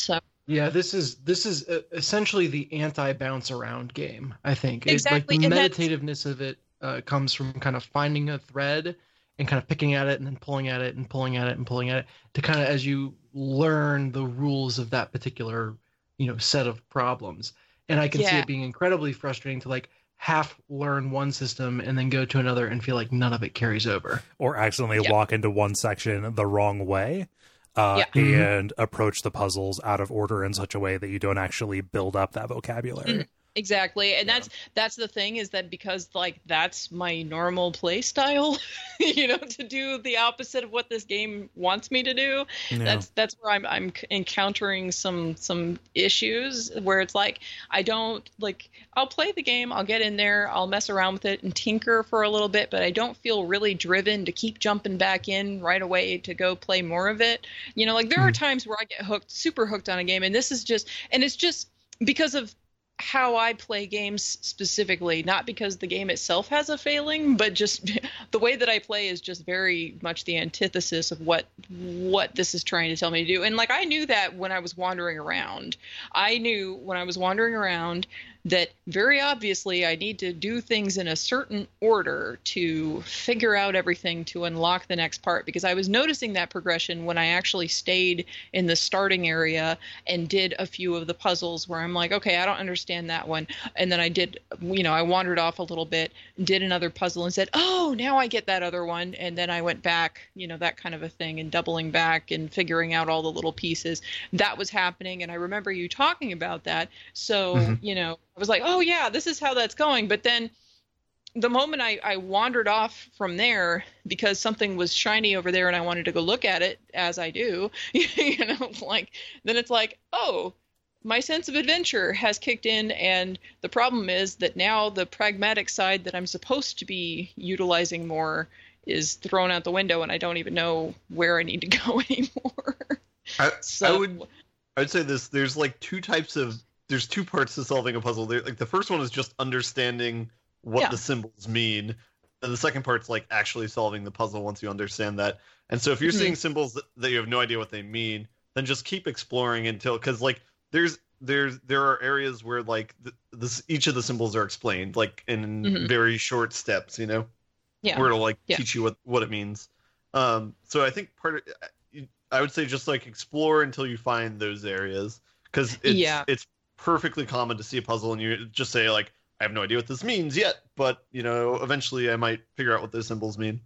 Speaker 2: Yeah, this is this is uh, essentially the anti-bounce around game. I think
Speaker 3: Exactly,
Speaker 2: it, like
Speaker 3: and
Speaker 2: the
Speaker 3: that's-
Speaker 2: meditativeness of it uh, comes from kind of finding a thread and kind of picking at it and then pulling at it and pulling at it and pulling at it to kind of as you learn the rules of that particular you know set of problems. And I can see
Speaker 3: Yeah.
Speaker 2: it being incredibly frustrating to like half learn one system and then go to another and feel like none of it carries over.
Speaker 1: Or accidentally
Speaker 3: Yeah.
Speaker 1: walk into one section the wrong way. Uh,
Speaker 3: Yeah.
Speaker 2: Mhm.
Speaker 1: and approach the puzzles out of order in such a way that you don't actually build up that vocabulary.
Speaker 3: Exactly. And that's that's the thing is that because like that's my normal play style, you know, to do the opposite of what this game wants me to do.
Speaker 1: Yeah.
Speaker 3: That's that's where I'm I'm encountering some some issues where it's like I don't like I'll play the game, I'll get in there, I'll mess around with it and tinker for a little bit, but I don't feel really driven to keep jumping back in right away to go play more of it. You know, like there are times where I get hooked, super hooked on a game, and this is just and it's just because of how I play games specifically, not because the game itself has a failing, but just the way that I play is just very much the antithesis of what what this is trying to tell me to do. And like I knew that when I was wandering around. I knew when I was wandering around that very obviously I need to do things in a certain order to figure out everything to unlock the next part, because I was noticing that progression when I actually stayed in the starting area and did a few of the puzzles where I'm like, okay, I don't understand that one. And then I did, you know, I wandered off a little bit, did another puzzle and said, oh, now I get that other one. And then I went back, you know, that kind of a thing, and doubling back and figuring out all the little pieces. That was happening. And I remember you talking about that. So,
Speaker 2: Mhm.
Speaker 3: you know, I was like, oh, yeah, this is how that's going. But then the moment I, I wandered off from there because something was shiny over there and I wanted to go look at it, as I do, you know, like, then it's like, oh, my sense of adventure has kicked in. And the problem is that now the pragmatic side that I'm supposed to be utilizing more is thrown out the window, and I don't even know where I need to go anymore.
Speaker 4: I,
Speaker 3: So-
Speaker 4: I would I would say this. There's like two types of there's two parts to solving a puzzle. There, like the first one is just understanding what
Speaker 3: Yeah.
Speaker 4: the symbols mean, and the second part's like actually solving the puzzle once you understand that. And so if you're
Speaker 3: Mhm.
Speaker 4: seeing symbols that, that you have no idea what they mean, then just keep exploring until because like there's there's there are areas where like the, this each of the symbols are explained like in
Speaker 3: Mhm.
Speaker 4: very short steps, you know,
Speaker 3: Yeah.
Speaker 4: where it'll like
Speaker 3: Yeah.
Speaker 4: teach you what what it means. Um, so I think part of I would say just like explore until you find those areas, because it's
Speaker 3: Yeah.
Speaker 4: it's perfectly common to see a puzzle and you just say like I have no idea what this means yet, but you know eventually I might figure out what those symbols mean.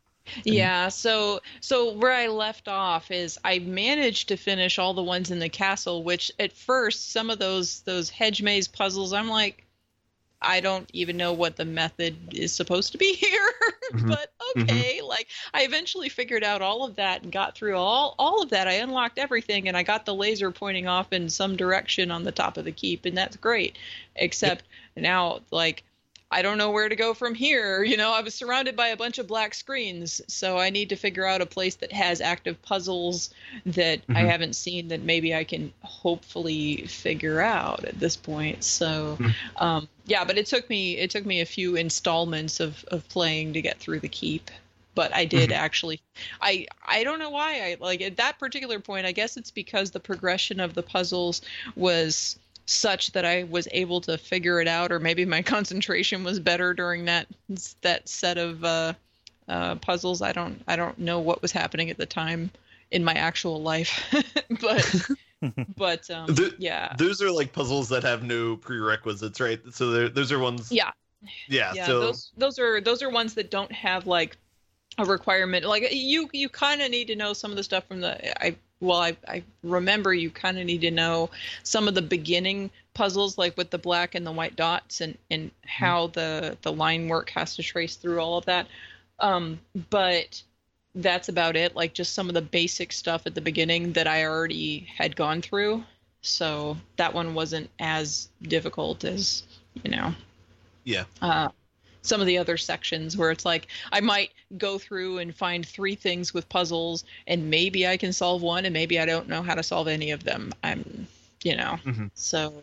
Speaker 3: Yeah, so so where I left off is I managed to finish all the ones in the castle, which at first some of those those hedge maze puzzles I'm like, I don't even know what the method is supposed to be here,
Speaker 4: Mhm.
Speaker 3: but okay. Like I eventually figured out all of that and got through all all of that. I unlocked everything and I got the laser pointing off in some direction on the top of the keep, and that's great. Except now, like, I don't know where to go from here. You know, I was surrounded by a bunch of black screens, so I need to figure out a place that has active puzzles that I
Speaker 4: Mhm.
Speaker 3: haven't seen that maybe I can hopefully figure out at this point. So,
Speaker 4: Mhm.
Speaker 3: um, yeah, but it took me it took me a few installments of of playing to get through the keep. But I did
Speaker 4: Mhm.
Speaker 3: actually. I I don't know why I like at that particular point. I guess it's because the progression of the puzzles was such that I was able to figure it out, or maybe my concentration was better during that that set of uh, uh, puzzles. I don't I don't know what was happening at the time in my actual life, but but um,
Speaker 4: The-
Speaker 3: yeah,
Speaker 4: Those are like puzzles that have no prerequisites, right? So they're- those are ones.
Speaker 3: yeah,
Speaker 4: Yeah.
Speaker 3: yeah.
Speaker 4: so
Speaker 3: Those those are those are ones that don't have like a requirement. Like you you kind of need to know some of the stuff from the I. Well, I, I remember you kind of need to know some of the beginning puzzles, like with the black and the white dots, and, and how the, the line work has to trace through all of that. Um, but that's about it. Like just some of the basic stuff at the beginning that I already had gone through. So that one wasn't as difficult as, you know.
Speaker 4: Yeah.
Speaker 3: Uh, some of the other sections where it's like I might go through and find three things with puzzles and maybe I can solve one and maybe I don't know how to solve any of them. I'm, you know,
Speaker 4: Mhm.
Speaker 3: so,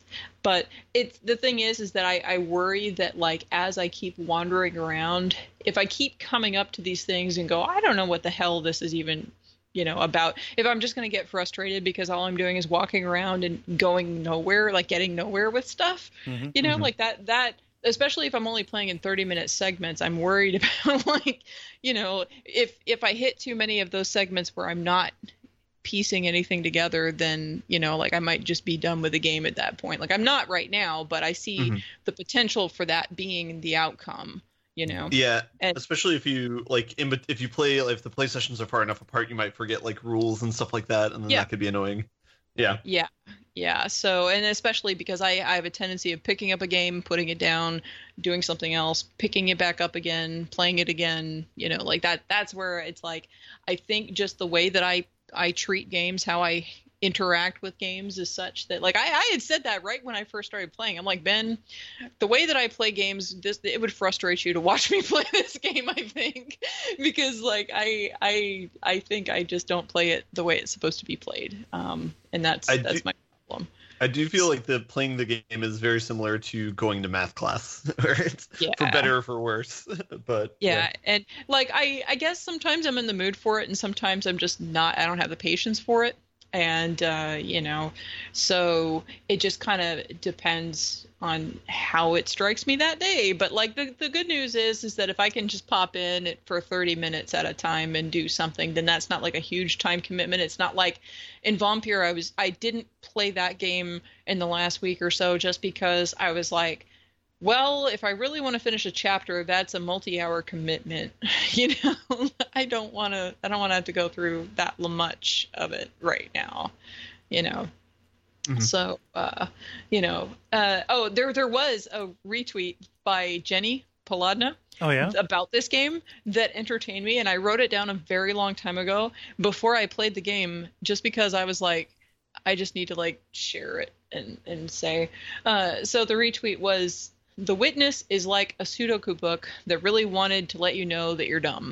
Speaker 3: but it's the thing is, is that I, I worry that like, as I keep wandering around, if I keep coming up to these things and go, I don't know what the hell this is even you know, about if I'm just going to get frustrated because all I'm doing is walking around and going nowhere, like getting nowhere with stuff,
Speaker 1: Mhm.
Speaker 3: you know,
Speaker 4: Mhm.
Speaker 3: like that, that, especially if I'm only playing in thirty minute segments, I'm worried about like, you know, if, if I hit too many of those segments where I'm not piecing anything together, then, you know, like I might just be done with the game at that point. Like I'm not right now, but I see
Speaker 4: Mhm.
Speaker 3: the potential for that being the outcome, you know?
Speaker 4: Yeah,
Speaker 3: And-
Speaker 4: especially if you like in, bet- if you play like, if the play sessions are far enough apart, you might forget like rules and stuff like that, and then
Speaker 3: Yeah.
Speaker 4: that could be annoying. Yeah.
Speaker 3: Yeah. Yeah. So, and especially because I, I have a tendency of picking up a game, putting it down, doing something else, picking it back up again, playing it again, you know, like that, that's where it's like, I think just the way that I, I treat games, how I interact with games is such that like, I, I had said that right when I first started playing. I'm like, Ben, the way that I play games, this, it would frustrate you to watch me play this game, I think, because like, I, I, I think I just don't play it the way it's supposed to be played. Um, and that's,
Speaker 4: I
Speaker 3: that's
Speaker 4: do-
Speaker 3: my problem.
Speaker 4: I do feel like the playing the game is very similar to going to math class, where it's
Speaker 3: Yeah.
Speaker 4: for better or for worse. But
Speaker 3: Yeah, and like I, I guess sometimes I'm in the mood for it, and sometimes I'm just not. I don't have the patience for it, and uh, you know, so it just kind of depends on how it strikes me that day. But like the the good news is, is that if I can just pop in it for thirty minutes at a time and do something, then that's not like a huge time commitment. It's not like in Vampire, I was I didn't play that game in the last week or so just because I was like, well, if I really want to finish a chapter, that's a multi-hour commitment. You know, I don't want to. I don't want to have to go through that much of it right now. You know,
Speaker 4: Mhm.
Speaker 3: so uh, you know. Uh, oh, there there was a retweet by Jenny Paladna
Speaker 1: Oh yeah.
Speaker 3: about this game that entertained me, and I wrote it down a very long time ago before I played the game, just because I was like, I just need to like share it and and say. Uh, so the retweet was, "The Witness is like a Sudoku book that really wanted to let you know that you're dumb."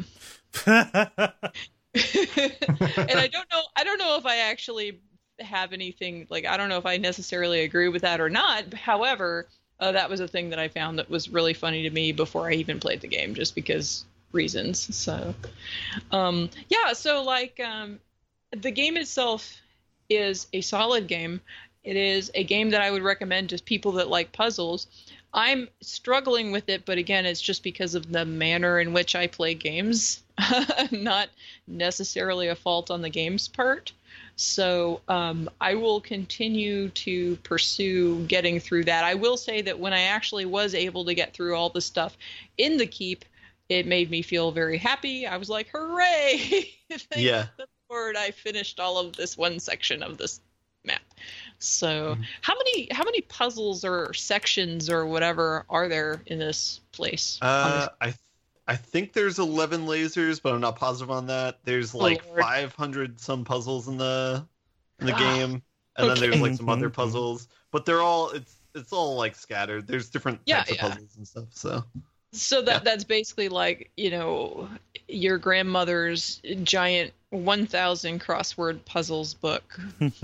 Speaker 3: And I don't know. I don't know if I actually have anything like. I don't know if I necessarily agree with that or not. However, uh, that was a thing that I found that was really funny to me before I even played the game, just because reasons. So, um, yeah. So like, um, the game itself is a solid game. It is a game that I would recommend to people that like puzzles. I'm struggling with it, but again, it's just because of the manner in which I play games, not necessarily a fault on the game's part. So um, I will continue to pursue getting through that. I will say that when I actually was able to get through all the stuff in the keep, it made me feel very happy. I was like, hooray! Thank
Speaker 4: Yeah.
Speaker 3: the Lord, I finished all of this one section of this map. So
Speaker 4: Mhm.
Speaker 3: how many how many puzzles or sections or whatever are there in this place? on
Speaker 4: Uh,
Speaker 3: this-
Speaker 4: I th- I think there's eleven lasers, but I'm not positive on that. There's like
Speaker 3: Lord.
Speaker 4: five hundred some puzzles in the in the
Speaker 3: Ah,
Speaker 4: game, and then there's
Speaker 3: okay.
Speaker 4: like some other
Speaker 1: Mhm, mhm.
Speaker 4: puzzles, but they're all it's it's all like scattered. There's different
Speaker 3: Yeah,
Speaker 4: types
Speaker 3: yeah.
Speaker 4: of puzzles and stuff. So
Speaker 3: So that
Speaker 4: Yeah.
Speaker 3: that's basically like, you know, your grandmother's giant one thousand crossword puzzles book.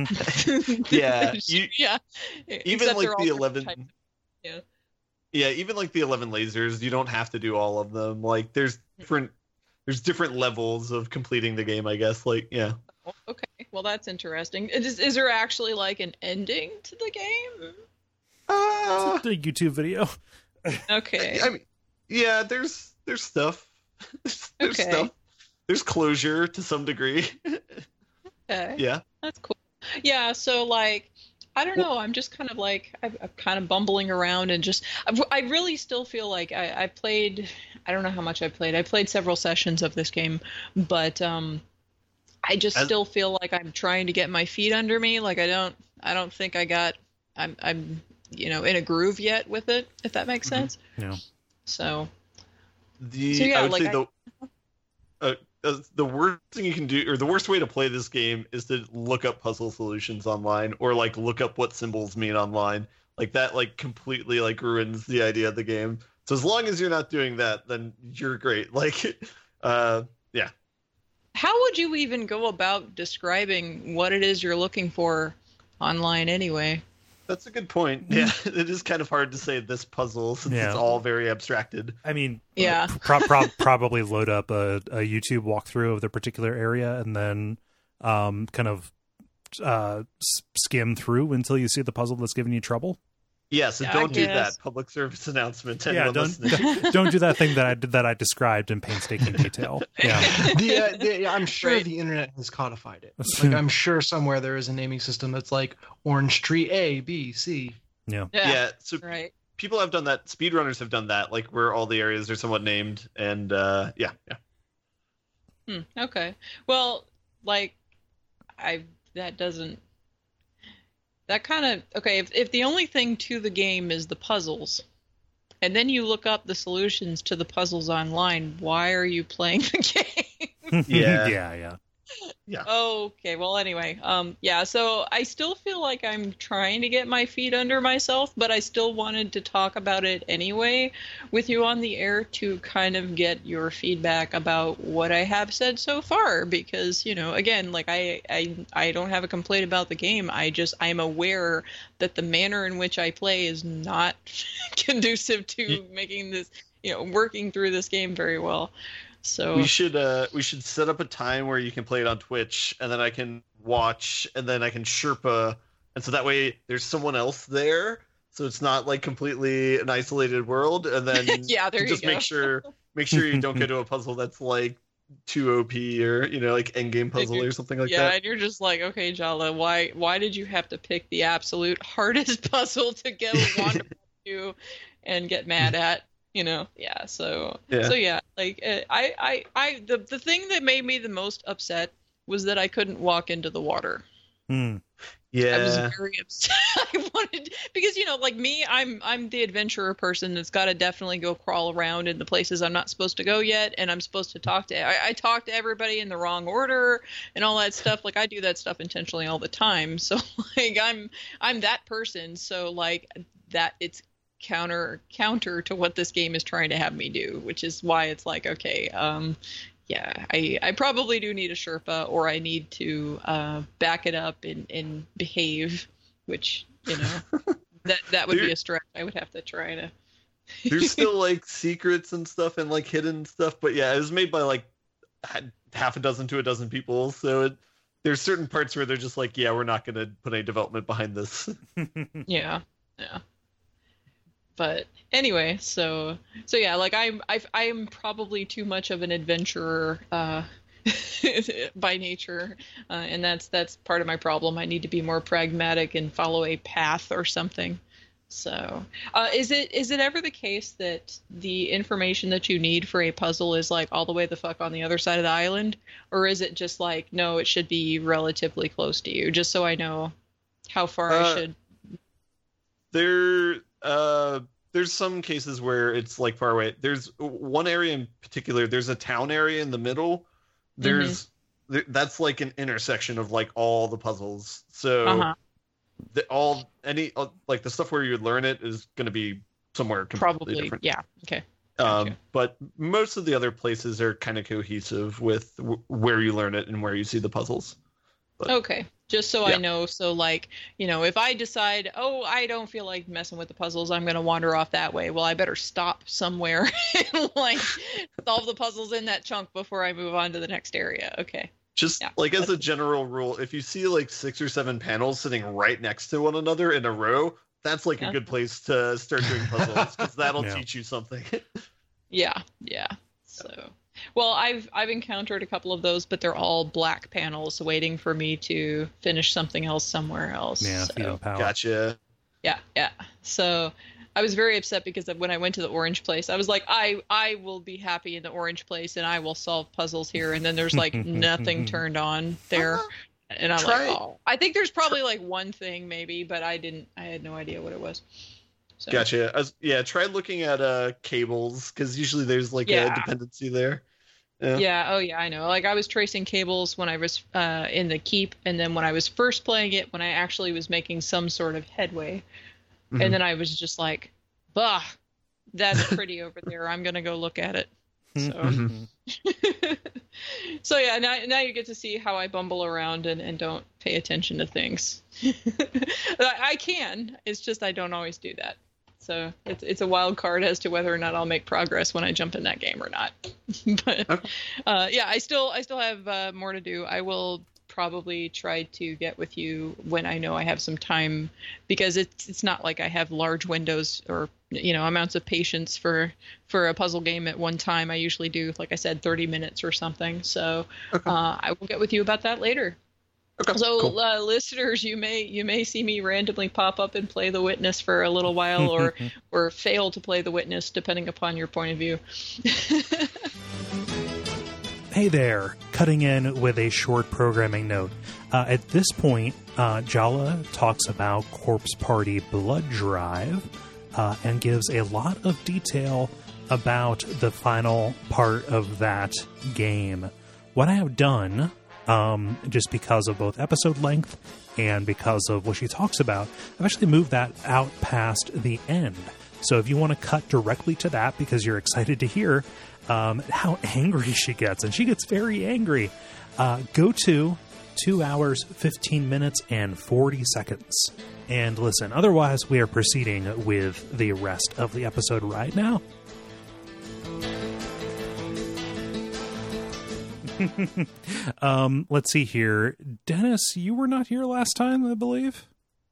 Speaker 4: Yeah, you-
Speaker 3: yeah.
Speaker 4: even
Speaker 3: Except
Speaker 4: like
Speaker 3: they're all
Speaker 4: the
Speaker 3: different
Speaker 4: eleven,
Speaker 3: types. Yeah.
Speaker 4: yeah, even like the eleven lasers, you don't have to do all of them. Like there's different there's different levels of completing the game. I guess like yeah.
Speaker 3: Oh, okay. Well, that's interesting. Is is there actually like an ending to the game?
Speaker 4: Uh,
Speaker 1: The YouTube video.
Speaker 3: Okay.
Speaker 4: I mean, yeah, there's there's stuff. there's
Speaker 3: Okay.
Speaker 4: stuff. There's closure to some degree.
Speaker 3: Okay.
Speaker 4: Yeah.
Speaker 3: That's cool. Yeah, so like, I don't know. I'm just kind of like, I'm, I'm kind of bumbling around and just, I, I really still feel like I, I played, I don't know how much I played. I played several sessions of this game, but um, I just
Speaker 4: As-
Speaker 3: still feel like I'm trying to get my feet under me. Like I don't, I don't think I got, I'm, I'm, you know, in a groove yet with it, if that makes
Speaker 4: Mhm.
Speaker 3: sense.
Speaker 1: Yeah.
Speaker 3: So,
Speaker 4: The
Speaker 3: So, yeah,
Speaker 4: I would
Speaker 3: like,
Speaker 4: say
Speaker 3: I-
Speaker 4: the uh, uh, the worst thing you can do, or the worst way to play this game, is to look up puzzle solutions online, or like look up what symbols mean online. Like that, like completely like ruins the idea of the game. So as long as you're not doing that, then you're great. Like, uh, yeah.
Speaker 3: how would you even go about describing what it is you're looking for online anyway?
Speaker 4: That's a good point. Yeah, it is kind of hard to say this puzzle since
Speaker 1: Yeah.
Speaker 4: it's all very abstracted.
Speaker 1: I mean,
Speaker 3: Yeah.
Speaker 1: pro- pro- probably load up a, a YouTube walkthrough of the particular area and then um, kind of uh, s- skim through until you see the puzzle that's giving you trouble.
Speaker 4: Yeah, so
Speaker 3: Yeah, I
Speaker 4: don't do
Speaker 3: guess.
Speaker 4: that. Public service announcement to
Speaker 1: Yeah,
Speaker 4: anyone
Speaker 1: don't
Speaker 4: listening.
Speaker 1: don't do that thing that I did that I described in painstaking detail. Yeah,
Speaker 2: the, uh, the, I'm sure
Speaker 3: Right.
Speaker 2: the internet has codified it. Like I'm sure somewhere there is a naming system that's like Orange Tree A, B, C.
Speaker 1: yeah.
Speaker 3: Yeah.
Speaker 4: Yeah, so
Speaker 3: Right.
Speaker 4: people have done that. Speedrunners have done that, like where all the areas are somewhat named, and uh, yeah, yeah.
Speaker 3: Hmm, okay. Well, like, I that doesn't. That kind of okay. If if the only thing to the game is the puzzles, and then you look up the solutions to the puzzles online, why are you playing the game?
Speaker 4: Yeah.
Speaker 1: yeah, yeah.
Speaker 3: Okay, well, anyway, um, yeah, so I still feel like I'm trying to get my feet under myself, but I still wanted to talk about it anyway with you on the air to kind of get your feedback about what I have said so far, because, you know, again, like, I, I, I don't have a complaint about the game. I just, I'm aware that the manner in which I play is not conducive to making this, you know, working through this game very well. So
Speaker 4: We should uh we should set up a time where you can play it on Twitch, and then I can watch, and then I can Sherpa, and so that way there's someone else there, so it's not like completely an isolated world. And then
Speaker 3: Yeah, there you
Speaker 4: just
Speaker 3: go.
Speaker 4: make sure make sure you don't go to a puzzle that's like too O P or you know like endgame puzzle or something like
Speaker 3: yeah,
Speaker 4: that.
Speaker 3: and you're just like, okay, Jala, why why did you have to pick the absolute hardest puzzle to get a wand to and get mad at? You know, yeah. So,
Speaker 4: Yeah.
Speaker 3: so yeah, like uh, I, I, I, the the thing that made me the most upset was that I couldn't walk into the water.
Speaker 1: Hmm.
Speaker 4: Yeah,
Speaker 3: I was very upset. I wanted because you know, like me, I'm I'm the adventurer person that's got to definitely go crawl around in the places I'm not supposed to go yet, and I'm supposed to talk to. I, I talk to everybody in the wrong order and all that stuff. Like I do that stuff intentionally all the time. So like I'm I'm that person. So like that it's counter counter to what this game is trying to have me do, which is why it's like, okay, um yeah, I, I probably do need a Sherpa, or I need to uh, back it up and, and behave, which, you know, that that would be a stretch. I would have to try to.
Speaker 4: there's still like secrets and stuff and like hidden stuff, but yeah, it was made by like half a dozen to a dozen people, so it, there's certain parts where they're just like, yeah, we're not going to put any development behind this.
Speaker 3: Yeah, yeah. But anyway, so so yeah, like I'm I I'm probably too much of an adventurer uh, by nature, uh, and that's that's part of my problem. I need to be more pragmatic and follow a path or something. So, uh, is it is it ever the case that the information that you need for a puzzle is like all the way the fuck on the other side of the island, or is it just like no, it should be relatively close to you, just so I know how far
Speaker 4: Uh,
Speaker 3: I should?
Speaker 4: There, uh, there's some cases where it's like far away. There's one area in particular. There's a town area in the middle. There's th- that's like an intersection of like all the puzzles. So
Speaker 3: Uh-huh.
Speaker 4: the, all any uh, like the stuff where you learn it is going to be somewhere completely
Speaker 3: Probably,
Speaker 4: different.
Speaker 3: yeah. Okay.
Speaker 4: Um,
Speaker 3: Gotcha.
Speaker 4: but most of the other places are kind of cohesive with w- where you learn it and where you see the puzzles. But,
Speaker 3: Okay. Just so
Speaker 4: Yeah.
Speaker 3: I know. So, like, you know, if I decide, oh, I don't feel like messing with the puzzles, I'm going to wander off that way. Well, I better stop somewhere and, like, solve the puzzles in that chunk before I move on to the next area. Okay.
Speaker 4: Just
Speaker 3: Yeah,
Speaker 4: like as a general rule, if you see like six or seven panels sitting right next to one another in a row, that's like a
Speaker 3: Yeah.
Speaker 4: good place to start doing puzzles because that'll
Speaker 1: Yeah.
Speaker 4: teach you something.
Speaker 3: Yeah. Yeah. So, well, I've I've encountered a couple of those, but they're all black panels waiting for me to finish something else somewhere else.
Speaker 1: Yeah,
Speaker 3: so.
Speaker 1: feeding power.
Speaker 4: Gotcha.
Speaker 3: Yeah, yeah. So I was very upset because when I went to the orange place, I was like, I I will be happy in the orange place and I will solve puzzles here. And then there's like nothing turned on there. And I'm
Speaker 4: Try-
Speaker 3: like, oh, I think there's probably like one thing maybe, but I didn't, I had no idea what it was. So,
Speaker 4: Gotcha. As, yeah, try looking at uh cables because usually there's like
Speaker 3: Yeah.
Speaker 4: a dependency there. Yeah.
Speaker 3: Yeah, oh yeah, I know. Like I was tracing cables when I was uh, in the keep, and then when I was first playing it, when I actually was making some sort of headway,
Speaker 4: Mhm.
Speaker 3: and then I was just like, bah, that's pretty over there. I'm gonna go look at it. So, so yeah, now now you get to see how I bumble around and, and don't pay attention to things. I, I can. It's just I don't always do that. So it's it's a wild card as to whether or not I'll make progress when I jump in that game or not. But
Speaker 4: Okay.
Speaker 3: uh, yeah, I still I still have uh, more to do. I will probably try to get with you when I know I have some time, because it's it's not like I have large windows or you know amounts of patience for for a puzzle game at one time. I usually do, like I said, thirty minutes or something. So
Speaker 4: Okay.
Speaker 3: uh, I will get with you about that later.
Speaker 4: Okay,
Speaker 3: So,
Speaker 4: cool.
Speaker 3: uh, listeners, you may you may see me randomly pop up and play The Witness for a little while, or or fail to play The Witness, depending upon your point of view.
Speaker 1: Hey there, cutting in with a short programming note. Uh, at this point, uh, Jala talks about Corpse Party Blood Drive uh, and gives a lot of detail about the final part of that game. What I have done, um, just because of both episode length and because of what she talks about, I've actually moved that out past the end. So if you want to cut directly to that because you're excited to hear um, how angry she gets, and she gets very angry, uh, go to two hours, fifteen minutes, and forty seconds. And listen, otherwise we are proceeding with the rest of the episode right now. um, let's see here. Dennis, you were not here last time, I believe?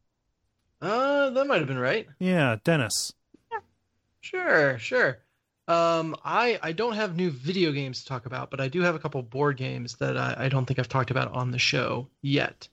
Speaker 2: Uh, that might have been right.
Speaker 1: Yeah, Dennis.
Speaker 2: Sure, sure. Um, I I don't have new video games to talk about, but I do have a couple board games that I, I don't think I've talked about on the show yet.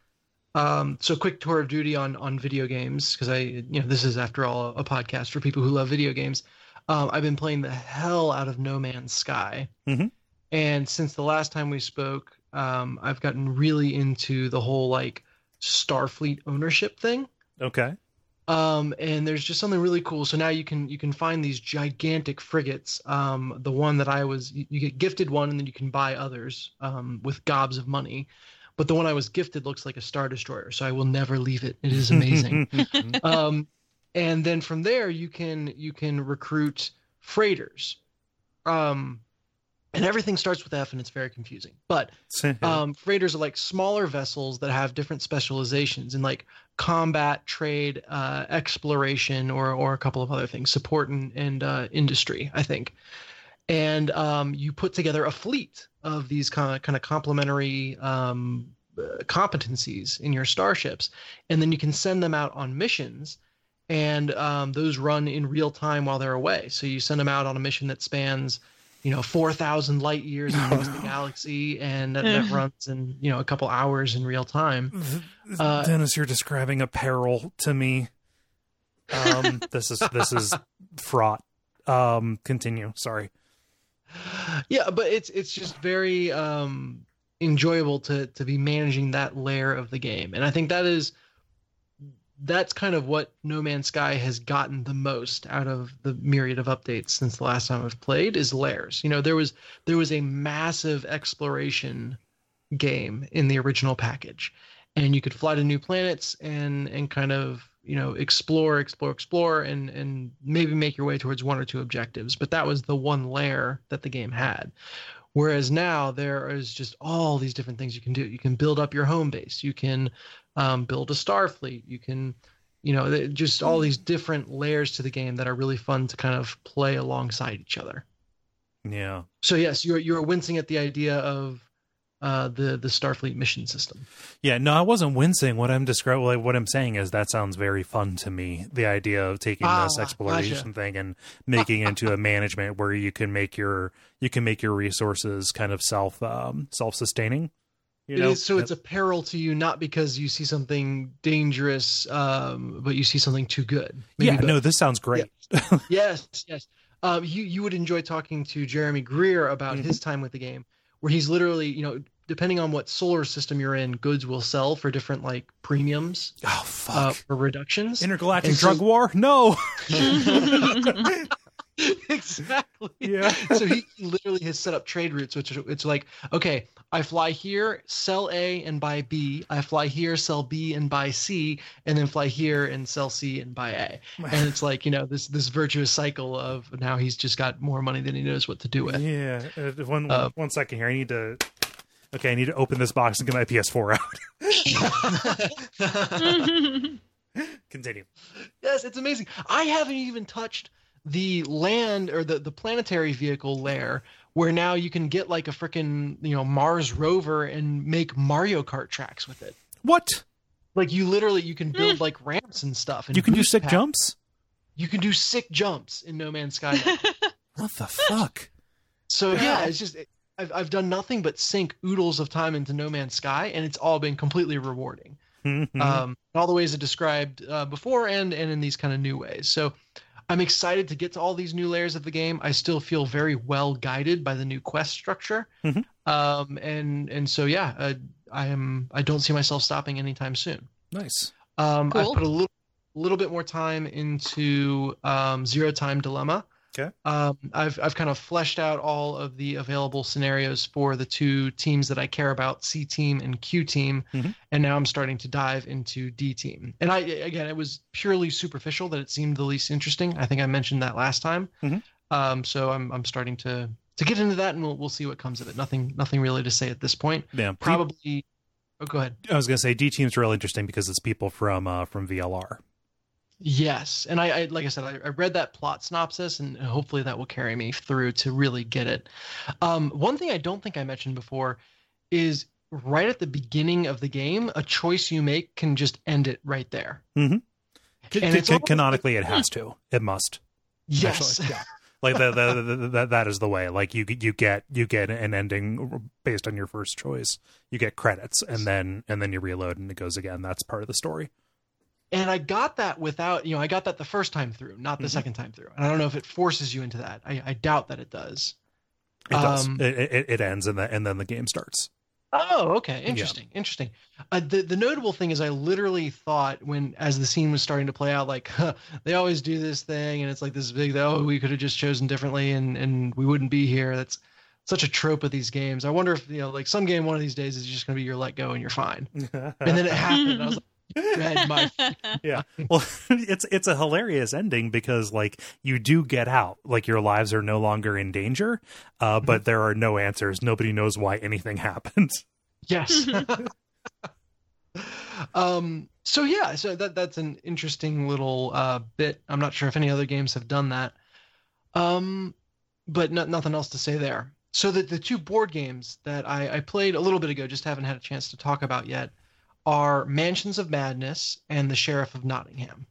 Speaker 2: Um, so quick tour of duty on on video games, because I you know this is after all a podcast for people who love video games. Um, I've been playing the hell out of No Man's Sky,
Speaker 1: Mhm.
Speaker 2: and since the last time we spoke, um, I've gotten really into the whole like Starfleet ownership thing.
Speaker 1: Okay.
Speaker 2: Um, and there's just something really cool. So now you can you can find these gigantic frigates. Um, the one that I was you, you get gifted one, and then you can buy others um, with gobs of money. But the one I was gifted looks like a Star Destroyer, so I will never leave it. It is amazing. um, and then from there you can you can recruit freighters. Um, and everything starts with F, and it's very confusing. But um, freighters are like smaller vessels that have different specializations in like combat, trade, uh, exploration, or or a couple of other things, support and, and uh, industry, I think. And um, you put together a fleet of these kind of kind of complementary um, uh, competencies in your starships, and then you can send them out on missions. And um, those run in real time while they're away. So you send them out on a mission that spans, you know, four thousand light years across the galaxy, and that, that runs in, you know, a couple hours in real time. Uh,
Speaker 1: Dennis, you're describing a peril to me. Um, this is this is fraught. Um, continue. Sorry.
Speaker 2: Yeah, but it's it's just very um, enjoyable to to be managing that layer of the game, and I think that is that's kind of what No Man's Sky has gotten the most out of the myriad of updates since the last time I've played is layers. You know, there was there was a massive exploration game in the original package, and you could fly to new planets and and kind of, you know, explore, explore, explore, and and maybe make your way towards one or two objectives. But that was the one layer that the game had. Whereas now there is just all these different things you can do. You can build up your home base. You can um, build a Starfleet. You can, you know, just all these different layers to the game that are really fun to kind of play alongside each other.
Speaker 1: Yeah.
Speaker 2: So yes, you're you're wincing at the idea of uh, the the Starfleet mission system.
Speaker 1: Yeah, no, I wasn't wincing. What I'm describing, like, what I'm saying is that sounds very fun to me. The idea of taking
Speaker 2: Ah,
Speaker 1: this exploration
Speaker 2: gotcha.
Speaker 1: thing and making it into a management where you can make your you can make your resources kind of self um, self sustaining. You
Speaker 2: It
Speaker 1: know,
Speaker 2: is, so it's a peril to you, not because you see something dangerous, um, but you see something too good. Maybe
Speaker 1: yeah.
Speaker 2: both.
Speaker 1: No, this sounds great.
Speaker 2: Yes, yes. Um, you you would enjoy talking to Jeremy Greer about
Speaker 1: Mm-hmm.
Speaker 2: his time with the game, where he's literally, you know, depending on what solar system you're in, goods will sell for different like premiums
Speaker 1: Oh fuck!
Speaker 2: uh, for reductions.
Speaker 1: Intergalactic
Speaker 2: and so-
Speaker 1: drug war? No.
Speaker 2: Exactly.
Speaker 1: Yeah.
Speaker 2: So he literally has set up trade routes, which it's like, okay, I fly here, sell A and buy B. I fly here, sell B and buy C, and then fly here and sell C and buy A. And it's like, you know, this this virtuous cycle of now he's just got more money than he knows what to do with.
Speaker 1: Yeah. Uh, one,
Speaker 2: Uh,
Speaker 1: one second here. I need to. Okay, I need to open this box and get my P S four out. Continue.
Speaker 2: Yes, it's amazing. I haven't even touched the land or the, the planetary vehicle layer where now you can get like a freaking, you know, Mars rover and make Mario Kart tracks with it.
Speaker 1: What?
Speaker 2: Like you literally, you can build like ramps and stuff. And
Speaker 1: You can do
Speaker 2: boost
Speaker 1: sick
Speaker 2: paths.
Speaker 1: jumps?
Speaker 2: You can do sick jumps in No Man's Sky.
Speaker 1: What the fuck?
Speaker 2: So yeah, it's just, I've, I've done nothing but sink oodles of time into No Man's Sky, and it's all been completely rewarding.
Speaker 1: Mhm.
Speaker 2: um, all the ways I described uh, before and and in these kind of new ways. So I'm excited to get to all these new layers of the game. I still feel very well guided by the new quest structure.
Speaker 1: Mhm.
Speaker 2: Um, and and so yeah, uh, I am I don't see myself stopping anytime soon.
Speaker 1: Nice.
Speaker 2: Um,
Speaker 3: Cool.
Speaker 2: I've put a little little bit more time into um, Zero Time Dilemma.
Speaker 1: Okay.
Speaker 2: Um, I've I've kind of fleshed out all of the available scenarios for the two teams that I care about, C Team and Q Team,
Speaker 1: Mhm.
Speaker 2: and now I'm starting to dive into D Team. And I again, it was purely superficial that it seemed the least interesting. I think I mentioned that last time.
Speaker 1: Mhm.
Speaker 2: Um, so I'm I'm starting to to get into that, and we'll we'll see what comes of it. Nothing nothing really to say at this point.
Speaker 1: Yeah.
Speaker 2: Probably. Oh, go ahead.
Speaker 1: I was gonna say D Team's real interesting because it's people from uh, from V L R.
Speaker 2: Yes, and I, I like I said, I, I read that plot synopsis, and hopefully that will carry me through to really get it. Um, one thing I don't think I mentioned before is right at the beginning of the game, a choice you make can just end it right there.
Speaker 1: Mm-hmm.
Speaker 2: And it's almost
Speaker 1: Canonically, it has to. It must.
Speaker 2: Yes,
Speaker 1: Actually, yeah. Like the, the, the, the, that that is the way. Like you you get you get an ending based on your first choice. You get credits, and then and then you reload, and it goes again. That's part of the story.
Speaker 2: and I got that without, you know, I got that the first time through, not the
Speaker 1: Mhm.
Speaker 2: second time through. And I don't know if it forces you into that. I, I doubt that it does.
Speaker 1: It does.
Speaker 2: Um,
Speaker 1: It, it, it ends, and, the, and then the game starts.
Speaker 2: Oh, okay. Interesting. Interesting. Uh, the the notable thing is I literally thought when, as the scene was starting to play out, like, huh, they always do this thing, and it's like this big, oh, we could have just chosen differently, and, and we wouldn't be here. That's such a trope of these games. I wonder if, you know, like some game one of these days is just going to be your let go and you're fine. And then it happened. And I was like, read my
Speaker 1: Yeah. Well, it's it's a hilarious ending because like you do get out, like your lives are no longer in danger, uh, but there are no answers. Nobody knows why anything happened.
Speaker 2: Yes. um. So yeah. So that that's an interesting little uh, bit. I'm not sure if any other games have done that. Um, but no, nothing else to say there. So the the two board games that I, I played a little bit ago, just haven't had a chance to talk about yet, are Mansions of Madness and The Sheriff of Nottingham.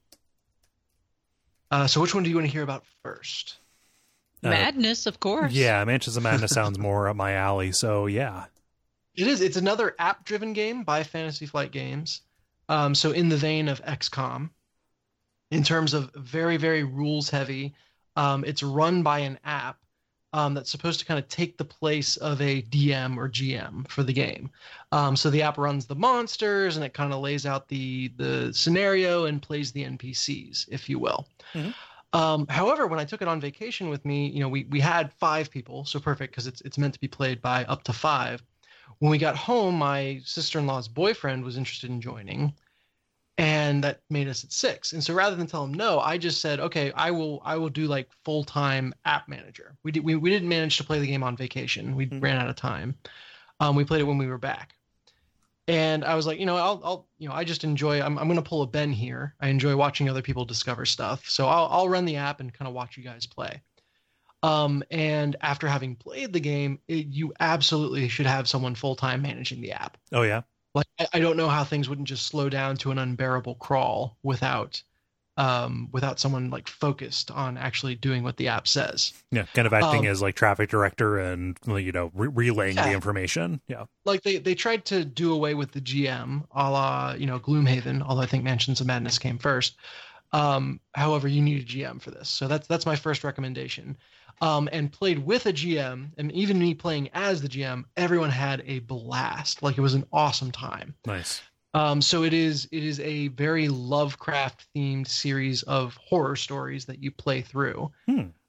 Speaker 2: Uh, so which one do you want to hear about first?
Speaker 1: Uh,
Speaker 3: Madness, of course.
Speaker 1: Yeah, Mansions of Madness sounds more up my alley. So yeah.
Speaker 2: It is. It's another app-driven game by Fantasy Flight Games. Um, so in the vein of X COM, in terms of very, very rules-heavy. Um, it's run by an app um, that's supposed to kind of take the place of a D M or G M for the game. Um, so the app runs the monsters, and it kind of lays out the the scenario and plays the N P Cs, if you will.
Speaker 1: Mm-hmm.
Speaker 2: Um, however, when I took it on vacation with me, you know, we we had five people, so perfect because it's it's meant to be played by up to five. When we got home, my sister-in-law's boyfriend was interested in joining, and that made us at six. And so rather than tell him no, I just said, okay, I will I will do like full-time app manager. We did we, we didn't manage to play the game on vacation. We mm-hmm. ran out of time. Um, we played it when we were back. And I was like, you know, I'll, I'll, you know, I just enjoy, I'm, I'm going to pull a Ben here. I enjoy watching other people discover stuff. So I'll, I'll run the app and kind of watch you guys play. Um, and after having played the game, it, you absolutely should have someone full-time managing the app.
Speaker 1: Oh yeah.
Speaker 2: Like, I, I don't know how things wouldn't just slow down to an unbearable crawl without, um, without someone like focused on actually doing what the app says.
Speaker 1: Yeah, kind of acting
Speaker 2: um,
Speaker 1: as like traffic director and, you know, re- relaying
Speaker 2: yeah.
Speaker 1: the information. Yeah.
Speaker 2: Like they, they tried to do away with the G M, a la, you know, Gloomhaven, although I think Mansions of Madness came first. Um, however, you need a G M for this. So that's that's my first recommendation. Um, and played with a G M, and even me playing as the G M, everyone had a blast. Like it was an awesome time.
Speaker 1: Nice.
Speaker 2: Um, so it is it is a very Lovecraft themed series of horror stories that you play through.
Speaker 1: Hmm.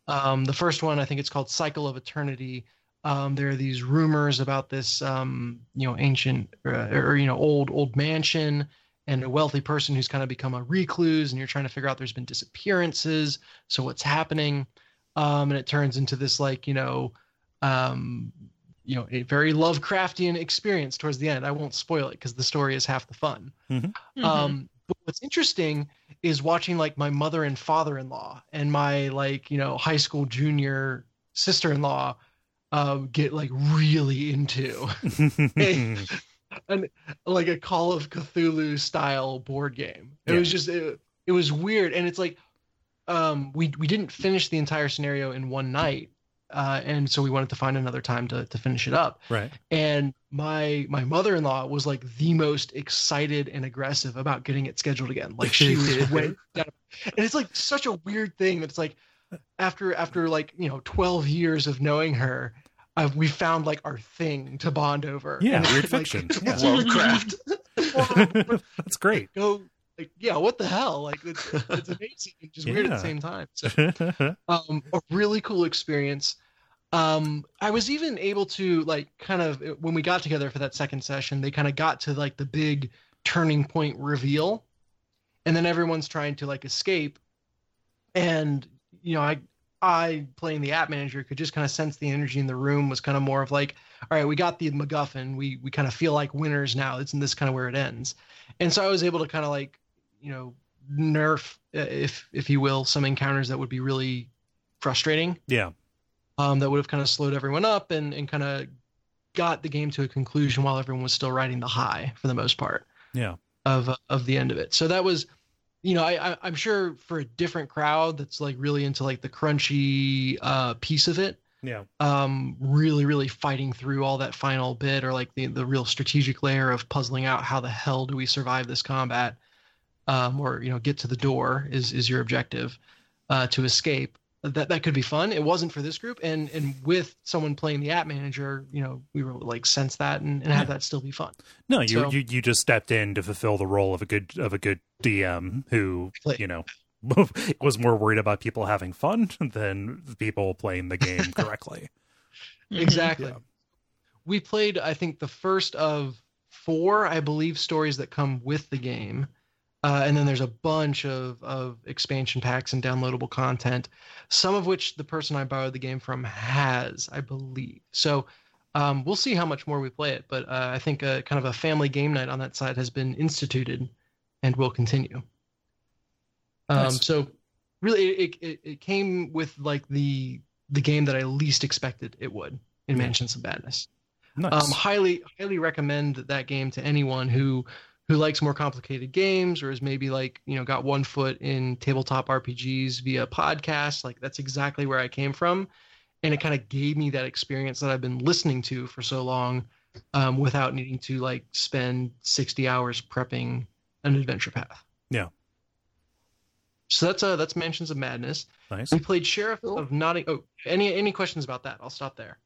Speaker 2: Um, the first one, I think it's called Cycle of Eternity. Um, there are these rumors about this, um, you know, ancient uh, or, you know, old, old mansion and a wealthy person who's kind of become a recluse, and you're trying to figure out there's been disappearances. So what's happening? Um, and it turns into this, like, you know, um, you know, a very Lovecraftian experience towards the end. I won't spoil it because the story is half the fun.
Speaker 1: Mm-hmm.
Speaker 3: Mm-hmm.
Speaker 2: Um, but what's interesting is watching like my mother and father-in-law and my like, you know, high school junior sister-in-law uh, get like really into a, an, like a Call of Cthulhu style board game. It
Speaker 1: Yeah.
Speaker 2: was just, it, it was weird. And it's like, um, we, we didn't finish the entire scenario in one night. Uh, and so we wanted to find another time to, to finish it up.
Speaker 1: Right.
Speaker 2: And my my mother-in-law was like the most excited and aggressive about getting it scheduled again. Like she was way down. And it's like such a weird thing that it's like after after like, you know, twelve years of knowing her, uh, we found like our thing to bond over.
Speaker 1: Yeah,
Speaker 2: And
Speaker 1: weird
Speaker 2: it's like,
Speaker 1: fiction. Yeah.
Speaker 4: Lovecraft.
Speaker 1: That's great.
Speaker 2: go like, yeah, what the hell? Like it's, it's amazing and just weird at
Speaker 1: Yeah.
Speaker 2: the same time. So um, a really cool experience. Um, I was even able to like kind of when we got together for that second session, they kind of got to like the big turning point reveal, and then everyone's trying to like escape. And you know, I I playing the app manager could just kind of sense the energy in the room was kind of more of like, all right, we got the MacGuffin, we we kind of feel like winners now. It's in this kind of where it ends, and so I was able to kind of like, you know, nerf, if if you will, some encounters that would be really frustrating.
Speaker 1: Yeah.
Speaker 2: Um, that would have kind of slowed everyone up and, and kind of got the game to a conclusion while everyone was still riding the high for the most part
Speaker 1: Yeah.
Speaker 2: of uh, of the end of it. So that was, you know, I, I I'm sure for a different crowd that's like really into like the crunchy uh, piece of it,
Speaker 1: Yeah.
Speaker 2: um, really really fighting through all that final bit or like the the real strategic layer of puzzling out how the hell do we survive this combat, um, or you know get to the door is is your objective uh, to escape. That that could be fun. It wasn't for this group, and and with someone playing the app manager, you know, we were able to like sense that and, and have that still be fun.
Speaker 1: No, you,
Speaker 2: So-
Speaker 1: you you just stepped in to fulfill the role of a good of a good D M who,
Speaker 2: Play-
Speaker 1: you know, was more worried about people having fun than people playing the game correctly.
Speaker 3: Mhm.
Speaker 2: Exactly.
Speaker 1: Yeah.
Speaker 2: We played, I think, the first of four, I believe, stories that come with the game. Uh, and then there's a bunch of, of expansion packs and downloadable content, some of which the person I borrowed the game from has, I believe. So um, we'll see how much more we play it. But uh, I think a, kind of a family game night on that side has been instituted and will continue. Um,
Speaker 1: Nice.
Speaker 2: So really, it, it, it came with like the the game that I least expected it would in
Speaker 1: Yeah.
Speaker 2: Mansions of Madness.
Speaker 1: Nice.
Speaker 2: Um, highly, highly recommend that game to anyone who who likes more complicated games or is maybe like, you know, got one foot in tabletop R P Gs via podcast. Like that's exactly where I came from. And it kind of gave me that experience that I've been listening to for so long, um, without needing to like spend sixty hours prepping an adventure path.
Speaker 1: Yeah.
Speaker 2: So that's uh that's Mansions of Madness.
Speaker 1: Nice.
Speaker 2: We played Sheriff
Speaker 3: Cool.
Speaker 2: of Notting. Oh, any any questions about that? I'll stop there.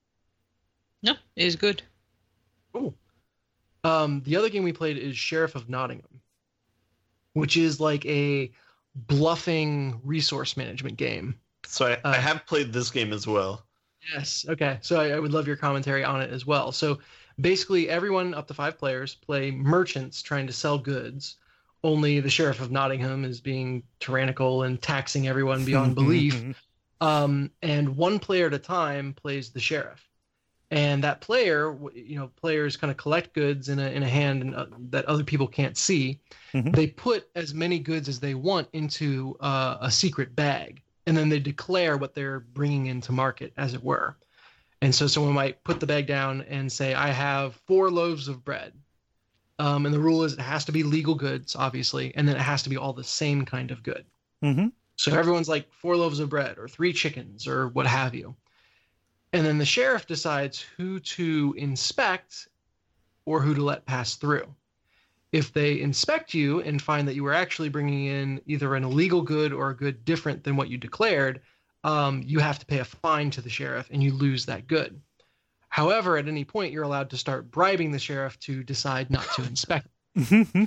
Speaker 3: No, it is good.
Speaker 2: Cool. Um, the other game we played is Sheriff of Nottingham, which is like a bluffing resource management game.
Speaker 4: So I,
Speaker 2: Uh,
Speaker 4: I have played this game as well.
Speaker 2: Yes. Okay. So I, I would love your commentary on it as well. So basically, everyone up to five players play merchants trying to sell goods. Only the Sheriff of Nottingham is being tyrannical and taxing everyone beyond belief. Um, and one player at a time plays the sheriff. And that player, w- you know, players kind of collect goods in a in a hand and, uh, that other people can't see.
Speaker 1: Mhm.
Speaker 2: They put as many goods as they want into uh, a secret bag, and then they declare what they're bringing into market, as it were. And so someone might put the bag down and say, "I have four loaves of bread." Um, and the rule is it has to be legal goods, obviously, and then it has to be all the same kind of good.
Speaker 1: Mm-hmm.
Speaker 2: So everyone's like four loaves of bread or three chickens or what have you. And then the sheriff decides who to inspect or who to let pass through. If they inspect you and find that you were actually bringing in either an illegal good or a good different than what you declared, um, you have to pay a fine to the sheriff and you lose that good. However, at any point, you're allowed to start bribing the sheriff to decide not to inspect.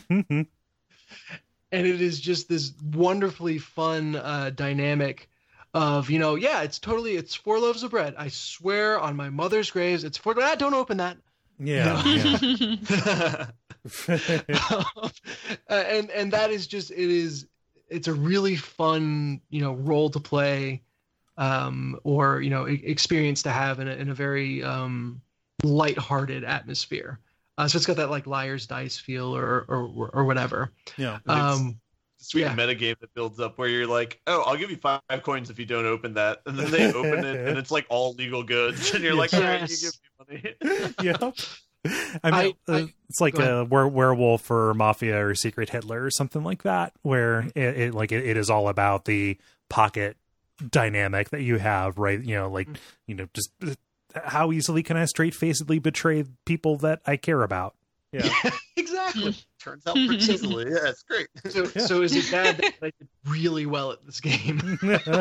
Speaker 2: And it is just this wonderfully fun uh, dynamic of, you know, yeah, it's totally, it's four loaves of bread. I swear on my mother's graves, it's four, ah, don't open that.
Speaker 1: Yeah.
Speaker 2: You
Speaker 1: yeah.
Speaker 2: uh, and, and that is just, it is, it's a really fun, you know, role to play, um, or, you know, e- experience to have in a, in a very, um, lighthearted atmosphere. Uh, so it's got that like Liar's Dice feel or, or, or whatever.
Speaker 1: Yeah.
Speaker 2: Um,
Speaker 4: Sweet
Speaker 2: yeah.
Speaker 4: meta game that builds up where you're like, oh, I'll give you five coins if you don't open that, and then they open it and it's like all legal goods, and you're like, all right, you
Speaker 2: Yes.
Speaker 4: give me money.
Speaker 1: Yeah. I mean,
Speaker 2: I- I-
Speaker 1: uh, it's like
Speaker 2: go ahead.
Speaker 1: a were- werewolf or mafia or secret Hitler or something like that, where it, it like it, it is all about the pocket dynamic that you have, right? You know, like you know, just uh, how easily can I straight facedly betray people that I care about? Yeah.
Speaker 2: Exactly.
Speaker 4: Turns out pretty easily. Yeah, it's great.
Speaker 2: So,
Speaker 1: Yeah.
Speaker 2: so is it bad that I did really well at this game?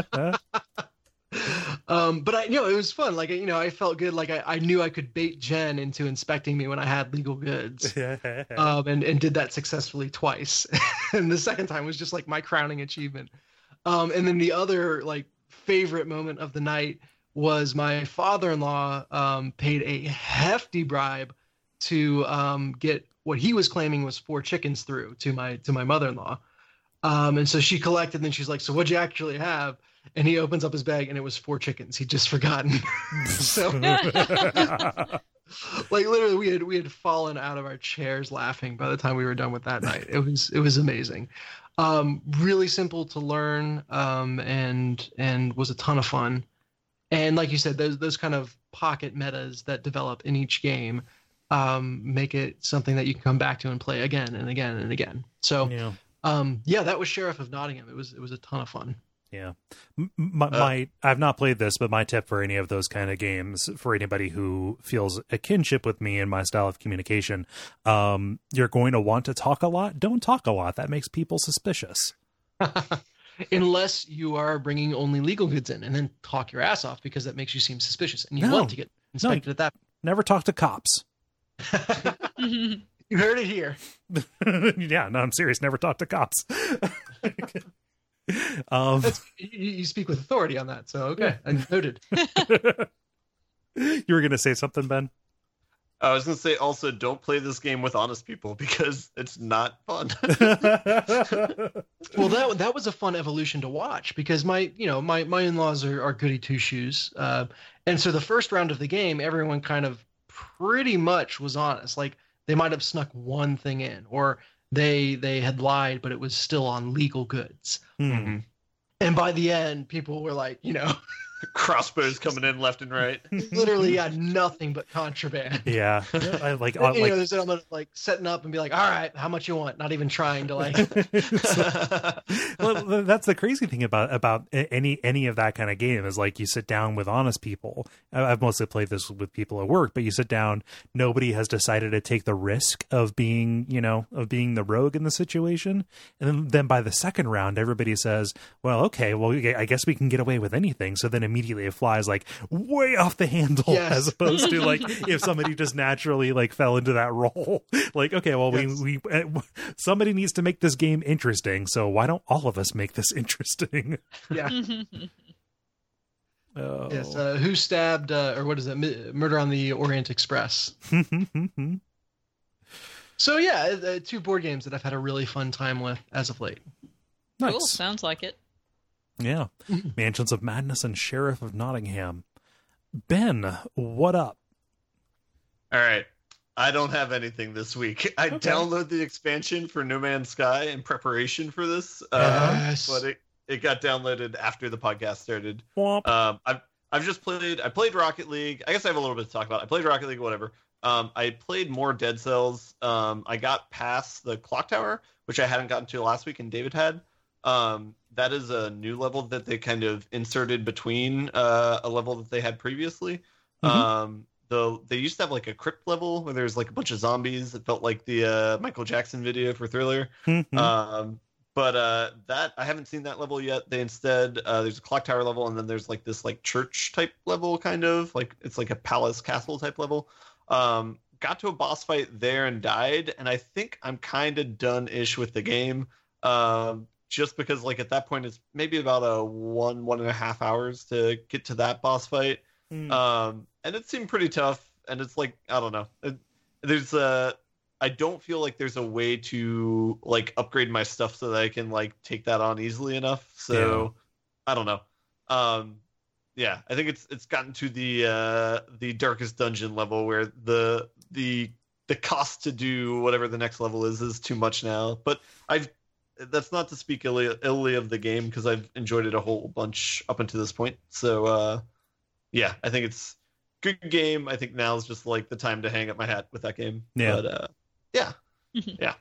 Speaker 2: um, but I, you know, it was fun. Like, you know, I felt good. Like I, I knew I could bait Jen into inspecting me when I had legal goods. Um, and, and did that successfully twice. And the second time was just like my crowning achievement. Um, and then the other like favorite moment of the night was my father-in-law um, paid a hefty bribe to um, get what he was claiming was four chickens through to my to my mother-in-law. Um, and so she collected, and then she's like, so what'd you actually have? And he opens up his bag, and it was four chickens. He'd just forgotten. So like literally we had we had fallen out of our chairs laughing by the time we were done with that night. It was it was amazing. Um, really simple to learn, um, and and was a ton of fun. And like you said, those those kind of pocket metas that develop in each game um, make it something that you can come back to and play again and again and again. So
Speaker 1: yeah.
Speaker 2: um, yeah, that was Sheriff of Nottingham. It was it was a ton of fun.
Speaker 1: Yeah. M- My, my, I've not played this, but my tip for any of those kind of games, for anybody who feels a kinship with me and my style of communication, um, you're going to want to talk a lot. Don't talk a lot. That makes people suspicious.
Speaker 2: Unless you are bringing only legal goods in, and then talk your ass off because that makes you seem suspicious, and you
Speaker 1: No.
Speaker 2: want to get inspected
Speaker 1: No.
Speaker 2: at that.
Speaker 1: Never talk to cops.
Speaker 2: You heard it here.
Speaker 1: Yeah, no, I'm serious. Never talk to cops. um,
Speaker 2: That's, you, you speak with authority on that, so okay, I noted.
Speaker 1: you were going to say something, Ben?
Speaker 4: I was gonna say also don't play this game with honest people because it's not fun.
Speaker 2: Well, that that was a fun evolution to watch because my you know my my in-laws are, are goody two shoes, uh, and so the first round of the game, everyone kind of pretty much was honest. Like they might have snuck one thing in, or they they had lied, but it was still on legal goods.
Speaker 1: Hmm.
Speaker 2: And by the end, people were like, you know,
Speaker 4: Crossbows coming in left and right.
Speaker 2: literally had nothing but contraband.
Speaker 1: Yeah, I like,
Speaker 2: You
Speaker 1: uh,
Speaker 2: know,
Speaker 1: like
Speaker 2: there's someone like setting up and be like, all right, how much you want? Not even trying to like.
Speaker 1: well, that's the crazy thing about about any any of that kind of game is like you sit down with honest people. I've mostly played this with people at work, but you sit down, nobody has decided to take the risk of being, you know, of being the rogue in the situation, and then, then by the second round, everybody says, "Well, okay, well, I guess we can get away with anything." So then immediately it flies like way off the handle,
Speaker 2: Yes.
Speaker 1: as opposed to like if somebody just naturally like fell into that role. Like, okay, well,
Speaker 2: Yes.
Speaker 1: we we uh, somebody needs to make this game interesting, so why don't all of us make this interesting?
Speaker 2: Yeah.
Speaker 1: Oh.
Speaker 2: Yes. Uh, who stabbed, uh, or what is it? Mi- Murder on the Orient Express. So yeah, uh, two board games that I've had a really fun time with as of late.
Speaker 1: Nice.
Speaker 3: Cool. Sounds like it.
Speaker 1: Yeah. Mansions of Madness and Sheriff of Nottingham. Ben, what up?
Speaker 4: All right. I don't have anything this week. I
Speaker 1: Okay.
Speaker 4: downloaded the expansion for No Man's Sky in preparation for this, uh,
Speaker 2: Yes.
Speaker 4: but it, it got downloaded after the podcast started.
Speaker 1: Womp.
Speaker 4: Um, I've I've just played. I played Rocket League. I guess I have a little bit to talk about. I played Rocket League, whatever. Um, I played more Dead Cells. Um, I got past the Clock Tower, which I hadn't gotten to last week, and David had. Um, that is a new level that they kind of inserted between uh, a level that they had previously.
Speaker 1: Mhm.
Speaker 4: Um, the they used to have like a crypt level where there's like a bunch of zombies. It felt like the uh, Michael Jackson video for Thriller.
Speaker 1: Mhm.
Speaker 4: Um, but uh, that I haven't seen that level yet. They instead uh, there's a clock tower level, and then there's like this like church type level, kind of like it's like a palace castle type level. Um, got to a boss fight there and died, and I think I'm kind of done ish with the game. Um, just because like at that point it's maybe about a one one and a half hours to get to that boss fight. Mm. Um, and it seemed pretty tough. And it's like I don't know. It, there's a I don't feel like there's a way to like upgrade my stuff so that I can like take that on easily enough. So yeah. I don't know. Um, yeah, I think it's it's gotten to the uh, the darkest dungeon level where the the the cost to do whatever the next level is is too much now. But I've that's not to speak illy, illy of the game because I've enjoyed it a whole bunch up until this point. So uh, yeah, I think it's a good game. I think now is just like the time to hang up my hat with that game.
Speaker 1: Yeah.
Speaker 4: But uh, yeah, yeah,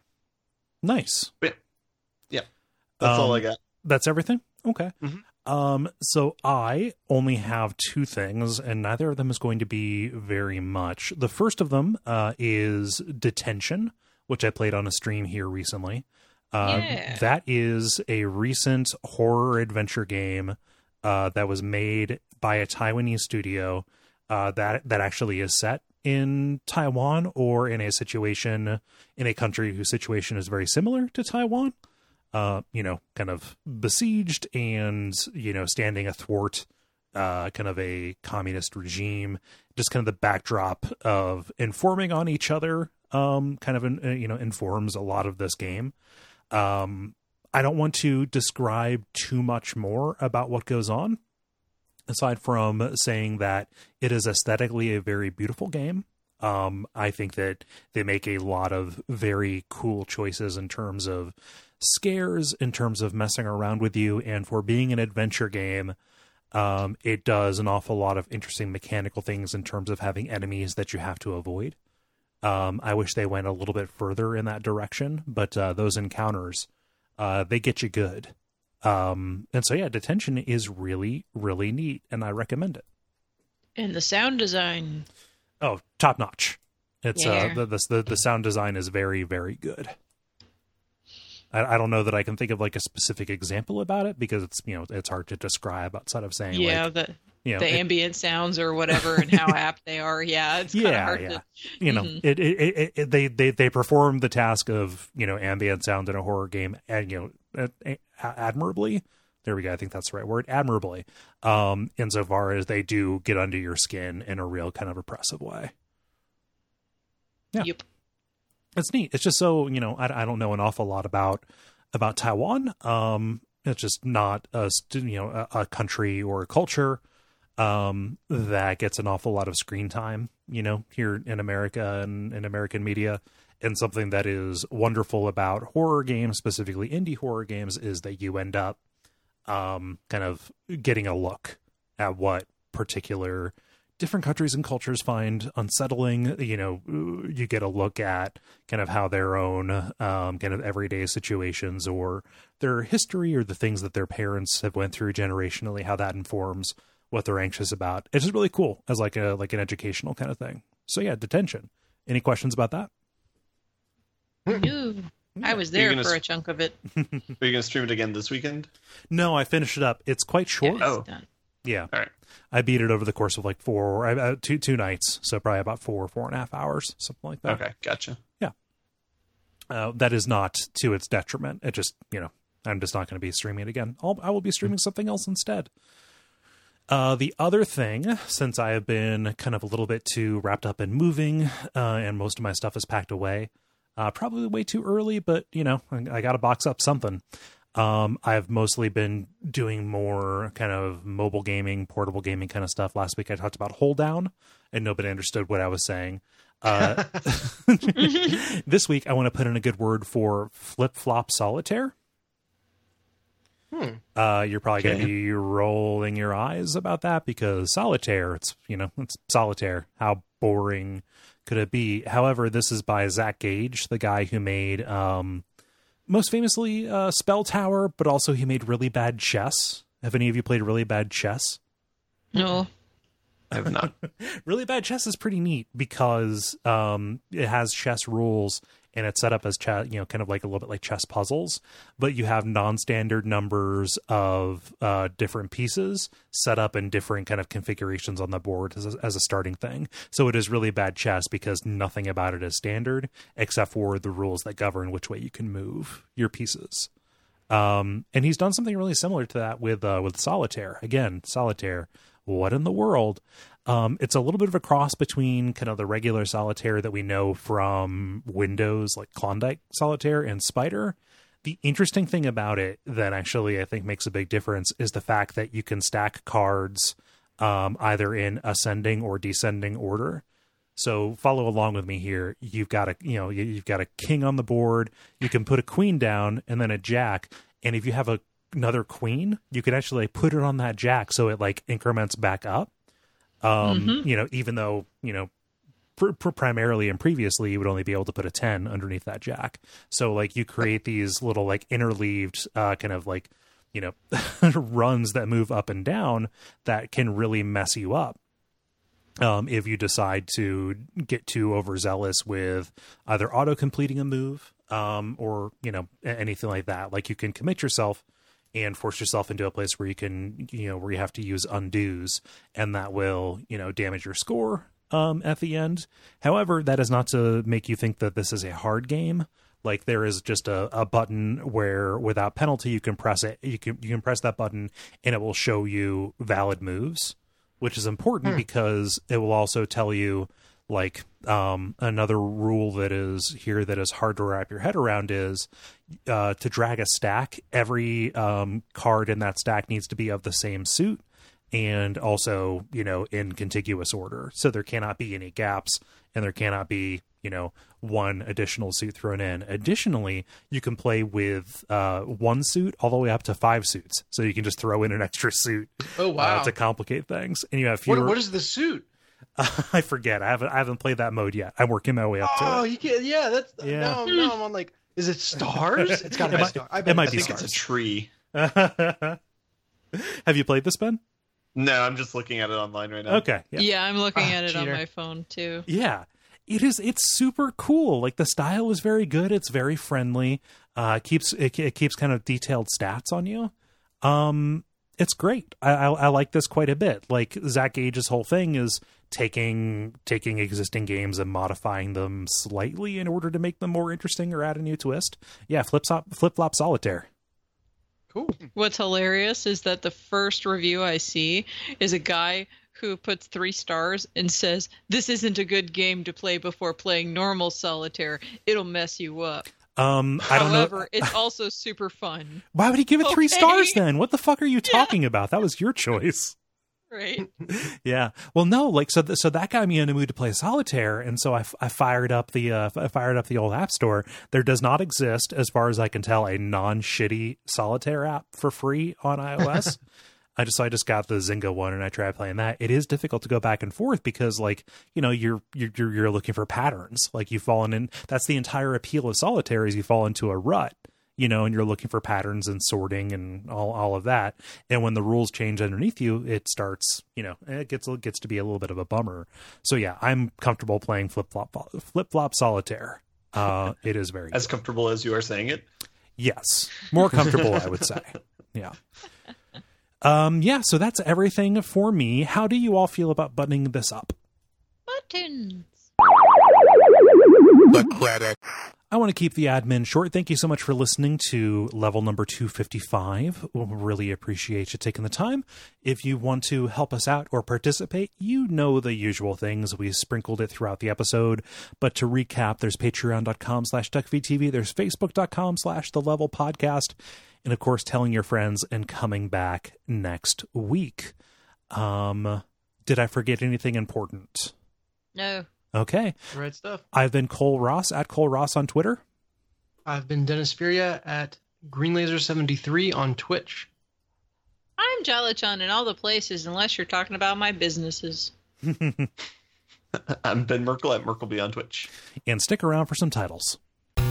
Speaker 1: nice.
Speaker 4: Yeah, yeah. That's
Speaker 1: um,
Speaker 4: all I got.
Speaker 1: That's everything. Okay.
Speaker 4: Mm-hmm.
Speaker 1: Um, so I only have two things, and neither of them is going to be very much. The first of them uh, is Detention, which I played on a stream here recently. Uh,
Speaker 3: yeah.
Speaker 1: That is a recent horror adventure game uh, that was made by a Taiwanese studio uh, that that actually is set in Taiwan or in a situation in a country whose situation is very similar to Taiwan. Uh, you know, kind of besieged and, you know, standing athwart uh, kind of a communist regime, just kind of the backdrop of informing on each other, um, kind of, uh, you know, informs a lot of this game. Um, I don't want to describe too much more about what goes on, aside from saying that it is aesthetically a very beautiful game. Um, I think that they make a lot of very cool choices in terms of scares, in terms of messing around with you, and for being an adventure game, um, it does an awful lot of interesting mechanical things in terms of having enemies that you have to avoid. Um, I wish they went a little bit further in that direction, but uh, those encounters, uh, they get you good. Um, and so, yeah, Detention is really, really neat, and I recommend it.
Speaker 3: And the sound design.
Speaker 1: Oh, top notch. It's
Speaker 3: yeah.
Speaker 1: uh, the, the the sound design is very, very good. I, I don't know that I can think of like a specific example about it because it's, you know, it's hard to describe outside of saying
Speaker 3: yeah,
Speaker 1: like,
Speaker 3: the
Speaker 1: you know,
Speaker 3: the
Speaker 1: it,
Speaker 3: ambient sounds or whatever and how apt they are. Yeah, it's kind of
Speaker 1: yeah,
Speaker 3: hard
Speaker 1: yeah.
Speaker 3: to.
Speaker 1: You know,
Speaker 3: mm-hmm.
Speaker 1: it, it, it, it they they they perform the task of, you know, ambient sound in a horror game, and you know, ad- admirably. There we go. I think that's the right word. Admirably. Um, insofar as they do get under your skin in a real kind of oppressive way. Yeah.
Speaker 3: Yep.
Speaker 1: It's neat. It's just so, you know, I, I don't know an awful lot about about Taiwan. Um, it's just not a, you know, a, a country or a culture um, that gets an awful lot of screen time, you know, here in America and in American media. And something that is wonderful about horror games, specifically indie horror games, is that you end up um, kind of getting a look at what particular different countries and cultures find unsettling. You know, you get a look at kind of how their own um, kind of everyday situations or their history or the things that their parents have went through generationally, how that informs what they're anxious about. It's just really cool as like a like an educational kind of thing. So yeah, Detention. Any questions about that?
Speaker 3: No. I was there for a chunk of it.
Speaker 4: Are you going to stream it again this weekend?
Speaker 1: No, I finished it up. It's quite short.
Speaker 3: Yeah,
Speaker 4: oh,
Speaker 3: done.
Speaker 1: Yeah.
Speaker 4: All right.
Speaker 1: I beat it over the course of like four, uh, two, two nights. So probably about four, four and a half hours, something like that.
Speaker 4: Okay, gotcha.
Speaker 1: Yeah. Uh, that is not to its detriment. It just, you know, I'm just not going to be streaming it again. I'll, I will be streaming something else instead. Uh, the other thing, since I have been kind of a little bit too wrapped up in moving, uh, and most of my stuff is packed away, uh, probably way too early, but you know, I, I got to box up something. Um, I've mostly been doing more kind of mobile gaming, portable gaming kind of stuff. Last week I talked about Hold Down, and nobody understood what I was saying. Uh, this week I want to put in a good word for Flip Flop Solitaire.
Speaker 2: Hmm.
Speaker 1: Uh, you're probably
Speaker 4: Okay.
Speaker 1: going to be rolling your eyes about that because solitaire, it's, you know, it's solitaire. How boring could it be? However, this is by Zach Gage, the guy who made, um, most famously, uh, Spell Tower, but also he made Really Bad Chess. Have any of you played Really Bad Chess?
Speaker 3: No.
Speaker 4: I have not.
Speaker 1: Really Bad Chess is pretty neat because um, it has chess rules and it's set up as chess, you know, kind of like a little bit like chess puzzles, but you have non-standard numbers of uh, different pieces set up in different kind of configurations on the board as a, as a starting thing. So it is really bad chess because nothing about it is standard except for the rules that govern which way you can move your pieces. Um, and he's done something really similar to that with uh, with Solitaire. Again, Solitaire, what in the world? Um, it's a little bit of a cross between kind of the regular Solitaire that we know from Windows, like Klondike Solitaire and Spider. The interesting thing about it that actually I think makes a big difference is the fact that you can stack cards um, either in ascending or descending order. So follow along with me here. You've got a, you know, you've got a king on the board. You can put a queen down and then a jack. And if you have a, another queen, you can actually put it on that jack. So it like increments back up. Um, mm-hmm. You know, even though, you know, pr- pr- primarily and previously you would only be able to put a ten underneath that jack. So like you create these little like interleaved uh, kind of like, you know, runs that move up and down that can really mess you up. Um, if you decide to get too overzealous with either auto completing a move, um, or, you know, anything like that, like you can commit yourself and force yourself into a place where you can, you know, where you have to use undos, and that will, you know, damage your score, um, at the end. However, that is not to make you think that this is a hard game. Like there is just a, a button where without penalty, you can press it. You can, you can press that button and it will show you valid moves, which is important hmm. because it will also tell you, like, um, another rule that is here that is hard to wrap your head around is uh, to drag a stack, every um, card in that stack needs to be of the same suit and also, you know, in contiguous order. So there cannot be any gaps and there cannot be, you know, one additional suit thrown in. Additionally, you can play with uh, one suit all the way up to five suits. So you can just throw in an extra suit
Speaker 2: oh, wow.
Speaker 1: uh, to complicate things. And you have fewer...
Speaker 2: What, what is the suit?
Speaker 1: Uh, I forget. I haven't I haven't played that mode yet. I'm working my way up
Speaker 2: oh,
Speaker 1: to it.
Speaker 2: Oh, you can yeah, that's
Speaker 1: yeah.
Speaker 2: Now, now I'm on like, is it stars? It's got to be stars. I bet
Speaker 1: it might
Speaker 4: I
Speaker 1: be
Speaker 4: think
Speaker 1: stars.
Speaker 4: It's a tree.
Speaker 1: Have you played this, Ben?
Speaker 4: No, I'm just looking at it online right now.
Speaker 1: Okay. Yeah,
Speaker 3: yeah I'm looking
Speaker 2: ah,
Speaker 3: at it
Speaker 2: cheater.
Speaker 3: on my phone too.
Speaker 1: Yeah. It is. It's super cool. Like the style is very good. It's very friendly. Uh, it keeps it, it keeps kind of detailed stats on you. Um, it's great. I, I I like this quite a bit. Like Zach Gage's whole thing is taking taking existing games and modifying them slightly in order to make them more interesting or add a new twist. Yeah, flip flop flip flop solitaire.
Speaker 2: Cool.
Speaker 3: What's hilarious is that the first review I see is a guy who puts three stars and says, "This isn't a good game to play before playing normal solitaire. It'll mess you up."
Speaker 1: Um, I don't
Speaker 3: However,
Speaker 1: know.
Speaker 3: it's also super fun.
Speaker 1: Why would he give it three
Speaker 3: Okay.
Speaker 1: stars then? What the fuck are you talking yeah. about? That was your choice.
Speaker 3: Right.
Speaker 1: Yeah. Well, no, like, so, th- so that got me in the mood to play solitaire. And so I, f- I fired up the, uh, I fired up the old app store. There does not exist, as far as I can tell, a non-shitty solitaire app for free on iOS. I just, so I just got the Zynga one and I tried playing that. It is difficult to go back and forth because, like, you know, you're, you're, you're, you're looking for patterns. Like you've fallen in, that's the entire appeal of solitaire is you fall into a rut. You know, and you're looking for patterns and sorting and all, all of that. And when the rules change underneath you, it starts, you know, it gets it gets to be a little bit of a bummer. So yeah, I'm comfortable playing flip flop flip flop solitaire. Uh, it is very
Speaker 4: as
Speaker 1: good.
Speaker 4: Comfortable as you are saying it.
Speaker 1: Yes, more comfortable, I would say. Yeah. Um. Yeah. So that's everything for me. How do you all feel about buttoning this up?
Speaker 3: Buttons.
Speaker 5: The credit.
Speaker 1: I want to keep the admin short. Thank you so much for listening to level number two fifty-five. We'll really appreciate you taking the time. If you want to help us out or participate, you know the usual things. We sprinkled it throughout the episode. But to recap, there's patreon.com slash duckvtv. There's facebook.com slash the level podcast. And of course, telling your friends and coming back next week. Um, did I forget anything important?
Speaker 3: No.
Speaker 1: Okay.
Speaker 2: Right stuff.
Speaker 1: I've been Cole Ross at Cole Ross on Twitter.
Speaker 2: I've been Dennis Furia at Greenlaser seventy-three on Twitch.
Speaker 3: I'm Jalachan in all the places unless you're talking about my businesses.
Speaker 4: I'm Ben Merkel at Merkleby on Twitch.
Speaker 1: And stick around for some titles.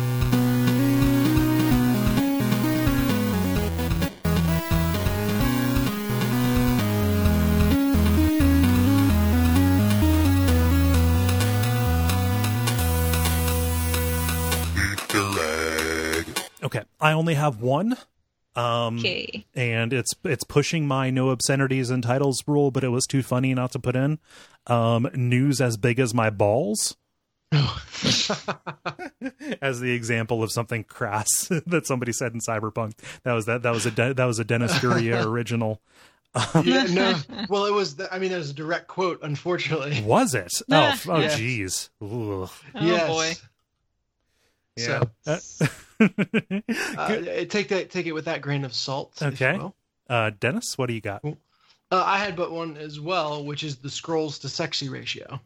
Speaker 1: Okay, I only have one. Um,
Speaker 3: okay.
Speaker 1: And it's it's pushing my no obscenities in titles rule, but it was too funny not to put in. Um, news as big as my balls. As the example of something crass that somebody said in Cyberpunk. That was that. That was a de- that was a Dennis Furia original.
Speaker 2: Yeah, no. Well, it was. The, I mean, it was a direct quote. Unfortunately,
Speaker 1: Was it? Oh, f- oh,
Speaker 2: Yeah.
Speaker 1: geez. Ugh.
Speaker 3: Oh
Speaker 2: Yes.
Speaker 3: boy.
Speaker 1: Yeah.
Speaker 2: So,
Speaker 1: Uh,
Speaker 2: uh, take that. Take it with that grain of salt. if
Speaker 1: Okay.
Speaker 2: you will.
Speaker 1: uh, Dennis, what do you got?
Speaker 2: Uh, I had but one as well, which is the scrolls to sexy ratio.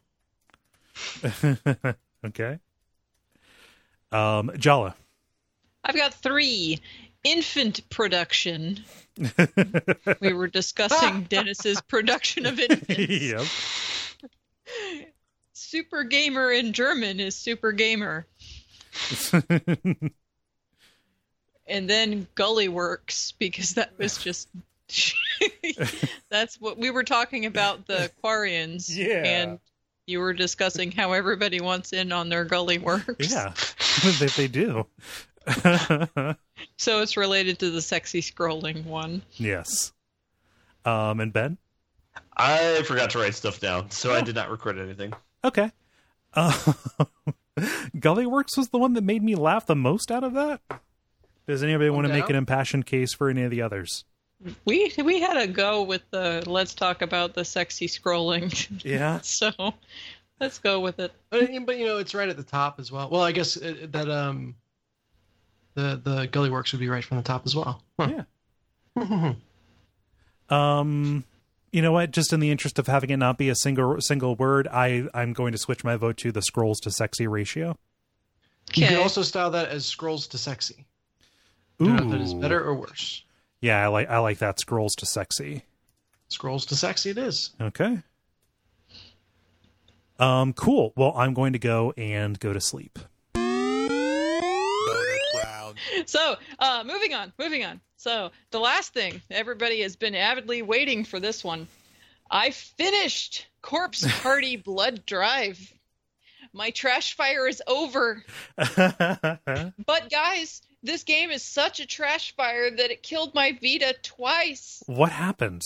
Speaker 1: Okay. Um, Jala.
Speaker 3: I've got three. Infant production. We were discussing Dennis's production of infants.
Speaker 1: Yep.
Speaker 3: Super gamer in German is super gamer. And then Gully Works, because that was just that's what we were talking about, the Quarians.
Speaker 1: Yeah.
Speaker 3: And you were discussing how everybody wants in on their Gully Works.
Speaker 1: Yeah, they, they do.
Speaker 3: So it's related to the sexy scrolling one.
Speaker 1: Yes. Um, and Ben?
Speaker 4: I forgot to write stuff down, so I did not record anything.
Speaker 1: Okay. Uh, Gullyworks was the one that made me laugh the most out of that. Does anybody want to
Speaker 2: Okay.
Speaker 1: make an impassioned case for any of the others?
Speaker 3: We we had a go with the let's talk about the sexy scrolling.
Speaker 1: Yeah.
Speaker 3: So let's go with it.
Speaker 2: But, but you know, it's right at the top as well. Well, I guess it, that um, the the Gully Works would be right from the top as well. Huh.
Speaker 1: Yeah. Um, you know what? Just in the interest of having it not be a single single word, I I'm going to switch my vote to the scrolls to sexy ratio.
Speaker 2: You could
Speaker 3: Okay.
Speaker 2: also style that as scrolls to sexy.
Speaker 1: Ooh,
Speaker 2: I don't know if that is better or worse.
Speaker 1: Yeah, I like I like that. Scrolls to sexy.
Speaker 2: Scrolls to sexy it is.
Speaker 1: Okay. Um, cool. Well, I'm going to go and go to sleep.
Speaker 3: So, uh, moving on, moving on. So, the last thing, everybody has been avidly waiting for this one. I finished Corpse Party Blood Drive. My trash fire is over. But guys, this game is such a trash fire that it killed my Vita twice.
Speaker 1: What happened?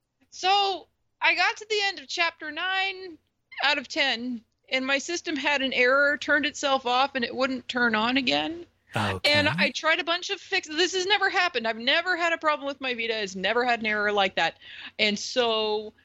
Speaker 3: So, I got to the end of chapter nine out of ten, and my system had an error, turned itself off, and it wouldn't turn on again.
Speaker 1: Okay.
Speaker 3: And I tried a bunch of fixes. This has never happened. I've never had a problem with my Vita. It's never had an error like that. And so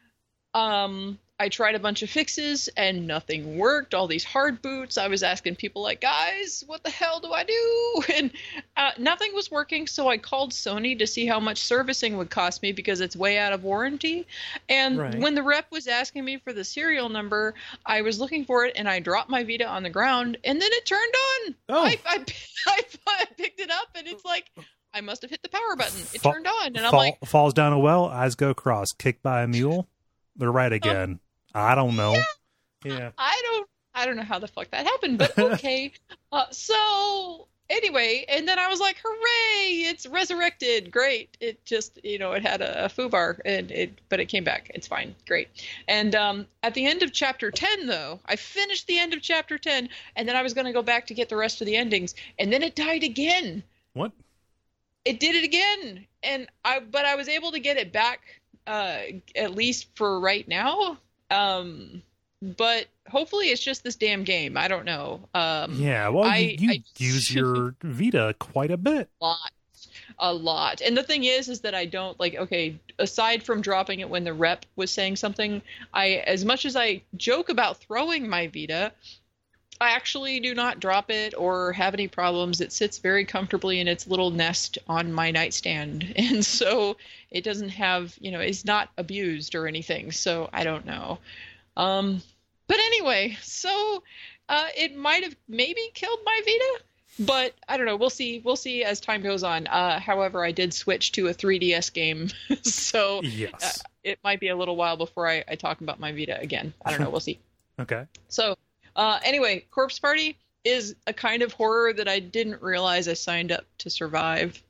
Speaker 3: um, I tried a bunch of fixes and nothing worked. All these hard boots. I was asking people like, guys, what the hell do I do? And uh, nothing was working. So I called Sony to see how much servicing would cost me because it's way out of warranty. And
Speaker 1: Right.
Speaker 3: when the rep was asking me for the serial number, I was looking for it and I dropped my Vita on the ground and then it turned on.
Speaker 1: Oh.
Speaker 3: I, I, I, I picked it up and it's like, I must have hit the power button. It
Speaker 1: Fa-
Speaker 3: turned on. And I'm
Speaker 1: Fall,
Speaker 3: like,
Speaker 1: falls down a well, eyes go cross, kicked by a mule. They're right again. I don't know. Yeah.
Speaker 3: I don't I don't know how the fuck that happened, but okay. uh, so anyway, and then I was like, hooray, it's resurrected. Great. It just, you know, it had a, a foobar and it but it came back. It's fine. Great. And um, at the end of chapter ten though, I finished the end of chapter ten and then I was going to go back to get the rest of the endings and then it died again.
Speaker 1: What?
Speaker 3: It did it again. And I but I was able to get it back uh, at least for right now. Um, but hopefully it's just this damn game. I don't know. Um,
Speaker 1: Yeah. Well,
Speaker 3: I-
Speaker 1: you, you
Speaker 3: I-
Speaker 1: use your Vita quite a bit.
Speaker 3: a lot, a lot. And the thing is, is that I don't like, okay, aside from dropping it when the rep was saying something, I, as much as I joke about throwing my Vita, I actually do not drop it or have any problems. It sits very comfortably in its little nest on my nightstand. And so it doesn't have, you know, it's not abused or anything. So I don't know. Um, but anyway, so uh, it might have maybe killed my Vita, but I don't know. We'll see. We'll see as time goes on. Uh, however, I did switch to a three D S game. So
Speaker 1: Yes.
Speaker 3: uh, it might be a little while before I, I talk about my Vita again. I don't know. We'll see.
Speaker 1: Okay.
Speaker 3: So uh, anyway, Corpse Party is a kind of horror that I didn't realize I signed up to survive.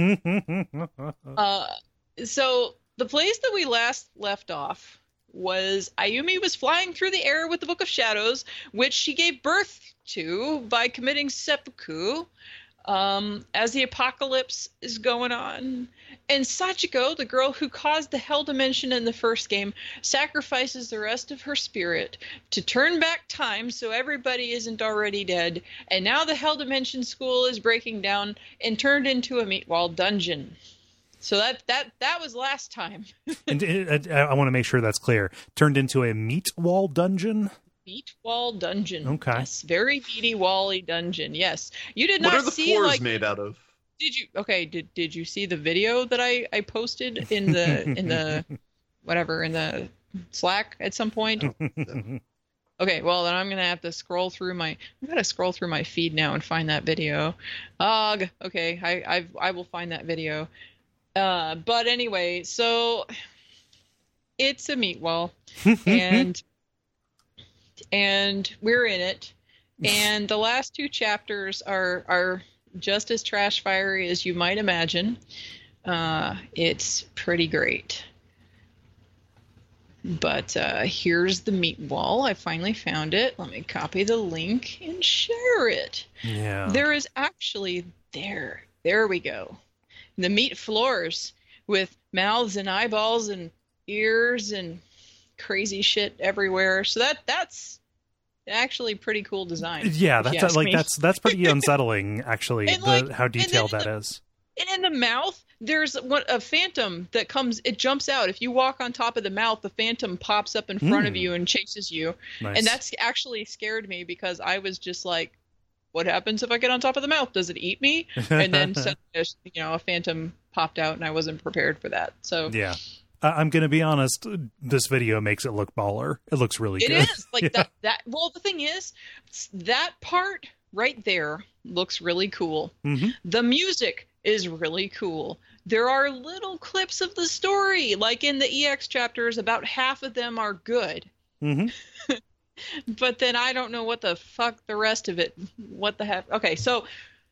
Speaker 3: Uh, so the place that we last left off was Ayumi was flying through the air with the Book of Shadows, which she gave birth to by committing seppuku um, as the apocalypse is going on. And Sachiko, the girl who caused the Hell Dimension in the first game, sacrifices the rest of her spirit to turn back time so everybody isn't already dead. And now the Hell Dimension school is breaking down and turned into a Meatwall dungeon. So that that that was last time.
Speaker 1: And uh, I want to make sure that's clear. Turned into a meat wall dungeon?
Speaker 3: Meat wall dungeon.
Speaker 1: Okay.
Speaker 3: Yes, very meaty wally dungeon. Yes. You did
Speaker 4: What
Speaker 3: not
Speaker 4: are the
Speaker 3: see
Speaker 4: floors
Speaker 3: like
Speaker 4: made out of?
Speaker 3: Did you okay, did did you see the video that I I posted in the in the whatever in the Slack at some point? Okay, well then I'm gonna have to scroll through my I'm gonna scroll through my feed now and find that video. Ugh. Okay, I I I will find that video. Uh, but anyway, so it's a meat wall, and and we're in it, and the last two chapters are are just as trash fiery as you might imagine. Uh, it's pretty great. But uh, here's the meat wall. I finally found it. Let me copy the link and share it.
Speaker 1: Yeah.
Speaker 3: There is actually there. There we go. The meat floors with mouths and eyeballs and ears and crazy shit everywhere. So that that's actually pretty cool design.
Speaker 1: Yeah,
Speaker 3: if you
Speaker 1: that's
Speaker 3: ask
Speaker 1: like
Speaker 3: me.
Speaker 1: that's that's pretty unsettling actually.
Speaker 3: And
Speaker 1: the,
Speaker 3: like-
Speaker 1: how detailed
Speaker 3: and
Speaker 1: that
Speaker 3: then
Speaker 1: is.
Speaker 3: And in the mouth, there's what a phantom that comes. It jumps out. If you walk on top of the mouth, the phantom pops up in front of
Speaker 1: Mm.
Speaker 3: you and chases you.
Speaker 1: Nice.
Speaker 3: And that's actually scared me because I was just like, "What happens if I get on top of the mouth? Does it eat me?" And then suddenly, you know, a phantom popped out, and I wasn't prepared for that. So
Speaker 1: Yeah. I- I'm going to be honest, this video makes it look baller. It looks really
Speaker 3: it
Speaker 1: good.
Speaker 3: is like
Speaker 1: Yeah.
Speaker 3: that. That well, the thing is, that part right there looks really cool.
Speaker 1: hmm
Speaker 3: The music is really cool. There are little clips of the story, like in the E X chapters, about half of them are good.
Speaker 1: hmm
Speaker 3: But then I don't know what the fuck the rest of it, what the heck. Okay, so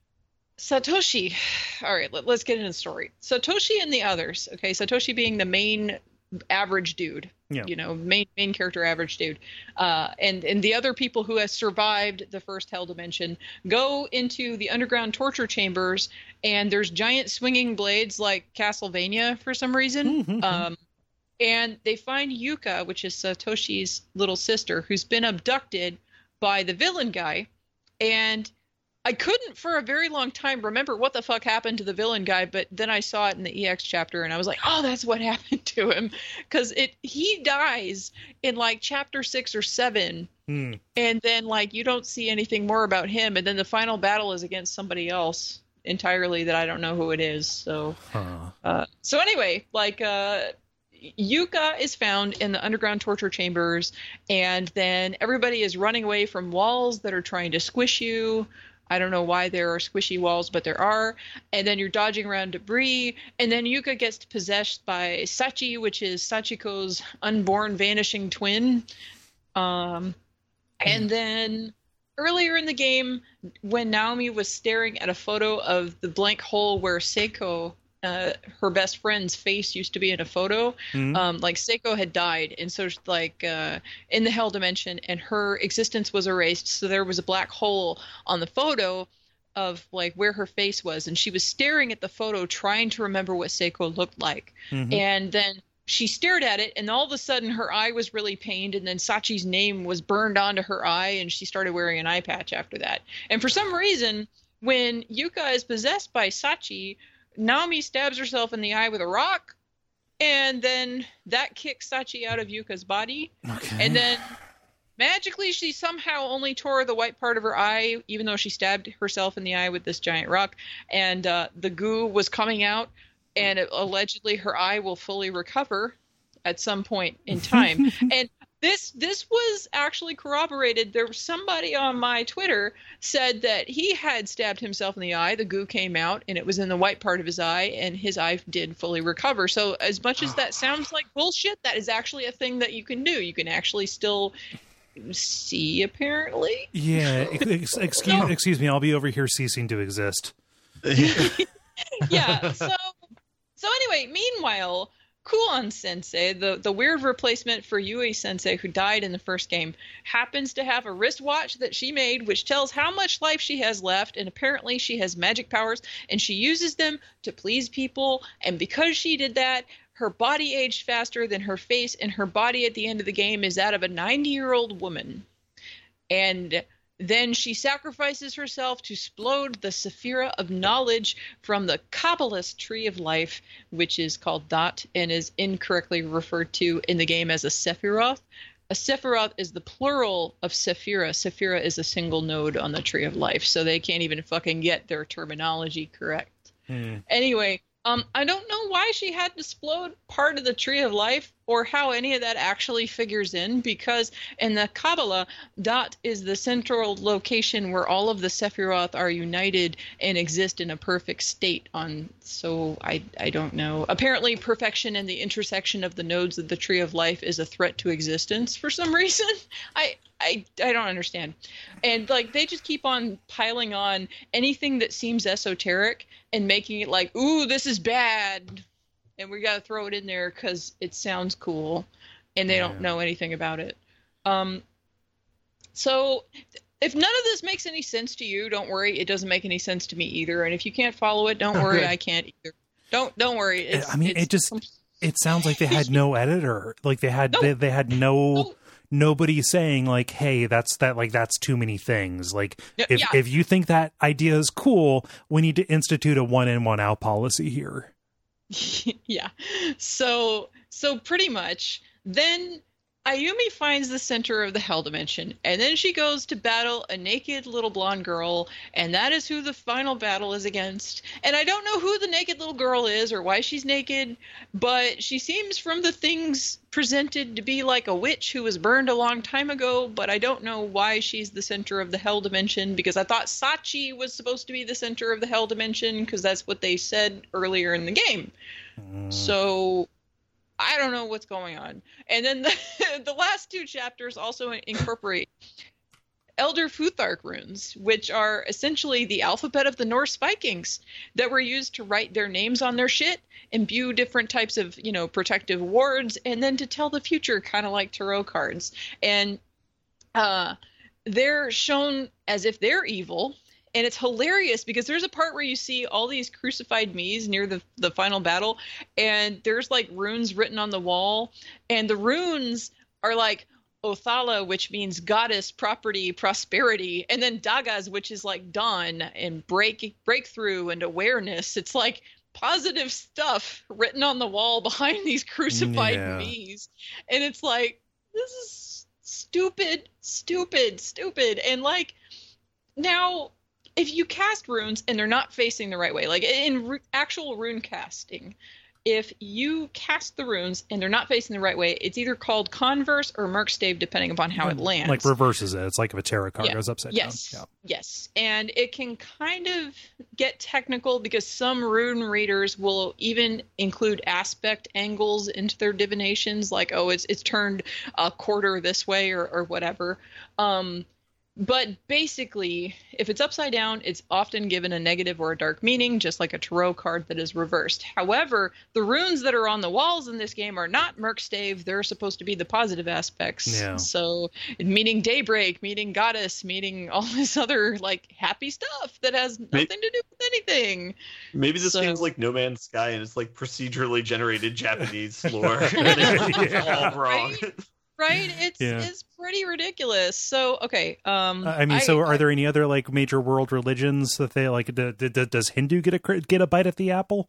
Speaker 3: Satoshi, all right, let, let's get into the story. Satoshi and the others, okay, Satoshi being the main average dude,
Speaker 1: Yeah.
Speaker 3: you know, main main character average dude, uh, and and the other people who have survived the first Hell Dimension go into the underground torture chambers, and there's giant swinging blades like Castlevania for some reason.
Speaker 1: Mhm.
Speaker 3: Um, and they find Yuka, which is Satoshi's little sister, who's been abducted by the villain guy, and I couldn't for a very long time remember what the fuck happened to the villain guy, but then I saw it in the E X chapter and I was like, oh, that's what happened to him. Because it he dies in like chapter six or seven,
Speaker 1: Mm.
Speaker 3: and then like you don't see anything more about him, and then the final battle is against somebody else entirely that I don't know who it is. So
Speaker 1: Huh.
Speaker 3: uh, so anyway, like uh, Yuka is found in the underground torture chambers, and then everybody is running away from walls that are trying to squish you. I don't know why there are squishy walls, but there are. And then you're dodging around debris. And then Yuka gets possessed by Sachi, which is Sachiko's unborn vanishing twin. Um, and then earlier in the game, when Naomi was staring at a photo of the blank hole where Seiko, uh, her best friend's face used to be in a photo,
Speaker 1: Mhm.
Speaker 3: um, like Seiko had died, and so like uh, in the Hell Dimension, and her existence was erased. So there was a black hole on the photo of like where her face was, and she was staring at the photo, trying to remember what Seiko looked like.
Speaker 1: Mhm.
Speaker 3: And then she stared at it, and all of a sudden her eye was really pained, and then Sachi's name was burned onto her eye, and she started wearing an eye patch after that. And for some reason, when Yuka is possessed by Sachi, Naomi stabs herself in the eye with a rock, and then that kicks Sachi out of Yuka's body.
Speaker 1: Okay.
Speaker 3: And then magically she somehow only tore the white part of her eye, even though she stabbed herself in the eye with this giant rock. And uh, the goo was coming out, and it, allegedly her eye will fully recover at some point in time. And this this was actually corroborated. There was somebody on my Twitter said that he had stabbed himself in the eye. The goo came out, and it was in the white part of his eye, and his eye did fully recover. So as much as that sounds like bullshit, that is actually a thing that you can do. You can actually still see, apparently.
Speaker 1: Yeah. Ex- excuse, excuse me. I'll be over here ceasing to exist.
Speaker 3: Yeah. So so anyway, meanwhile, Kuon Sensei, the, the weird replacement for Yui Sensei who died in the first game, happens to have a wristwatch that she made which tells how much life she has left, and apparently she has magic powers and she uses them to please people, and because she did that, her body aged faster than her face, and her body at the end of the game is that of a ninety-year-old woman. And then she sacrifices herself to explode the Sephira of Knowledge from the Kabbalist Tree of Life, which is called Dot and is incorrectly referred to in the game as a Sephiroth. A Sephiroth is the plural of Sephira. Sephira is a single node on the Tree of Life, so they can't even fucking get their terminology correct. Hmm. Anyway, um, I don't know why she had to explode part of the Tree of Life or how any of that actually figures in, because in the Kabbalah, Dot is the central location where all of the Sephiroth are united and exist in a perfect state on. So I, I don't know. Apparently perfection in the intersection of the nodes of the Tree of Life is a threat to existence for some reason. I, I, I don't understand. And like they just keep on piling on anything that seems esoteric and making it like, ooh, this is bad. And we got to throw it in there because it sounds cool, and they yeah. don't know anything about it. Um, so if none of this makes any sense to you, don't worry. It doesn't make any sense to me either. And if you can't follow it, don't worry. I can't either. Don't don't worry. It's,
Speaker 1: I mean,
Speaker 3: it's,
Speaker 1: it just it sounds like they had no editor. Like they had
Speaker 3: no.
Speaker 1: they, they had no.
Speaker 3: no.
Speaker 1: Nobody saying like, hey, that's that like that's too many things. Like if
Speaker 3: yeah.
Speaker 1: if you think that idea is cool, we need to institute a one in, one out policy here.
Speaker 3: Yeah. So so pretty much then Ayumi finds the center of the Hell Dimension, and then she goes to battle a naked little blonde girl, and that is who the final battle is against. And I don't know who the naked little girl is or why she's naked, but she seems from the things presented to be like a witch who was burned a long time ago, but I don't know why she's the center of the Hell Dimension, because I thought Sachi was supposed to be the center of the Hell Dimension, because that's what they said earlier in the game. Mm. So I don't know what's going on. And then the, the last two chapters also incorporate Elder Futhark runes, which are essentially the alphabet of the Norse Vikings that were used to write their names on their shit, imbue different types of, you know, protective wards, and then to tell the future, kind of like tarot cards. And uh, they're shown as if they're evil. And it's hilarious because there's a part where you see all these crucified Miis near the, the final battle, and there's like runes written on the wall, and the runes are like Othala, which means goddess, property, prosperity, and then Dagas, which is like dawn and break breakthrough and awareness. It's like positive stuff written on the wall behind these crucified yeah. Miis. And it's like, this is stupid, stupid, stupid. And like now, if you cast runes and they're not facing the right way, like in r- actual rune casting, if you cast the runes and they're not facing the right way, it's either called converse or merkstave, depending upon how it lands.
Speaker 1: Like reverses it. It's like if a tarot card
Speaker 3: yeah.
Speaker 1: goes upside
Speaker 3: yes.
Speaker 1: down.
Speaker 3: Yeah. Yes. And it can kind of get technical because some rune readers will even include aspect angles into their divinations, like, oh, it's it's turned a quarter this way or, or whatever. Um, But basically, if it's upside down, it's often given a negative or a dark meaning, just like a tarot card that is reversed. However, the runes that are on the walls in this game are not merkstave. They're supposed to be the positive aspects.
Speaker 1: Yeah.
Speaker 3: So meaning daybreak, meaning goddess, meaning all this other like happy stuff that has nothing maybe, to do with anything.
Speaker 4: Maybe this
Speaker 3: so,
Speaker 4: game's like No Man's Sky and it's like procedurally generated Japanese lore. It's all wrong.
Speaker 3: Right? Right? It's
Speaker 1: yeah.
Speaker 3: it's pretty ridiculous. So, okay. Um,
Speaker 1: I mean,
Speaker 3: I,
Speaker 1: so are
Speaker 3: I,
Speaker 1: there any other like major world religions that they like? D- d- d- does Hindu get a get a bite at the apple?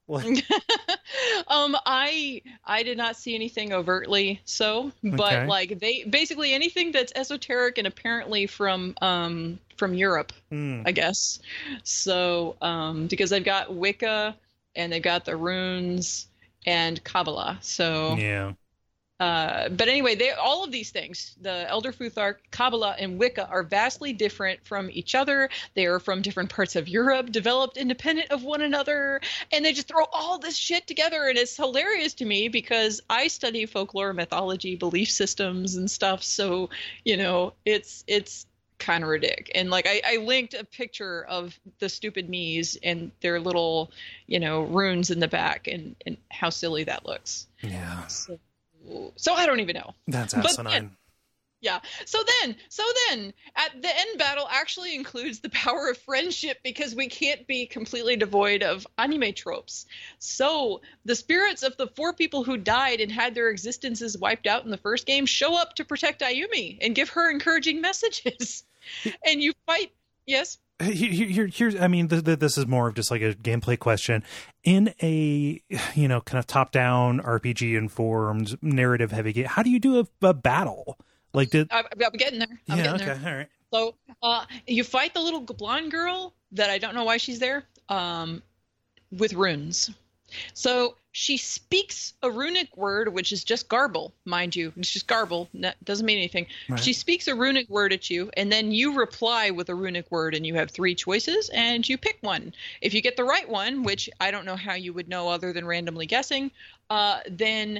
Speaker 3: um, I I did not see anything overtly so, but
Speaker 1: okay.
Speaker 3: like they basically anything that's esoteric and apparently from um from Europe,
Speaker 1: mm.
Speaker 3: I guess. So um, because they've got Wicca and they've got the runes and Kabbalah. So
Speaker 1: yeah.
Speaker 3: Uh, but anyway, they all of these things, the Elder Futhark, Kabbalah, and Wicca, are vastly different from each other. They are from different parts of Europe, developed independent of one another, and they just throw all this shit together. And it's hilarious to me because I study folklore, mythology, belief systems, and stuff. So, you know, it's it's kind of ridiculous. And like I, I linked a picture of the stupid Miis and their little, you know, runes in the back, and, and how silly that looks.
Speaker 1: Yeah.
Speaker 3: So, so I don't even know.
Speaker 1: That's
Speaker 3: But
Speaker 1: asinine.
Speaker 3: then- Yeah. So then, so then, at the end battle actually includes the power of friendship, because we can't be completely devoid of anime tropes. So the spirits of the four people who died and had their existences wiped out in the first game show up to protect Ayumi and give her encouraging messages. And you fight. Yes.
Speaker 1: Here, here, here's, I mean, th- th- this is more of just like a gameplay question. In a, you know, kind of top-down R P G informed, narrative-heavy game, how do you do a, a battle? Like, did
Speaker 3: I'm, I'm getting there. I'm
Speaker 1: yeah,
Speaker 3: getting
Speaker 1: okay,
Speaker 3: there.
Speaker 1: all right.
Speaker 3: So uh, you fight the little blonde girl that I don't know why she's there, um, with runes. So she speaks a runic word, which is just garble, mind you. It's just garble. That doesn't mean anything.
Speaker 1: Right.
Speaker 3: She speaks a runic word at you, and then you reply with a runic word, and you have three choices, and you pick one. If you get the right one, which I don't know how you would know other than randomly guessing, uh, then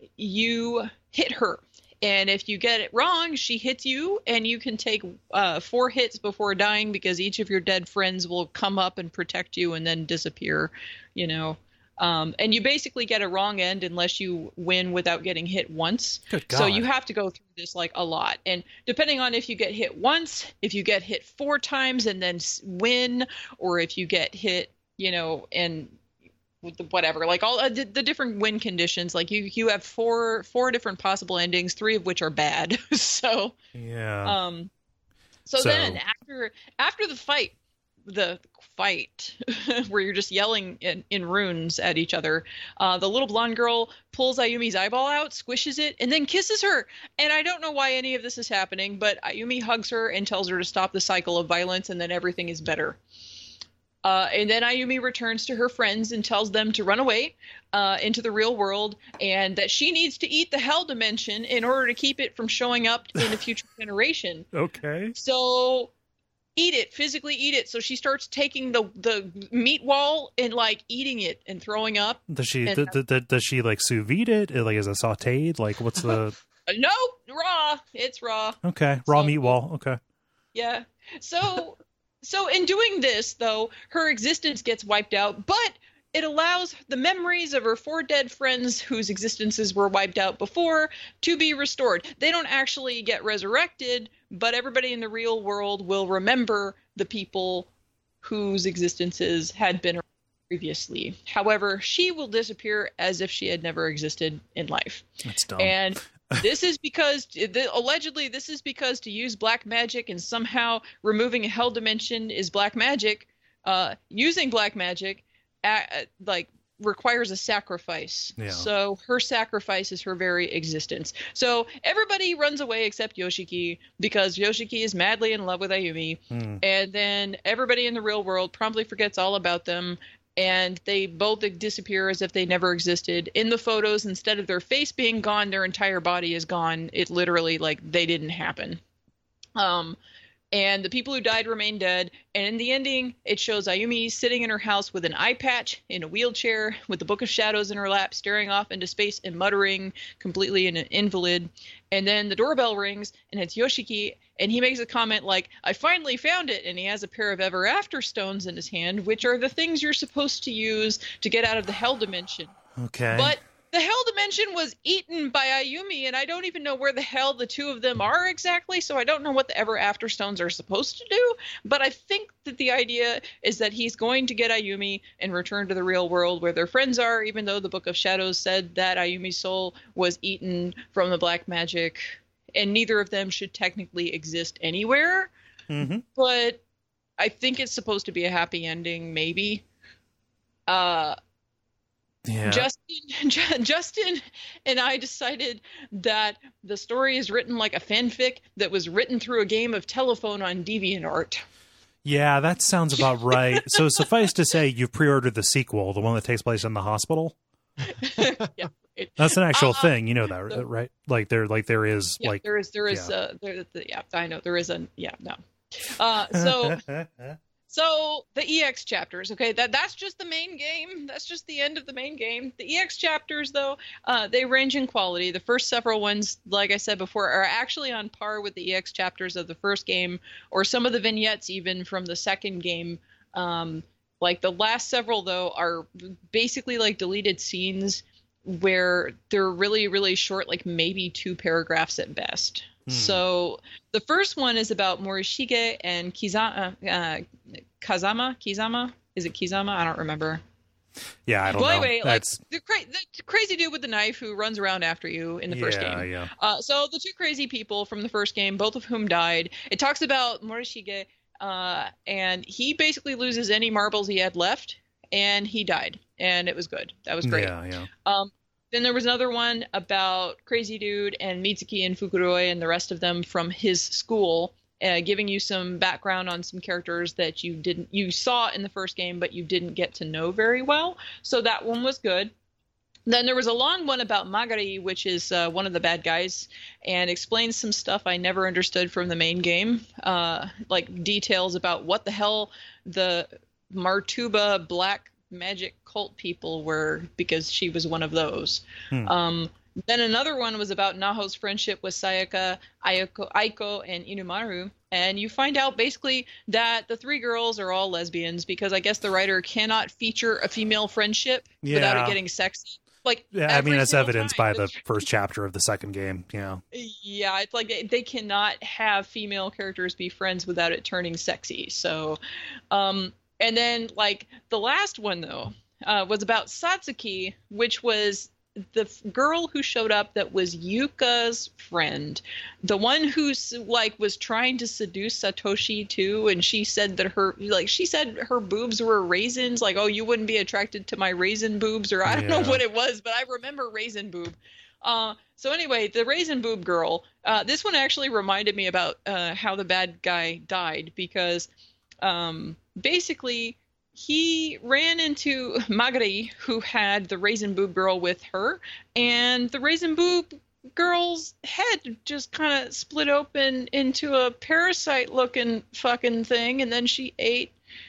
Speaker 3: you hit her. And if you get it wrong, she hits you, and you can take uh, four hits before dying, because each of your dead friends will come up and protect you and then disappear, you know. Um, and you basically get a wrong end unless you win without getting hit once.
Speaker 1: Good God.
Speaker 3: So you have to go through this like a lot. And depending on if you get hit once, if you get hit four times and then s- win, or if you get hit, you know, and with the whatever, like all uh, the, the different win conditions, like you, you have four, four different possible endings, three of which are bad. so,
Speaker 1: Yeah.
Speaker 3: um, so,
Speaker 1: So-
Speaker 3: then after, after the fight, the fight where you're just yelling in, in runes at each other, uh, the little blonde girl pulls Ayumi's eyeball out, squishes it, and then kisses her. And I don't know why any of this is happening, but Ayumi hugs her and tells her to stop the cycle of violence, and then everything is better. Uh, and then Ayumi returns to her friends and tells them to run away uh, into the real world, and that she needs to eat the hell dimension in order to keep it from showing up in a future generation.
Speaker 1: Okay.
Speaker 3: So eat it, physically eat it. So she starts taking the the meat wall and like eating it and throwing up.
Speaker 1: Does she,
Speaker 3: And-
Speaker 1: th- th- th- does she like sous vide it? Like, is it sauteed? Like, what's the,
Speaker 3: Uh, no, raw. It's raw.
Speaker 1: okay, raw
Speaker 3: So-
Speaker 1: meat wall. Okay.
Speaker 3: Yeah. So so in doing this though, her existence gets wiped out, but it allows the memories of her four dead friends whose existences were wiped out before to be restored. They don't actually get resurrected, but everybody in the real world will remember the people whose existences had been previously. However, she will disappear as if she had never existed in life.
Speaker 1: That's dumb.
Speaker 3: And this is because, the, allegedly, this is because to use black magic and somehow removing a hell dimension is black magic. Uh, using black magic, uh, like, requires a sacrifice.
Speaker 1: Yeah.
Speaker 3: So her sacrifice is her very existence. So everybody runs away except Yoshiki, because Yoshiki is madly in love with Ayumi.
Speaker 1: Hmm.
Speaker 3: And then everybody in the real world promptly forgets all about them, and they both disappear as if they never existed. In the photos, instead of their face being gone, their entire body is gone. It literally, like, they didn't happen. Um, and the people who died remain dead. And in the ending, it shows Ayumi sitting in her house with an eye patch, in a wheelchair, with the Book of Shadows in her lap, staring off into space and muttering, completely in an invalid. And then the doorbell rings, and it's Yoshiki, and he makes a comment like, "I finally found it," and he has a pair of Ever After stones in his hand, which are the things you're supposed to use to get out of the Hell Dimension.
Speaker 1: Okay.
Speaker 3: But the Hell Dimension was eaten by Ayumi, and I don't even know where the hell the two of them are exactly, so I don't know what the Ever After stones are supposed to do, but I think that the idea is that he's going to get Ayumi and return to the real world where their friends are, even though the Book of Shadows said that Ayumi's soul was eaten from the black magic, and neither of them should technically exist anywhere,
Speaker 1: Mm-hmm.
Speaker 3: but I think it's supposed to be a happy ending, maybe. Uh...
Speaker 1: Yeah.
Speaker 3: Justin, Justin and I decided that the story is written like a fanfic that was written through a game of telephone on DeviantArt.
Speaker 1: Yeah, that sounds about right. So suffice to say, you've pre-ordered the sequel, the one that takes place in the hospital.
Speaker 3: Yeah, it,
Speaker 1: That's an actual
Speaker 3: Uh,
Speaker 1: thing, you know that,
Speaker 3: so-
Speaker 1: right? Like there, like there is,
Speaker 3: yeah,
Speaker 1: like
Speaker 3: there is, there is,
Speaker 1: yeah.
Speaker 3: uh, there, the, yeah, I know there is a, yeah, no. Uh, so, So the E X chapters, okay, that that's just the main game. That's just the end of the main game. The E X chapters, though, uh, they range in quality. The first several ones, like I said before, are actually on par with the E X chapters of the first game, or some of the vignettes even from the second game. Um, like the last several, though, are basically like deleted scenes where they're really, really short, like maybe two paragraphs at best. Hmm. So the first one is about Morishige and Kizama, uh, Kazama. Kizama? Is it Kizama? I don't remember.
Speaker 1: Yeah, I don't
Speaker 3: well,
Speaker 1: know.
Speaker 3: Anyway,
Speaker 1: That's...
Speaker 3: like the, cra- the crazy dude with the knife who runs around after you in the
Speaker 1: yeah,
Speaker 3: first game.
Speaker 1: Yeah.
Speaker 3: Uh, so the two crazy people from the first game, both of whom died. It talks about Morishige, uh, and he basically loses any marbles he had left, and he died, and it was good. That was great.
Speaker 1: Yeah, yeah.
Speaker 3: Um, Then there was another one about Crazy Dude and Mitsuki and Fukuroi and the rest of them from his school, uh, giving you some background on some characters that you didn't you saw in the first game, but you didn't get to know very well. So that one was good. Then there was a long one about Magari, which is uh, one of the bad guys, and explains some stuff I never understood from the main game, uh, like details about what the hell the Martuba Black magic cult people were, because she was one of those. Hmm. Um, then another one was about Naho's friendship with Sayaka, Ayako, Aiko, and Inumaru. And you find out basically that the three girls are all lesbians because I guess the writer cannot feature a female friendship yeah. without it getting sexy. Like,
Speaker 1: yeah, I mean, that's evidenced
Speaker 3: time.
Speaker 1: by the first chapter of the second game. Yeah.
Speaker 3: Yeah, it's like they, they cannot have female characters be friends without it turning sexy. So, um, and then, like, the last one, though, uh, was about Satsuki, which was the f- girl who showed up that was Yuka's friend. The one who's, like, was trying to seduce Satoshi, too, and she said that her, like, she said her boobs were raisins, like, oh, you wouldn't be attracted to my raisin boobs, or I don't yeah. know what it was, but I remember raisin boob. Uh, so anyway, the raisin boob girl, uh, this one actually reminded me about uh, how the bad guy died, because... Um, basically, he ran into Magari, who had the raisin boob girl with her, and the raisin boob girl's head just kind of split open into a parasite-looking fucking thing, and then she ate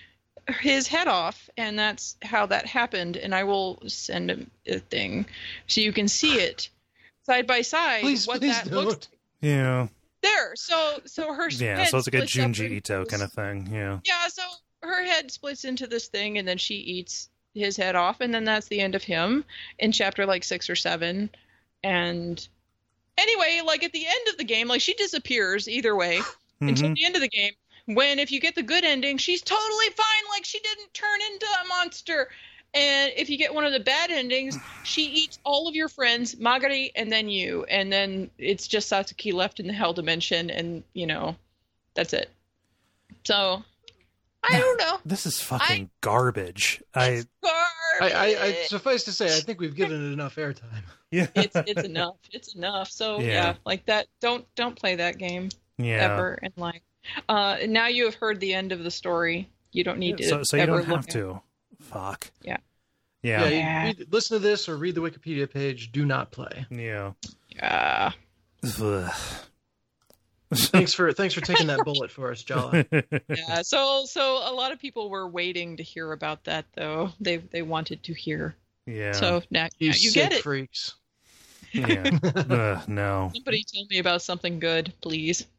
Speaker 3: his head off, and that's how that happened. And I will send him a thing so you can see it side by side.
Speaker 2: Please,
Speaker 3: what
Speaker 2: please
Speaker 3: that
Speaker 2: don't.
Speaker 3: looks like.
Speaker 1: Yeah.
Speaker 3: There, so so her
Speaker 1: yeah,
Speaker 3: head
Speaker 1: so it's like a Junji
Speaker 3: into
Speaker 1: Ito
Speaker 3: this,
Speaker 1: kind of thing. Yeah.
Speaker 3: Yeah, so her head splits into this thing, and then she eats his head off, and then that's the end of him in chapter like six or seven. And anyway, like at the end of the game, like she disappears either way mm-hmm. until the end of the game. When if you get the good ending, she's totally fine, like she didn't turn into a monster. And if you get one of the bad endings, she eats all of your friends, Magari, and then you. And then it's just Satsuki left in the hell dimension, and, you know, that's it. So, I don't know.
Speaker 1: This is fucking I,
Speaker 3: It's
Speaker 1: garbage. I,
Speaker 3: garbage.
Speaker 2: I, I, I suffice to say, I think we've given it enough airtime.
Speaker 1: Yeah.
Speaker 3: It's it's enough. It's enough. So, yeah. yeah, like that. Don't don't play that game
Speaker 1: yeah.
Speaker 3: ever in life. Uh, now you have heard the end of the story. You don't need
Speaker 1: yeah,
Speaker 3: to
Speaker 1: So, so you
Speaker 3: ever
Speaker 1: don't have
Speaker 3: look
Speaker 1: to.
Speaker 3: At
Speaker 1: Fuck.
Speaker 3: Yeah.
Speaker 1: Yeah.
Speaker 2: yeah,
Speaker 3: yeah.
Speaker 2: you read, listen to this or read the Wikipedia page. Do not play.
Speaker 1: Yeah.
Speaker 3: Yeah.
Speaker 2: thanks for thanks for taking that bullet for us, Jala.
Speaker 3: Yeah. So so a lot of people were waiting to hear about that, though. They they wanted to hear.
Speaker 1: Yeah.
Speaker 3: So now,
Speaker 2: you,
Speaker 3: now you
Speaker 2: sick
Speaker 3: get it.
Speaker 2: freaks.
Speaker 1: Yeah. uh, no.
Speaker 3: Somebody tell me about something good, please.